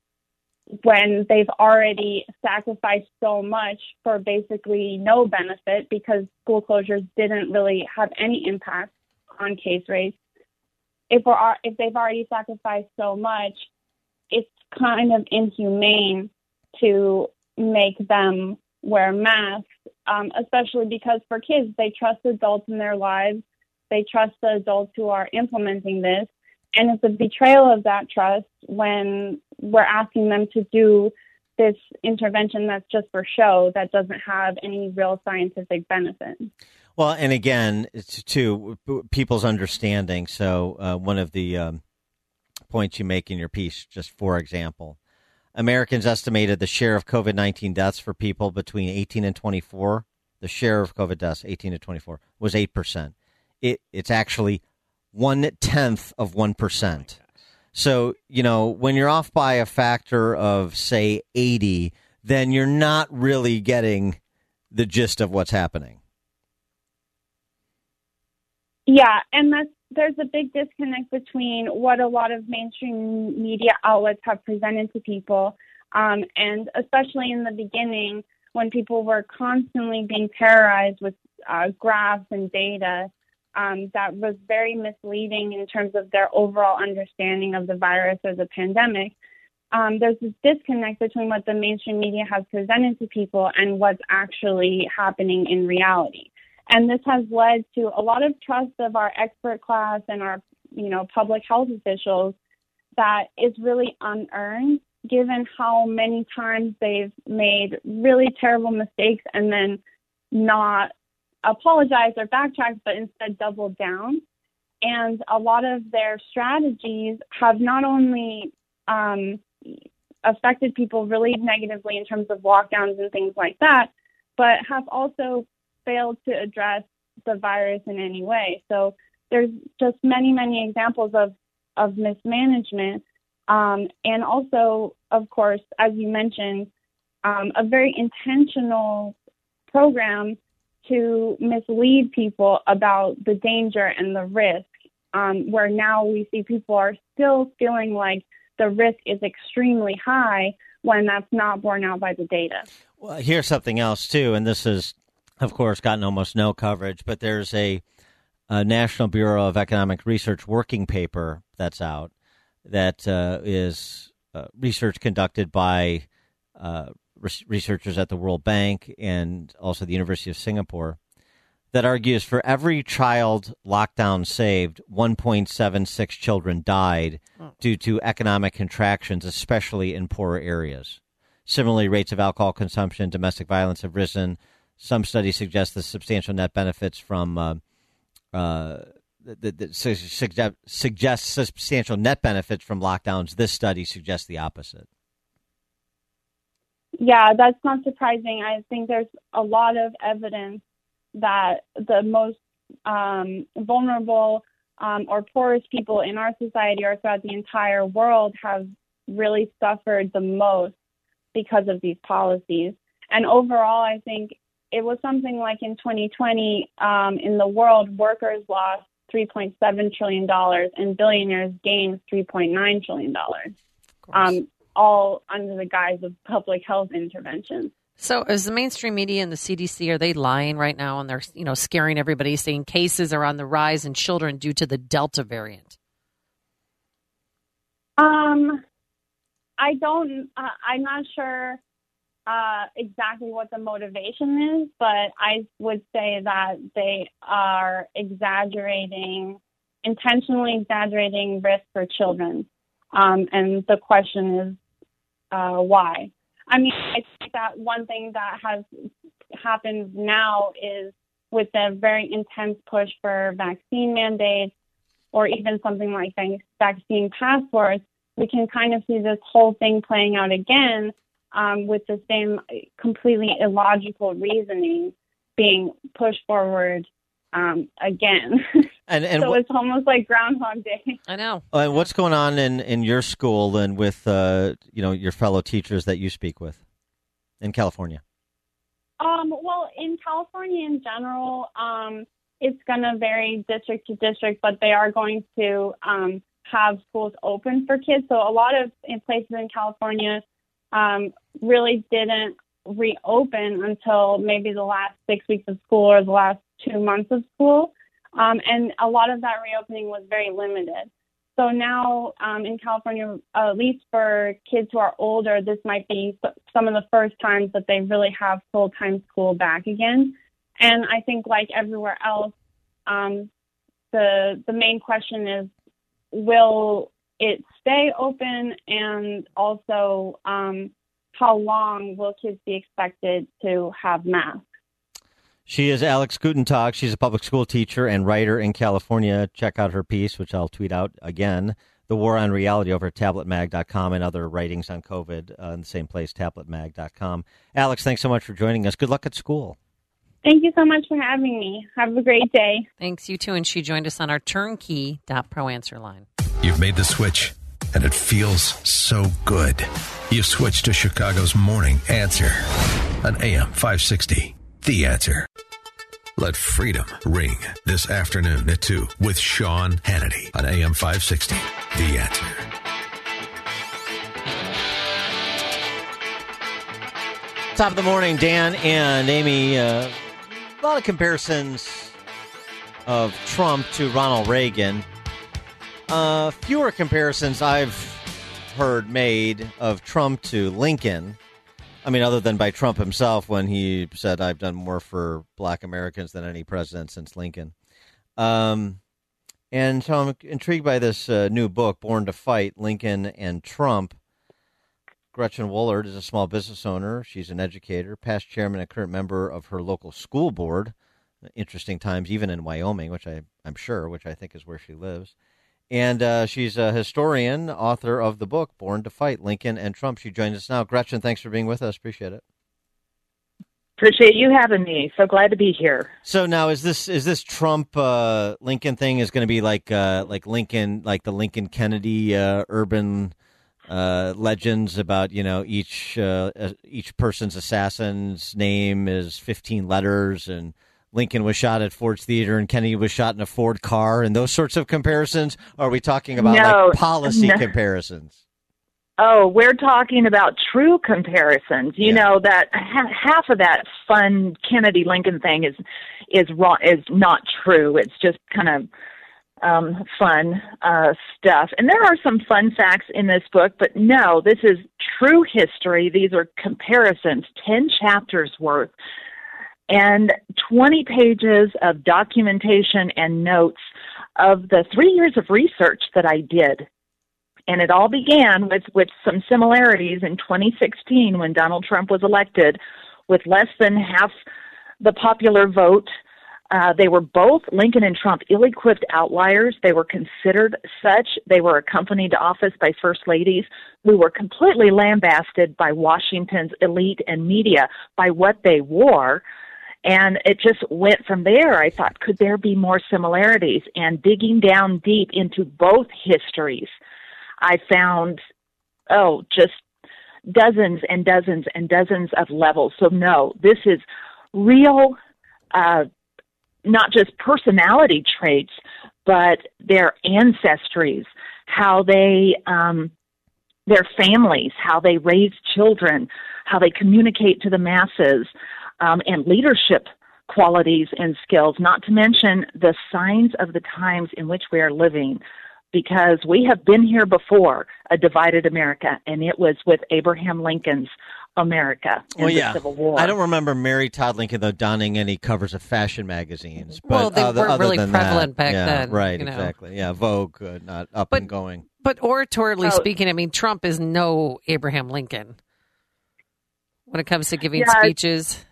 when they've already sacrificed so much for basically no benefit, because school closures didn't really have any impact on case rates, if we're if they've already sacrificed so much, it's kind of inhumane to make them wear masks, um, especially because for kids, they trust adults in their lives. They trust the adults who are implementing this. And it's a betrayal of that trust when we're asking them to do this intervention that's just for show, that doesn't have any real scientific benefit. Well, and again, it's to people's understanding. So uh, one of the um, points you make in your piece, just for example, Americans estimated the share of COVID nineteen deaths for people between eighteen and twenty-four, the share of COVID deaths, eighteen to twenty-four, was eight percent. It, it's actually one-tenth of one percent. So, you know, when you're off by a factor of, say, eighty, then you're not really getting the gist of what's happening. Yeah, and that's, there's a big disconnect between what a lot of mainstream media outlets have presented to people, um, and especially in the beginning when people were constantly being terrorized with uh, graphs and data um, that was very misleading in terms of their overall understanding of the virus or the pandemic. Um, there's this disconnect between what the mainstream media has presented to people and what's actually happening in reality. And this has led to a lot of trust of our expert class and our, you know, public health officials that is really unearned, given how many times they've made really terrible mistakes and then not apologized or backtracked, but instead doubled down. And a lot of their strategies have not only um, affected people really negatively in terms of lockdowns and things like that, but have also failed to address the virus in any way. So there's just many, many examples of, of mismanagement. Um, and also, of course, as you mentioned, um, a very intentional program to mislead people about the danger and the risk, um, where now we see people are still feeling like the risk is extremely high when that's not borne out by the data. Well, here's something else, too, and this is, of course, gotten almost no coverage, but there's a, a National Bureau of Economic Research working paper that's out that uh, is uh, research conducted by uh, re- researchers at the World Bank and also the University of Singapore that argues for every child lockdown saved, one point seven six children died due to economic contractions, especially in poorer areas. Similarly, rates of alcohol consumption, domestic violence have risen. Some studies suggest the substantial net benefits from uh, uh, the, the, suggest, suggest substantial net benefits from lockdowns. This study suggests the opposite. Yeah, that's not surprising. I think there's a lot of evidence that the most um, vulnerable um, or poorest people in our society or throughout the entire world have really suffered the most because of these policies. And overall, I think it was something like in twenty twenty, um, in the world, workers lost three point seven trillion dollars and billionaires gained three point nine trillion dollars, um, all under the guise of public health interventions. So is the mainstream media and the C D C, are they lying right now? And they're, you know, scaring everybody, saying cases are on the rise in children due to the Delta variant? Um, I don't, uh, I'm not sure uh, exactly what the motivation is, but I would say that they are exaggerating, intentionally exaggerating risk for children. Um, and the question is, uh, why? I mean, I think that one thing that has happened now is with the very intense push for vaccine mandates or even something like vaccine passports, we can kind of see this whole thing playing out again um, with the same completely illogical reasoning being pushed forward um, again. And, and so wh- it's almost like Groundhog Day. I know. Uh, and what's going on in, in your school and with uh, you know your fellow teachers that you speak with in California? Um, well, in California in general, um, it's going to vary district to district, but they are going to um, have schools open for kids. So a lot of in places in California um, really didn't reopen until maybe the last six weeks of school or the last two months of school. Um, and a lot of that reopening was very limited. So now um, in California, uh, at least for kids who are older, this might be some of the first times that they really have full-time school back again. And I think like everywhere else, um, the the main question is, will it stay open? And also, um, how long will kids be expected to have masks? She is Alex Gutentag. She's a public school teacher and writer in California. Check out her piece, which I'll tweet out again, The War on Reality, over at tablet mag dot com, and other writings on COVID uh, in the same place, tablet mag dot com. Alex, thanks so much for joining us. Good luck at school. Thank you so much for having me. Have a great day. Thanks, you too. And she joined us on our turnkey dot pro answer line. You've made the switch, and it feels so good. You've switched to Chicago's Morning Answer on A M five sixty. The Answer. Let freedom ring this afternoon at two with Sean Hannity on A M five sixty. The Answer. Top of the morning, Dan and Amy. Uh, a lot of comparisons of Trump to Ronald Reagan. Uh, fewer comparisons I've heard made of Trump to Lincoln. I mean, other than by Trump himself when he said, I've done more for black Americans than any president since Lincoln. Um, and so I'm intrigued by this uh, new book, Born to Fight, Lincoln and Trump. Gretchen Woolard is a small business owner. She's an educator, past chairman and current member of her local school board. Interesting times, even in Wyoming, which I, I'm sure, which I think is where she lives. And uh, she's a historian, author of the book, Born to Fight, Lincoln and Trump. She joins us now. Gretchen, thanks for being with us. Appreciate it. Appreciate you having me. So glad to be here. So now is this is this Trump uh, Lincoln thing is going to be like uh, like Lincoln, like the Lincoln Kennedy uh, urban uh, legends about, you know, each uh, each person's assassin's name is fifteen letters, and Lincoln was shot at Ford's Theater and Kennedy was shot in a Ford car, and those sorts of comparisons? Or are we talking about no, like policy no. comparisons? Oh, we're talking about true comparisons. You yeah. know that ha- half of that fun Kennedy Lincoln thing is is wrong, is not true. It's just kind of um, fun uh, stuff. And there are some fun facts in this book, but no, this is true history. These are comparisons, ten chapters worth. and twenty pages of documentation and notes of the three years of research that I did. And it all began with, with some similarities in twenty sixteen when Donald Trump was elected with less than half the popular vote. Uh, they were both, Lincoln and Trump, ill-equipped outliers. They were considered such. They were accompanied to office by first ladies who were completely lambasted by Washington's elite and media by what they wore. And it just went from there. I thought, could there be more similarities? And digging down deep into both histories, I found, oh, just dozens and dozens and dozens of levels. So no, this is real, uh, not just personality traits, but their ancestries, how they, um, their families, how they raise children, how they communicate to the masses, um, and leadership qualities and skills, not to mention the signs of the times in which we are living. Because we have been here before, a divided America, and it was with Abraham Lincoln's America in well, the yeah. Civil War. I don't remember Mary Todd Lincoln, though, donning any covers of fashion magazines. But Well, they other, weren't other really than prevalent that, back yeah, then, Right, you know. exactly. Yeah, Vogue, uh, not up But- and going. But oratorily Oh. speaking, I mean, Trump is no Abraham Lincoln when it comes to giving Yeah. speeches.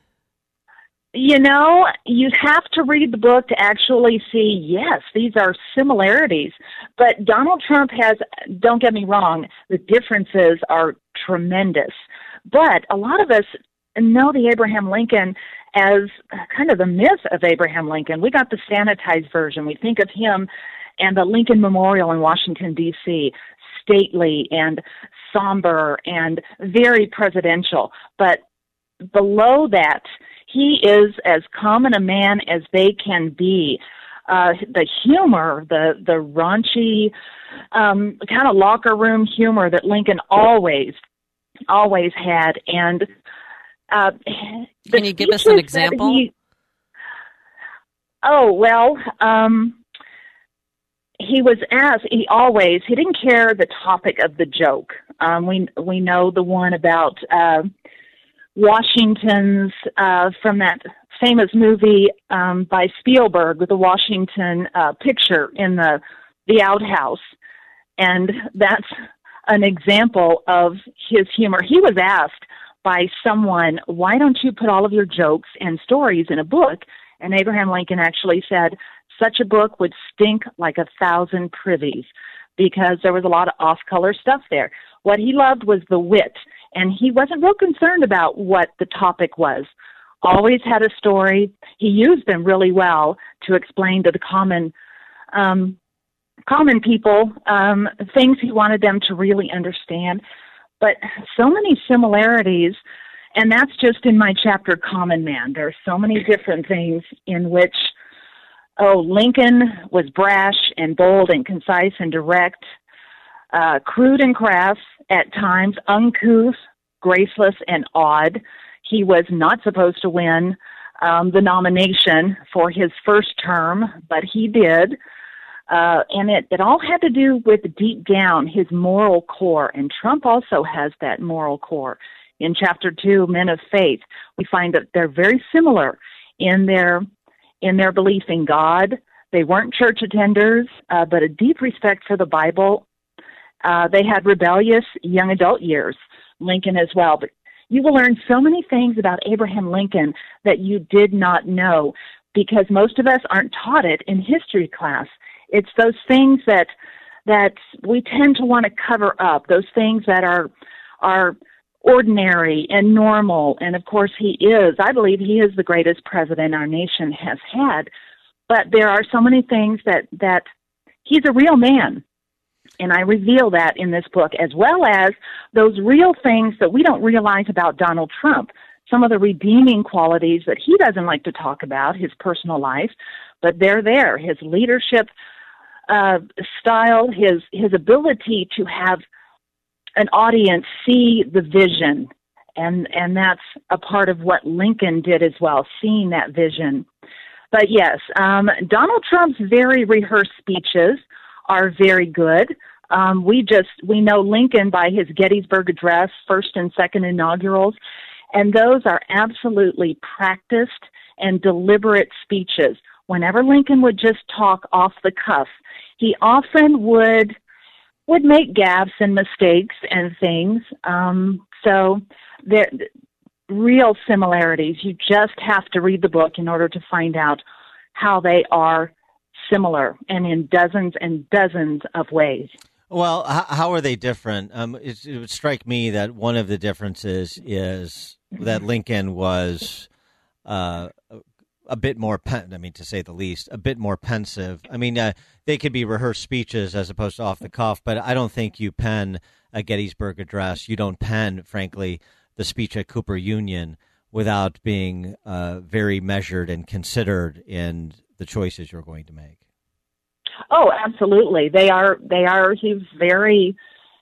You know, you have to read the book to actually see, yes, these are similarities. But Donald Trump has, don't get me wrong, the differences are tremendous. But a lot of us know the Abraham Lincoln as kind of the myth of Abraham Lincoln. We got the sanitized version. We think of him and the Lincoln Memorial in Washington, D C, stately and somber and very presidential. But below that, he is as common a man as they can be. Uh, the humor, the the raunchy um, kind of locker room humor that Lincoln always, always had, and uh, the Can you give us an speeches that example? he- oh well, um, he was asked. He always he didn't care the topic of the joke. Um, we we know the one about. Uh, Washington's uh, from that famous movie um, by Spielberg with the Washington uh, picture in the the outhouse, and that's an example of his humor. He was asked by someone, "Why don't you put all of your jokes and stories in a book?" And Abraham Lincoln actually said, "Such a book would stink like a thousand privies," because there was a lot of off-color stuff there. What he loved was the wit. And he wasn't real concerned about what the topic was. Always had a story. He used them really well to explain to the common um, common people um, things he wanted them to really understand. But so many similarities, and that's just in my chapter, Common Man. There are so many different things in which, oh, Lincoln was brash and bold and concise and direct, Uh, crude and crass at times, uncouth, graceless, and odd. He was not supposed to win um, the nomination for his first term, but he did. Uh, and it, it all had to do with deep down his moral core. And Trump also has that moral core. In chapter two, Men of Faith, we find that they're very similar in their in their belief in God. They weren't church attenders, uh, but a deep respect for the Bible. Uh, they had rebellious young adult years, Lincoln as well. But you will learn so many things about Abraham Lincoln that you did not know because most of us aren't taught it in history class. It's those things that that we tend to want to cover up, those things that are are ordinary and normal. And, of course, he is. I believe he is the greatest president our nation has had. But there are so many things that, that he's a real man. And I reveal that in this book, as well as those real things that we don't realize about Donald Trump, some of the redeeming qualities that he doesn't like to talk about, his personal life, but they're there. His leadership uh, style, his his ability to have an audience see the vision, and and that's a part of what Lincoln did as well, seeing that vision. But yes, um, Donald Trump's very rehearsed speeches are very good. Um, we just we know Lincoln by his Gettysburg Address, first and second inaugurals, And those are absolutely practiced and deliberate speeches. Whenever Lincoln would just talk off the cuff, he often would would make gaffes and mistakes and things. Um, so there real similarities. You just have to read the book in order to find out how they are similar, and in dozens and dozens of ways. Well, how, how are they different? Um, it, it would strike me that one of the differences is that Lincoln was uh, a bit more, pen, I mean, to say the least, a bit more pensive. I mean, uh, they could be rehearsed speeches as opposed to off the cuff, but I don't think you pen a Gettysburg Address. You don't pen, frankly, the speech at Cooper Union without being uh, very measured and considered in the choices you're going to make. Oh, absolutely. They are, they are, he's very,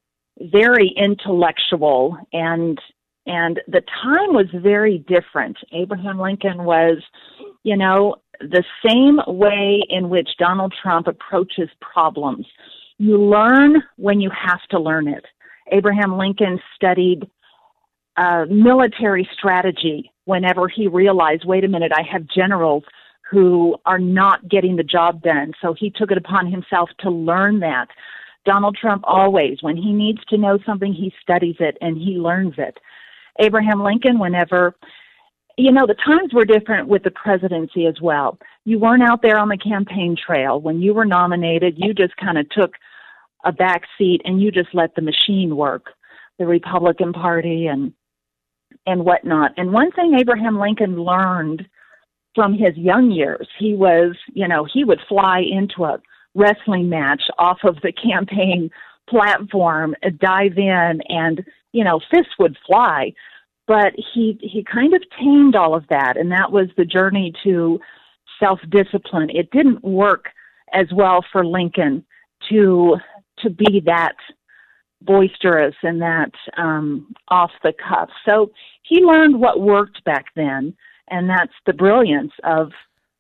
very intellectual, and, and the time was very different. Abraham Lincoln was, you know, the same way in which Donald Trump approaches problems. You learn when you have to learn it. Abraham Lincoln studied uh, military strategy whenever he realized, wait a minute, I have generals who are not getting the job done. So he took it upon himself to learn that. Donald Trump always, when he needs to know something, he studies it and he learns it. Abraham Lincoln, whenever, you know, the times were different with the presidency as well. You weren't out there on the campaign trail. When you were nominated, you just kind of took a back seat and you just let the machine work, the Republican Party and and whatnot. And one thing Abraham Lincoln learned from his young years, he was, you know, he would fly into a wrestling match off of the campaign platform, dive in, and, you know, fists would fly. But he he kind of tamed all of that, and that was the journey to self-discipline. It didn't work as well for Lincoln to to be that boisterous and that um, off the cuff. So he learned what worked back then, and that's the brilliance of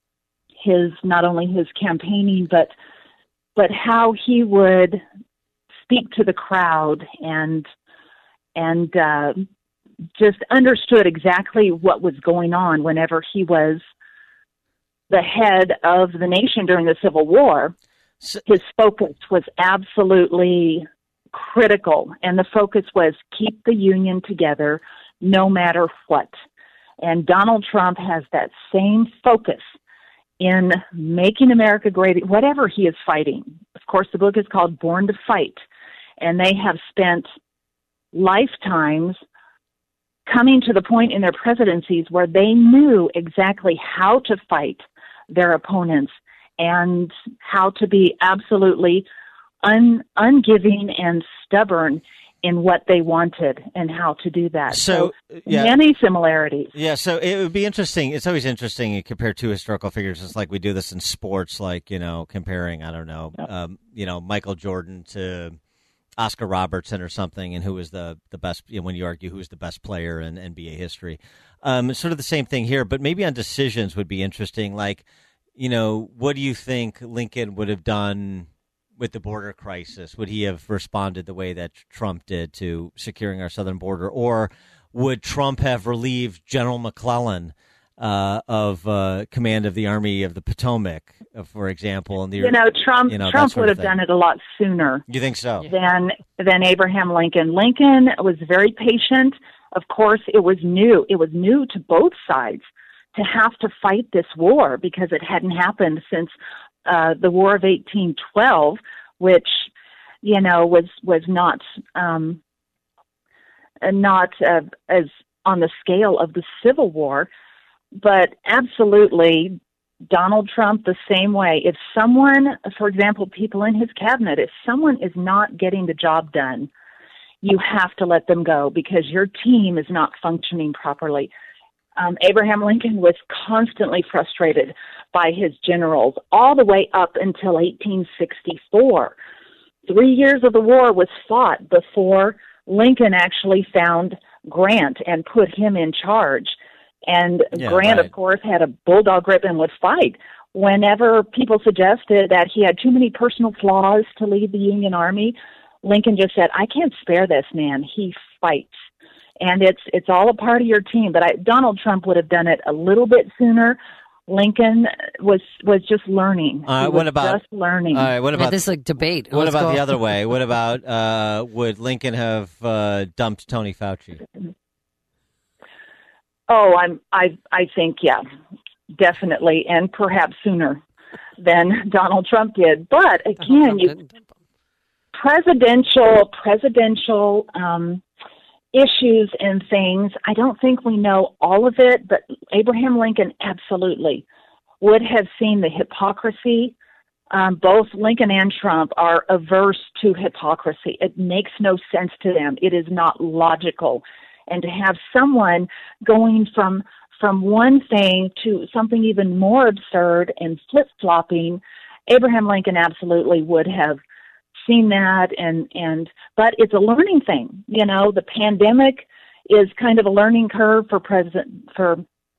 his, not only his campaigning, but but how he would speak to the crowd and and uh, just understood exactly what was going on whenever he was the head of the nation during the Civil War. His focus was absolutely critical, and the focus was keep the Union together no matter what. And Donald Trump has that same focus in making America great, whatever he is fighting. Of course, the book is called Born to Fight, and they have spent lifetimes coming to the point in their presidencies where they knew exactly how to fight their opponents and how to be absolutely un, ungiving and stubborn in what they wanted and how to do that. So, so yeah. many similarities. Yeah, so it would be interesting. It's always interesting to compare two historical figures. It's like we do this in sports, like, you know, comparing, I don't know, um, you know, Michael Jordan to Oscar Robertson or something, and who was the, the best, you know, when you argue who's the best player in N B A history. Um, sort of the same thing here, but maybe on decisions would be interesting. Like, you know, what do you think Lincoln would have done with the border crisis? Would he have responded the way that Trump did to securing our southern border? Or would Trump have relieved General McClellan uh, of uh, command of the Army of the Potomac, uh, for example? And the, you know, Trump, you know, Trump would have done it a lot sooner. You think so? Than, than Abraham Lincoln. Lincoln was very patient. Of course, it was new. It was new to both sides to have to fight this war because it hadn't happened since uh, the War of eighteen twelve, which, you know, was was not um, not uh, as on the scale of the Civil War, but absolutely Donald Trump the same way. If someone, for example, people in his cabinet, if someone is not getting the job done, you have to let them go because your team is not functioning properly. Um, Abraham Lincoln was constantly frustrated by his generals all the way up until eighteen sixty-four. Three years of the war was fought before Lincoln actually found Grant and put him in charge. And Yeah, Grant, right. of course, had a bulldog grip and would fight. Whenever people suggested that he had too many personal flaws to lead the Union Army, Lincoln just said, I can't spare this man. He fights. and it's it's all a part of your team. But I, Donald Trump would have done it a little bit sooner. Lincoln was was just learning. Uh, he what was about just learning? All right, what about this is like debate? What Let's about go. the other way? What about uh, would Lincoln have uh, dumped Tony Fauci? Oh, I'm I I think yeah, definitely, and perhaps sooner than Donald Trump did. But again, you presidential presidential um, issues and things. I don't think we know all of it, but Abraham Lincoln absolutely would have seen the hypocrisy. Um, both Lincoln and Trump are averse to hypocrisy. It makes no sense to them. It is not logical. And to have someone going from from one thing to something even more absurd and flip-flopping, Abraham Lincoln absolutely would have seen that. And, and but it's a learning thing. You know, the pandemic is kind of a learning curve for President for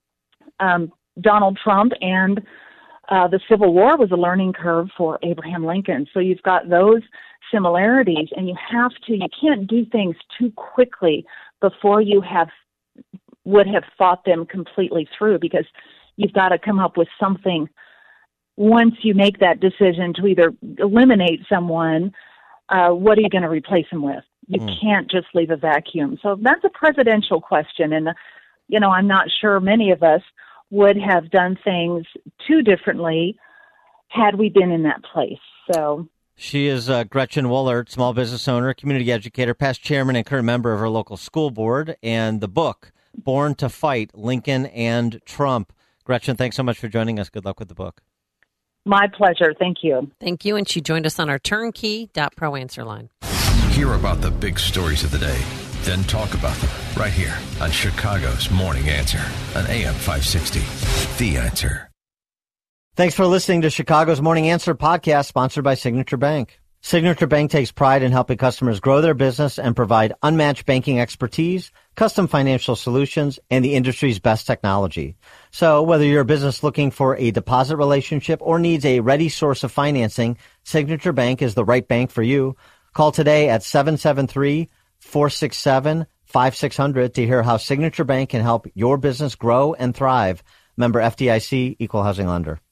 um, Donald Trump, and uh, the Civil War was a learning curve for Abraham Lincoln. So you've got those similarities, and you have to, you can't do things too quickly before you have would have thought them completely through, because you've got to come up with something once you make that decision to either eliminate someone. Uh, what are you going to replace them with? You mm. can't just leave a vacuum. So that's a presidential question, and you know, I'm not sure many of us would have done things too differently had we been in that place. So. She is uh, Gretchen Woolert, small business owner, community educator, past chairman and current member of her local school board, and the book, Born to Fight, Lincoln and Trump. Gretchen, thanks so much for joining us. Good luck with the book. My pleasure. Thank you. Thank you. And she joined us on our turnkey dot pro answer line. Hear about the big stories of the day, then talk about them right here on Chicago's Morning Answer on A M five sixty. The Answer. Thanks for listening to Chicago's Morning Answer podcast, sponsored by Signature Bank. Signature Bank takes pride in helping customers grow their business and provide unmatched banking expertise, custom financial solutions, and the industry's best technology. So whether you're a business looking for a deposit relationship or needs a ready source of financing, Signature Bank is the right bank for you. Call today at seven seven three, four six seven, five six zero zero to hear how Signature Bank can help your business grow and thrive. Member F D I C, Equal Housing Lender.